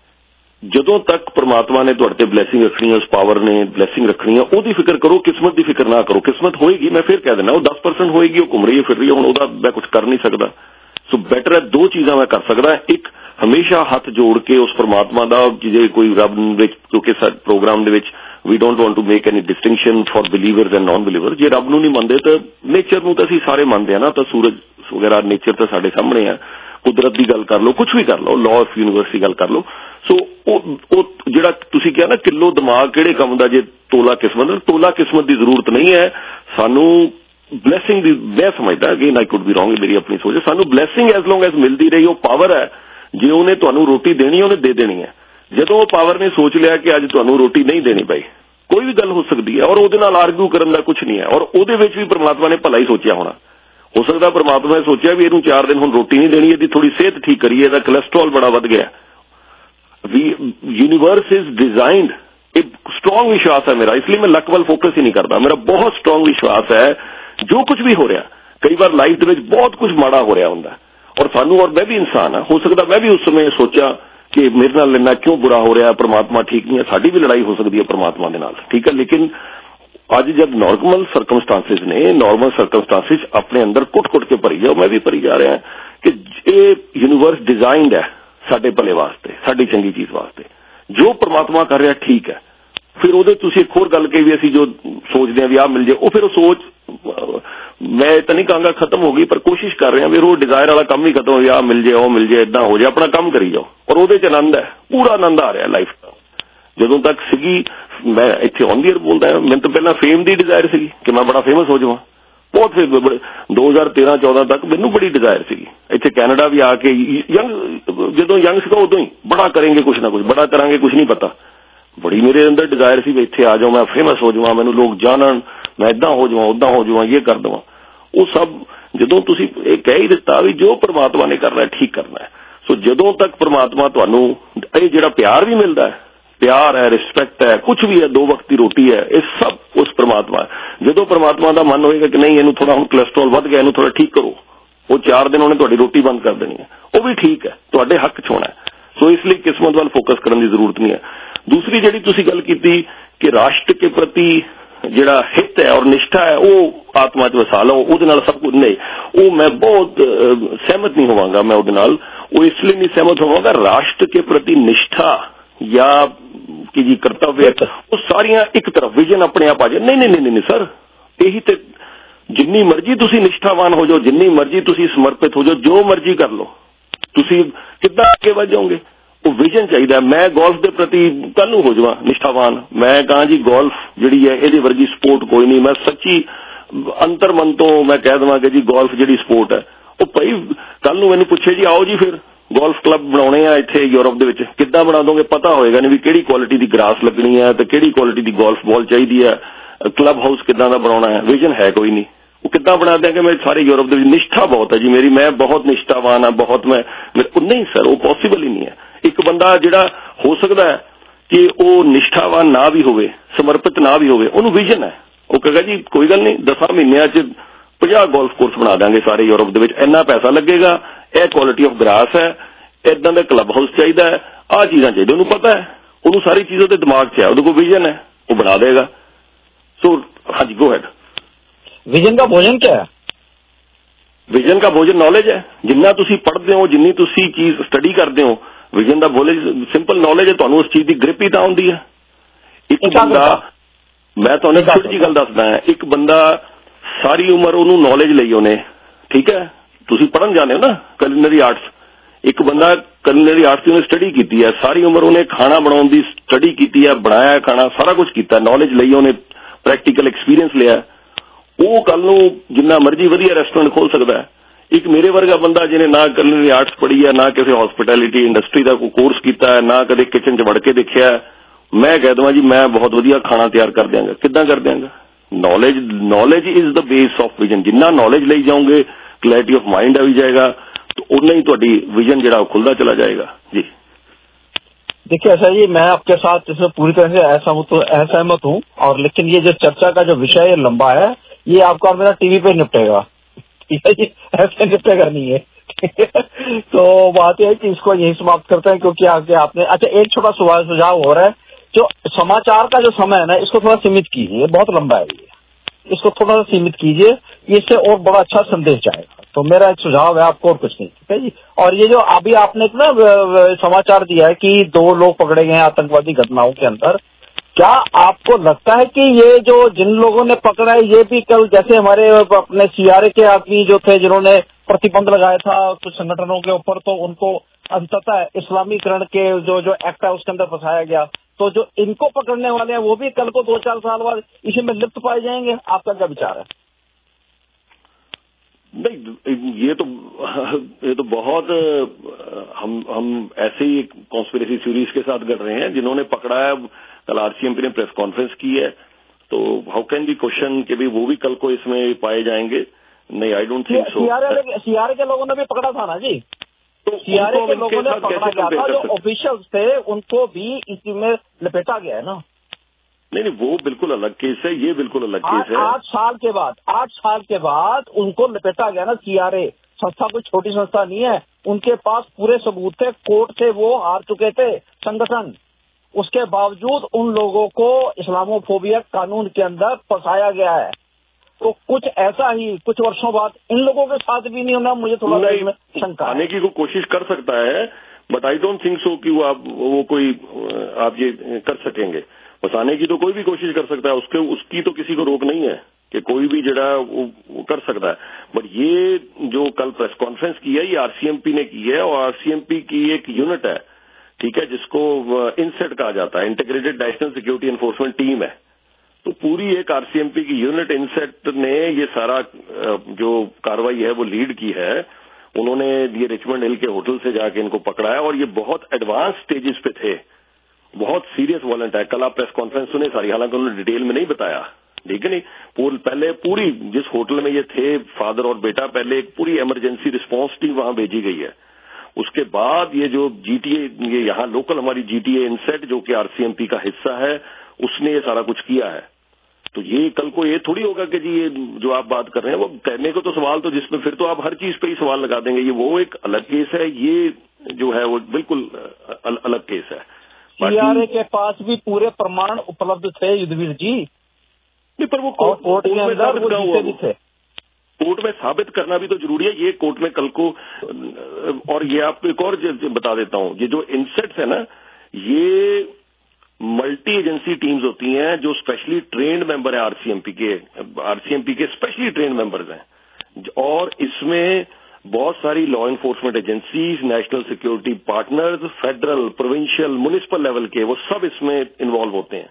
ਜਦੋਂ ਤੱਕ ਪਰਮਾਤਮਾ ਨੇ ਤੁਹਾਡੇ ਤੇ ਬਲੈਸਿੰਗ ਰੱਖਣੀ ਹੈ, ਉਸ ਪਾਵਰ ਨੇ ਬਲੈਸਿੰਗ ਰੱਖਣੀ ਹੈ, ਉਹਦੀ ਫਿਕਰ ਕਰੋ, ਕਿਸਮਤ ਦੀ ਫਿਕਰ ਨਾ ਕਰੋ। ਕਿਸਮਤ ਹੋਏਗੀ, ਮੈਂ ਫਿਰ ਕਹਿ ਦਿੰਦਾ, ਉਹ ਦਸ ਪਰਸੈਂਟ ਹੋਏਗੀ, ਉਹ ਘੁੰਮ ਰਹੀ ਹੈ ਫਿਰ ਰਹੀ ਹੈ, ਹੁਣ ਉਹਦਾ ਮੈਂ ਕੁਝ ਕਰ ਨਹੀਂ ਸਕਦਾ। ਸੋ ਬੈਟਰ ਹੈ ਦੋ ਚੀਜ਼ਾਂ ਮੈਂ ਕਰ ਸਕਦਾ, ਇੱਕ ਹਮੇਸ਼ਾ ਹੱਥ ਜੋੜ ਕੇ ਉਸ ਪਰਮਾਤਮਾ ਦਾ, ਜੇ ਕੋਈ ਰੱਬ ਵਿੱਚ, ਕਿਉਂਕਿ ਸਾਡੇ ਪ੍ਰੋਗਰਾਮ ਦੇ ਵਿੱਚ we don't want to make any distinction for believers and non believer. ਜੇ ਰੱਬ ਨੂੰ ਨਹੀਂ ਮੰਨਦੇ ਤਾਂ ਨੇਚਰ ਨੂੰ ਤਾਂ ਅਸੀਂ ਸਾਰੇ ਮੰਨਦੇ ਆ ਨਾ, ਤਾਂ ਸੂਰਜ ਵਗੈਰਾ ਨੇਚਰ ਤਾਂ ਸਾਡੇ ਸਾਹਮਣੇ ਆ, ਕੁਦਰਤ ਦੀ ਗੱਲ ਕਰ ਲਓ, ਕੁਝ ਵੀ ਕਰ ਲਓ, ਲਾਅ ਆਫ ਯੂਨੀਵਰਸ ਦੀ ਗੱਲ ਕਰ ਲਓ। ਸੋ ਉਹ ਜਿਹੜਾ ਤੁਸੀਂ ਕਿਹਾ ਨਾ ਕਿਲੋ ਦਿਮਾਗ ਕਿਹੜੇ ਕੰਮ ਦਾ ਜੇ ਤੋਲਾ ਕਿਸਮਤ, ਤੋਲਾ ਕਿਸਮਤ ਦੀ ਜ਼ਰੂਰਤ ਨਹੀਂ ਹੈ ਸਾਨੂੰ। ਬਲੈਸਿੰਗ ਦੀ ਮੈਂ ਸਮਝਦਾ, again I could be wrong, ਮੇਰੀ ਆਪਣੀ ਸੋਚ ਹੈ, ਸਾਨੂੰ ਬਲੈਸਿੰਗ ਐਜ਼ ਲੌਂਗ ਐਜ਼ ਮਿਲਦੀ ਰਹੀ। ਉਹ ਪਾਵਰ ਹੈ, ਜੇ ਉਹਨੇ ਤੁਹਾਨੂੰ ਰੋਟੀ ਦੇਣੀ ਉਹਨੇ ਦੇ ਦੇਣੀ ਹੈ। ਜਦੋਂ ਉਹ ਪਾਵਰ ਨੇ ਸੋਚ ਲਿਆ ਕਿ ਅੱਜ ਤੁਹਾਨੂੰ ਰੋਟੀ ਨਹੀਂ ਦੇਣੀ ਪਈ, ਕੋਈ ਵੀ ਗੱਲ ਹੋ ਸਕਦੀ ਹੈ, ਔਰ ਉਹਦੇ ਨਾਲ ਆਰਗੂ ਕਰਨ ਦਾ ਕੁਝ ਨਹੀਂ ਹੈ, ਔਰ ਉਹਦੇ ਵਿੱਚ ਵੀ ਪਰਮਾਤਮਾ ਨੇ ਭਲਾ ਹੀ ਸੋਚਿਆ ਹੋਣਾ। ਹੋ ਸਕਦਾ ਪਰਮਾਤਮਾ ਨੇ ਸੋਚਿਆ ਵੀ ਇਹਨੂੰ ਚਾਰ ਦਿਨ ਹੁਣ ਰੋਟੀ ਨਹੀਂ ਦੇਣੀ, ਇਹਦੀ ਥੋੜੀ ਸਿਹਤ ਠੀਕ ਕਰੀਏ, ਇਹਦਾ ਕੋਲੈਸਟਰੋਲ ਬੜਾ ਵੱਧ ਗਿਆ। ਵੀ ਯੂਨੀਵਰਸ ਇਜ਼ ਡਿਜ਼ਾਈਨਡ, ਇਹ ਸਟਰੋਂਗ ਵਿਸ਼ਵਾਸ ਹੈ ਮੇਰਾ, ਇਸ ਲਈ ਮੈਂ ਲੱਕ ਵੱਲ ਫੋਕਸ ਹੀ ਨਹੀਂ ਕਰਦਾ। ਮੇਰਾ ਬਹੁਤ ਸਟਰੋਂਗ ਵਿਸ਼ਵਾਸ ਹੈ ਜੋ ਕੁਝ ਵੀ ਹੋ ਰਿਹਾ, ਕਈ ਵਾਰ ਲਾਈਫ ਦੇ ਵਿੱਚ ਬਹੁਤ ਕੁਝ ਮਾੜਾ ਹੋ ਰਿਹਾ ਹੁੰਦਾ, ਔਰ ਸਾਨੂੰ, ਔਰ ਮੈਂ ਵੀ ਇਨਸਾਨ ਹਾਂ, ਹੋ ਸਕਦਾ ਮੈਂ ਵੀ ਉਸ ਸਮੇਂ ਸੋਚਾਂ ਕਿ ਮੇਰੇ ਨਾਲ ਇੰਨਾ ਕਿਉਂ ਬੁਰਾ ਹੋ ਰਿਹਾ, ਪਰਮਾਤਮਾ ਠੀਕ ਨਹੀਂ ਹੈ, ਸਾਡੀ ਵੀ ਲੜਾਈ ਹੋ ਸਕਦੀ ਹੈ ਪਰਮਾਤਮਾ ਦੇ ਨਾਲ। ਠੀਕ ਹੈ, ਲੇਕਿਨ ਅੱਜ ਜਦ ਨਾਰਮਲ ਸਰਕਮਸਟਾਂਸਿਸ ਨੇ, ਨਾਰਮਲ ਸਰਕਮਸਟਾਂਸਿਸ ਆਪਣੇ ਅੰਦਰ ਕੁੱਟ-ਕੁੱਟ ਕੇ ਭਰੀ ਜਾਓ, ਮੈਂ ਵੀ ਭਰੀ ਜਾ ਰਿਹਾ ਕਿ ਇਹ ਯੂਨੀਵਰਸ ਡਿਜ਼ਾਈਨਡ ਹੈ ਸਾਡੇ ਭਲੇ ਵਾਸਤੇ, ਸਾਡੀ ਚੰਗੀ ਚੀਜ਼ ਵਾਸਤੇ। ਜੋ ਪਰਮਾਤਮਾ ਕਰ ਰਿਹਾ ਠੀਕ ਹੈ। ਫਿਰ ਉਹਦੇ ਤੁਸੀਂ ਇੱਕ ਹੋਰ ਗੱਲ ਕਹੀ ਵੀ ਅਸੀਂ ਜੋ ਸੋਚਦੇ ਹਾਂ ਵੀ ਆਹ ਮਿਲ ਜੇ, ਉਹ ਫਿਰ ਉਹ ਸੋਚ ਮੈਂ ਤਾਂ ਨਹੀਂ ਕਹਾਂਗਾ ਖਤਮ ਹੋ ਗਈ, ਪਰ ਕੋਸ਼ਿਸ਼ ਕਰ ਰਹੇ ਹਾਂ ਵੀ ਉਹ ਡਿਜ਼ਾਇਰ ਵਾਲਾ ਕੰਮ ਹੀ ਖਤਮ ਹੋ ਗਿਆ, ਆਹ ਮਿਲ ਜੇ, ਉਹ ਮਿਲ ਜੇ, ਏਦਾਂ ਹੋ ਜਾਏ, ਆਪਣਾ ਕੰਮ ਕਰੀ ਜਾਓ, ਔਰ ਉਹਦੇ ਚ ਆਨੰਦ ਹੈ, ਪੂਰਾ ਆਨੰਦ ਆ ਰਿਹਾ ਲਾਈਫ ਦਾ। ਜਦੋਂ ਤੱਕ ਸੀਗੀ, ਮੈਂ ਇੱਥੇ ਔਨ ਦੀ ਏਅਰ ਬੋਲਦਾ, ਮੈਨੂੰ ਤਾਂ ਪਹਿਲਾਂ ਫੇਮ ਦੀ ਡਿਜ਼ਾਇਰ ਸੀਗੀ ਕਿ ਮੈਂ ਬੜਾ ਫੇਮਸ ਹੋ ਜਾਵਾਂ, ਬਹੁਤ ਫੇਮ। ਦੋ ਹਜ਼ਾਰ ਤੇਰਾਂ ਚੌਦਾਂ ਤੱਕ ਮੈਨੂੰ ਬੜੀ ਡਿਜ਼ਾਇਰ ਸੀਗੀ। ਇੱਥੇ ਕੈਨੇਡਾ ਵੀ ਆ ਕੇ ਯੰਗ, ਜਦੋਂ ਯੰਗ ਸੀਗਾ ਉਦੋਂ ਹੀ ਬੜਾ ਕਰਾਂਗੇ ਕੁਛ ਨਾ ਕੁਛ, ਬੜਾ ਕਰਾਂਗੇ ਕੁਛ ਨਹੀਂ ਪਤਾ, ਬੜੀ ਮੇਰੇ ਅੰਦਰ ਡਿਜ਼ਾਇਰ ਸੀ ਵੀ ਇੱਥੇ ਆ ਜਾਵਾਂ, ਮੈਂ ਫੇਮਸ ਹੋ ਜਾਵਾਂ, ਮੈਨੂੰ ਲੋਕ ਜਾਣਨ, ਮੈਂ ਏਦਾਂ ਹੋ ਜਾਵਾਂ, ਉੱਦਾਂ ਹੋ ਜਾਵਾਂ, ਇਹ ਕਰ ਦੇਵਾਂ। ਉਹ ਸਭ ਜਦੋਂ ਤੁਸੀਂ ਇਹ ਕਹਿ ਹੀ ਦਿੱਤਾ ਵੀ ਜੋ ਪਰਮਾਤਮਾ ਨੇ ਕਰਨਾ ਠੀਕ ਕਰਨਾ ਹੈ। ਸੋ ਜਦੋਂ ਤੱਕ ਪਰਮਾਤਮਾ ਤੁਹਾਨੂੰ ਇਹ ਜਿਹੜਾ ਪਿਆਰ ਵੀ ਮਿਲਦਾ ਹੈ, ਪਿਆਰ ਹੈ, ਰਿਸਪੈਕਟ ਹੈ, ਕੁਝ ਵੀ ਹੈ, ਦੋ ਵਕਤ ਦੀ ਰੋਟੀ ਹੈ, ਇਹ ਸਭ ਉਸ ਪਰਮਾਤਮਾ ਹੈ। ਜਦੋਂ ਪਰਮਾਤਮਾ ਦਾ ਮਨ ਹੋਏਗਾ ਕਿ ਨਹੀਂ ਇਹਨੂੰ ਥੋੜਾ ਹੁਣ ਕੋਲੈਸਟਰੋਲ ਵੱਧ ਗਿਆ, ਇਹਨੂੰ ਥੋੜਾ ਠੀਕ ਕਰੋ, ਉਹ ਚਾਰ ਦਿਨ ਉਹਨੇ ਤੁਹਾਡੀ ਰੋਟੀ ਬੰਦ ਕਰ ਦੇਣੀ ਹੈ, ਉਹ ਵੀ ਠੀਕ ਹੈ, ਤੁਹਾਡੇ ਹੱਕ ਚ ਹੋਣਾ ਹੈ। ਸੋ ਇਸ ਲਈ ਕਿਸਮਤ ਵੱਲ ਫੋਕਸ ਕਰਨ ਦੀ ਜ਼ਰੂਰਤ ਨਹੀਂ ਹੈ। ਦੂਸਰੀ ਜਿਹੜੀ ਤੁਸੀਂ ਗੱਲ ਕੀਤੀ ਕਿ ਰਾਸ਼ਟਰ ਕੇ ਪ੍ਰਤੀ ਜਿਹੜਾ ਹਿੱਤ ਹੈ ਔਰ ਨਿਸ਼ਠਾ ਹੈ ਉਹ ਆਤਮਾ ਚ ਵਸਾ ਲਓ, ਉਹਦੇ ਨਾਲ ਸਭ ਕੁਝ ਨਹੀਂ, ਉਹ ਮੈਂ ਬਹੁਤ ਸਹਿਮਤ ਨਹੀਂ ਹੋਵਾਂਗਾ ਮੈਂ ਉਹਦੇ ਨਾਲ। ਉਹ ਇਸ ਲਈ ਨਹੀਂ ਸਹਿਮਤ ਹੋਵਾਂਗਾ, ਰਾਸ਼ਟਰ ਕੇ ਪ੍ਰਤੀ ਨਿਸ਼ਠਾ ਜਾਂ ਕਿ ਜੀ ਕਰਤੱਵ, ਉਹ ਸਾਰੀਆਂ ਇੱਕ ਤਰਫ ਵਿਜ਼ਨ ਆਪਣੇ ਆਪ ਆ ਜਾਏ। ਨਹੀਂ ਨਹੀਂ ਨਹੀਂ ਨਹੀਂ ਸਰ, ਇਹੀ ਤੇ ਜਿੰਨੀ ਮਰਜ਼ੀ ਤੁਸੀਂ ਨਿਸ਼ਠਾਵਾਨ ਹੋ ਜਾਓ, ਜਿੰਨੀ ਮਰਜ਼ੀ ਤੁਸੀਂ ਸਮਰਪਿਤ ਹੋ ਜਾਓ, ਜੋ ਮਰਜ਼ੀ ਕਰ ਲਓ, ਤੁਸੀਂ ਕਿੱਦਾਂ ਅੱਗੇ ਵਧ ਜਾਓਗੇ? ਉਹ ਵਿਜ਼ਨ ਚਾਹੀਦਾ। ਮੈਂ ਗੋਲਫ ਦੇ ਪ੍ਰਤੀ ਕੱਲ ਨੂੰ ਹੋ ਜਾਵਾਂ ਨਿਸ਼ਠਾਵਾਨ, ਮੈਂ ਕਹਾਂ ਜੀ ਗੋਲਫ ਜਿਹੜੀ ਹੈ ਇਹਦੇ ਵਰਗੀ ਸਪੋਰਟ ਕੋਈ ਨਹੀਂ, ਮੈਂ ਸੱਚੀ ਅੰਤਰਮਨ ਤੋਂ ਮੈਂ ਕਹਿ ਦੇਵਾਂ ਕਿ ਜੀ ਗੋਲਫ ਜਿਹੜੀ ਸਪੋਰਟ ਹੈ ਉਹ ਭਾਈ ਕੱਲ ਨੂੰ ਮੈਨੂੰ ਪੁੱਛੇ ਜੀ ਆਓ ਜੀ ਫਿਰ ਗੋਲਫ ਕਲੱਬ ਬਣਾਉਣੇ ਆ ਇੱਥੇ ਯੂਰਪ ਦੇ ਵਿੱਚ, ਕਿੱਦਾਂ ਬਣਾ ਦੋਗੇ? ਪਤਾ ਹੋਏਗਾ ਨਹੀਂ ਵੀ ਕਿਹੜੀ ਕੁਆਲਿਟੀ ਦੀ ਗਰਾਸ ਲੱਗਣੀ ਹੈ ਤੇ ਕਿਹੜੀ ਕੁਆਲਿਟੀ ਦੀ ਗੋਲਫ ਬਾਲ ਚਾਹੀਦੀ ਹੈ, ਕਲੱਬ ਹਾਊਸ ਕਿੱਦਾਂ ਦਾ ਬਣਾਉਣਾ ਹੈ, ਵਿਜ਼ਨ ਹੈ ਕੋਈ ਨਹੀਂ। ਉਹ ਕਿੱਦਾਂ ਬਣਾ ਦਿਆਂਗੇ? ਮੈਂ ਸਾਰੇ ਯੂਰਪ ਦੇ ਵਿੱਚ ਨਿਸ਼ਠਾ ਬਹੁਤ ਹੈ ਜੀ ਮੇਰੀ, ਮੈਂ ਬਹੁਤ ਨਿਸ਼ਠਾਵਾਨ ਹਾਂ, ਬਹੁਤ ਮੈਂ ਨਹੀਂ ਸਰ, ਉਹ ਪੋਸੀਬਲ ਹੀ ਨਹੀਂ ਹੈ। ਇੱਕ ਬੰਦਾ ਜਿਹੜਾ ਹੋ ਸਕਦਾ ਹੈ ਕਿ ਉਹ ਨਿਸ਼ਠਾਵਾਨ ਨਾ ਵੀ ਹੋਵੇ, ਸਮਰਪਿਤ ਨਾ ਵੀ ਹੋਵੇ, ਉਹਨੂੰ ਵਿਜ਼ਨ ਹੈ, ਉਹ ਕਹੇਗਾ ਜੀ ਕੋਈ ਗੱਲ ਨਹੀਂ ਦਸਾਂ ਮਹੀਨਿਆਂ ਚ ਪੰਜਾਹ ਗੋਲਫ ਕੋਰਸ ਬਣਾ ਦਾਂਗੇ ਸਾਰੇ ਯੂਰਪ ਦੇ ਵਿੱਚ, ਇੰਨਾ ਪੈਸਾ ਲੱਗੇਗਾ, ਇਹ ਕੁਆਲਿਟੀ ਆਫ ਗਰਾਸ ਹੈ, ਇਦਾਂ ਦਾ ਕਲੱਬ ਹਾਊਸ ਚਾਹੀਦਾ ਹੈ, ਆਹ ਚੀਜ਼ਾਂ ਚਾਹੀਦੀਆਂ, ਉਹਨੂੰ ਪਤਾ ਹੈ, ਉਹਨੂੰ ਸਾਰੀ ਚੀਜ਼ਾਂ ਉਹਦੇ ਦਿਮਾਗ 'ਚ ਹੈ, ਉਹਦੇ ਕੋਲ ਵਿਜ਼ਨ ਹੈ, ਉਹ ਬਣਾ ਦੇਗਾ। ਸੋ ਹਾਂਜੀ ਗੋ ਹੈਡ। ਵਿਜ਼ਨ ਦਾ ਭੋਜਨ ਕਿਆ ਹੈ? ਵਿਜ਼ਨ ਦਾ ਭੋਜਨ ਨੌਲੇਜ ਹੈ। ਜਿੰਨਾ ਤੁਸੀਂ ਪੜ੍ਹਦੇ ਹੋ, ਜਿੰਨੀ ਤੁਸੀਂ ਚੀਜ਼ ਸਟੱਡੀ ਕਰਦੇ ਹੋ, ਵਿਜ਼ਨ ਦਾ ਭੋਜਨ ਸਿੰਪਲ ਨੌਲੇਜ ਹੈ, ਤੁਹਾਨੂੰ ਉਸ ਚੀਜ਼ ਦੀ ਗ੍ਰਿਪ ਹੀ ਤਾਂ ਹੁੰਦੀ ਹੈ। ਇੱਕ ਬੰਦਾ, ਮੈਂ ਤੁਹਾਨੂੰ ਇੱਕ ਛੋਟੀ ਜਿਹੀ ਗੱਲ ਦੱਸਦਾ ਹਾਂ, ਇੱਕ ਬੰਦਾ ਸਾਰੀ ਉਮਰ ਉਹਨੂੰ ਨੌਲੇਜ ਲਈ ਉਹਨੇ, ਠੀਕ ਹੈ, ਤੁਸੀਂ ਪੜ੍ਹਨ ਜਾਂਦੇ ਹੋ ਨਾ ਕੁਲਿਨਰੀ ਆਰਟਸ, ਇੱਕ ਬੰਦਾ ਕੁਲਿਨਰੀ ਆਰਟਸ ਦੀ ਉਹਨੇ ਸਟੱਡੀ ਕੀਤੀ ਹੈ, ਸਾਰੀ ਉਮਰ ਉਹਨੇ ਖਾਣਾ ਬਣਾਉਣ ਦੀ ਸਟੱਡੀ ਕੀਤੀ ਹੈ, ਬਣਾਇਆ ਖਾਣਾ, ਸਾਰਾ ਕੁਝ ਕੀਤਾ, ਨੌਲੇਜ ਲਈ ਉਹਨੇ, ਪ੍ਰੈਕਟੀਕਲ ਐਕਸਪੀਰੀਅੰਸ ਲਿਆ, ਉਹ ਕੱਲ ਨੂੰ ਜਿੰਨਾ ਮਰਜ਼ੀ ਵਧੀਆ ਰੈਸਟੋਰੈਂਟ ਖੋਲ ਸਕਦਾ ਹੈ। ਇੱਕ ਮੇਰੇ ਵਰਗਾ ਬੰਦਾ ਜਿਹਨੇ ਨਾ ਕੁਲਿਨਰੀ ਆਰਟਸ ਪੜ੍ਹੀ ਹੈ, ਨਾ ਕਿਸੇ ਹਸਪਿਟੈਲਿਟੀ ਇੰਡਸਟਰੀ ਦਾ ਕੋਈ ਕੋਰਸ ਕੀਤਾ ਹੈ, ਨਾ ਕਦੇ ਕਿਚਨ 'ਚ ਵੜ ਕੇ ਦੇਖਿਆ, ਮੈਂ ਕਹਿ ਦਵਾਂ ਜੀ ਮੈਂ ਬਹੁਤ ਵਧੀਆ ਖਾਣਾ ਤਿਆਰ ਕਰ ਦਿਆਂਗਾ। ਕਿੱਦਾਂ ਕਰ ਦਿਆਂਗਾ? Knowledge knowledge is the base of vision. ਜਿੰਨਾ ਨੌਲੇਜ ਲਈ ਜਾਓਗੇ ਕਲੈਰਿਟੀ ਆਫ ਮਾइंड ਆ ਵੀ जाएगा तो उतना ही ਤੁਹਾਡੀ विजन ਜਿਹੜਾ ਉਹ खुलता चला जाएगा। जी देखिए ऐसा जी, मैं आपके साथ इसमें पूरी तरह से असहमत असहमत हूँ, और लेकिन ये जो चर्चा का जो विषय है लंबा है, ये आपका और मेरा टीवी पे निपटेगा, ठीक है जी, ऐसे निपटेगा नहीं है। तो बात यह है कि इसको यही समाप्त करते हैं, क्योंकि आगे आपने अच्छा एक छोटा सवाल सुझाव हो रहा है, जो समाचार का जो समय है ना, इसको थोड़ा सीमित कीजिए, बहुत लंबा है ये, इसको थोड़ा सा सीमित कीजिए, इससे और बड़ा अच्छा संदेश जाएगा। तो मेरा एक सुझाव है आपको, और कुछ नहीं, ठीक है जी। और ये जो अभी आपने ना समाचार दिया है कि दो लोग पकड़े गए हैं आतंकवादी घटनाओं के अंदर, क्या आपको लगता है कि ये जो जिन लोगों ने पकड़ा है, ये भी कल जैसे हमारे अपने सीआरए के आदमी जो थे जिन्होंने प्रतिबंध लगाया था कुछ संगठनों के ऊपर, तो उनको अंततः इस्लामीकरण के जो जो एक्ट है उसके अंदर फंसाया गया, तो जो इनको पकड़ने वाले हैं वो भी कल को दो चार साल बाद इसी में लिप्त पाए जाएंगे? आपका क्या विचार है? नहीं, ये तो ये तो बहुत हम हम ऐसे ही कॉन्स्पिरेसी थ्योरीज के साथ गढ़ रहे हैं। जिन्होंने पकड़ा है, कल आरसीएमपी ने प्रेस कॉन्फ्रेंस की है, तो हाउ कैन बी क्वेश्चन कि भी वो भी कल को इसमें पाए जाएंगे? नहीं, I don't think so. CRA के लोगों ने भी पकड़ा था ना जी, तो सीआरए के लोगों ने पकड़ा गया था, जो ऑफिशियल्स थे उनको भी इसी में लपेटा गया है ना। नहीं नहीं, वो बिल्कुल अलग केस है, ये बिल्कुल अलग केस है। आठ साल के बाद आठ साल के बाद उनको लपेटा गया ना। सीआरए संस्था कोई छोटी संस्था नहीं है, उनके पास पूरे सबूत थे, कोर्ट से वो हार चुके थे संगठन, उसके बावजूद उन लोगों को इस्लामोफोबिया कानून के अंदर फंसाया गया है। तो कुछ ऐसा ही कुछ वर्षों बाद इन लोगों के साथ भी नहीं होना, मुझे थोड़ा इसमें शंका आने की कोशिश कर सकता है, but I don't think so कि वो आप वो कोई आप ये कर सकेंगे। फंसाने की तो कोई भी कोशिश कर सकता है, उसके उसकी तो किसी को रोक नहीं है कि कोई भी जड़ा वो, वो कर सकता है। बट ये जो कल प्रेस कॉन्फ्रेंस की है, ये आरसीएमपी ने की है, और आरसीएमपी की एक यूनिट है, ठीक है, जिसको इनसेट कहा जाता है, integrated national security enforcement team है। तो पूरी एक आरसीएमपी की यूनिट इनसेट ने ये सारा जो कार्रवाई है वो लीड की है। उन्होंने ये रिचमंड हिल के होटल से जाके इनको पकड़ा है, और ये बहुत एडवांस स्टेजेस पे थे, बहुत सीरियस वारंट है। कल आप प्रेस कॉन्फ्रेंस सुने सारी, हालांकि उन्होंने डिटेल में नहीं बताया, ठीक है नहीं। पूर, पहले पूरी जिस होटल में ये थे फादर और बेटा, पहले एक पूरी इमरजेंसी रिस्पांस टीम वहां भेजी गई है। उसके बाद ये जो जीटीए, ये यहाँ लोकल हमारी जीटीए इनसेट जो कि आरसीएमपी का हिस्सा है, उसने ये सारा कुछ किया है। तो ये कल को ये थोड़ी होगा कि जी ये जो आप बात कर रहे हैं वो कहने को तो सवाल, तो जिसमें फिर तो आप हर चीज पे ही सवाल लगा देंगे, ये वो एक अलग केस है, ये जो है वो बिल्कुल अल, अलग केस है। सीआरए के पास भी पूरे प्रमाण उपलब्ध थे युद्धवीर जी। नहीं, पर वो कोर्ट, कोर्ट में साबित कहाँ हुआ? थे कोर्ट में साबित करना भी तो जरूरी है। ये कोर्ट में कल को, और ये आपको एक और बता देता हूँ, ये जो इनसेट्स है ना, ये मल्टी एजेंसी टीम्स होती हैं जो स्पेशली ट्रेन्ड मेंबर है आरसीएमपी के आरसीएमपी के स्पेशली ट्रेन्ड मेंबर्स हैं, और इसमें बहुत सारी law enforcement agencies, national security partners, federal, provincial, municipal level के, वो सब इसमें इन्वॉल्व होते हैं।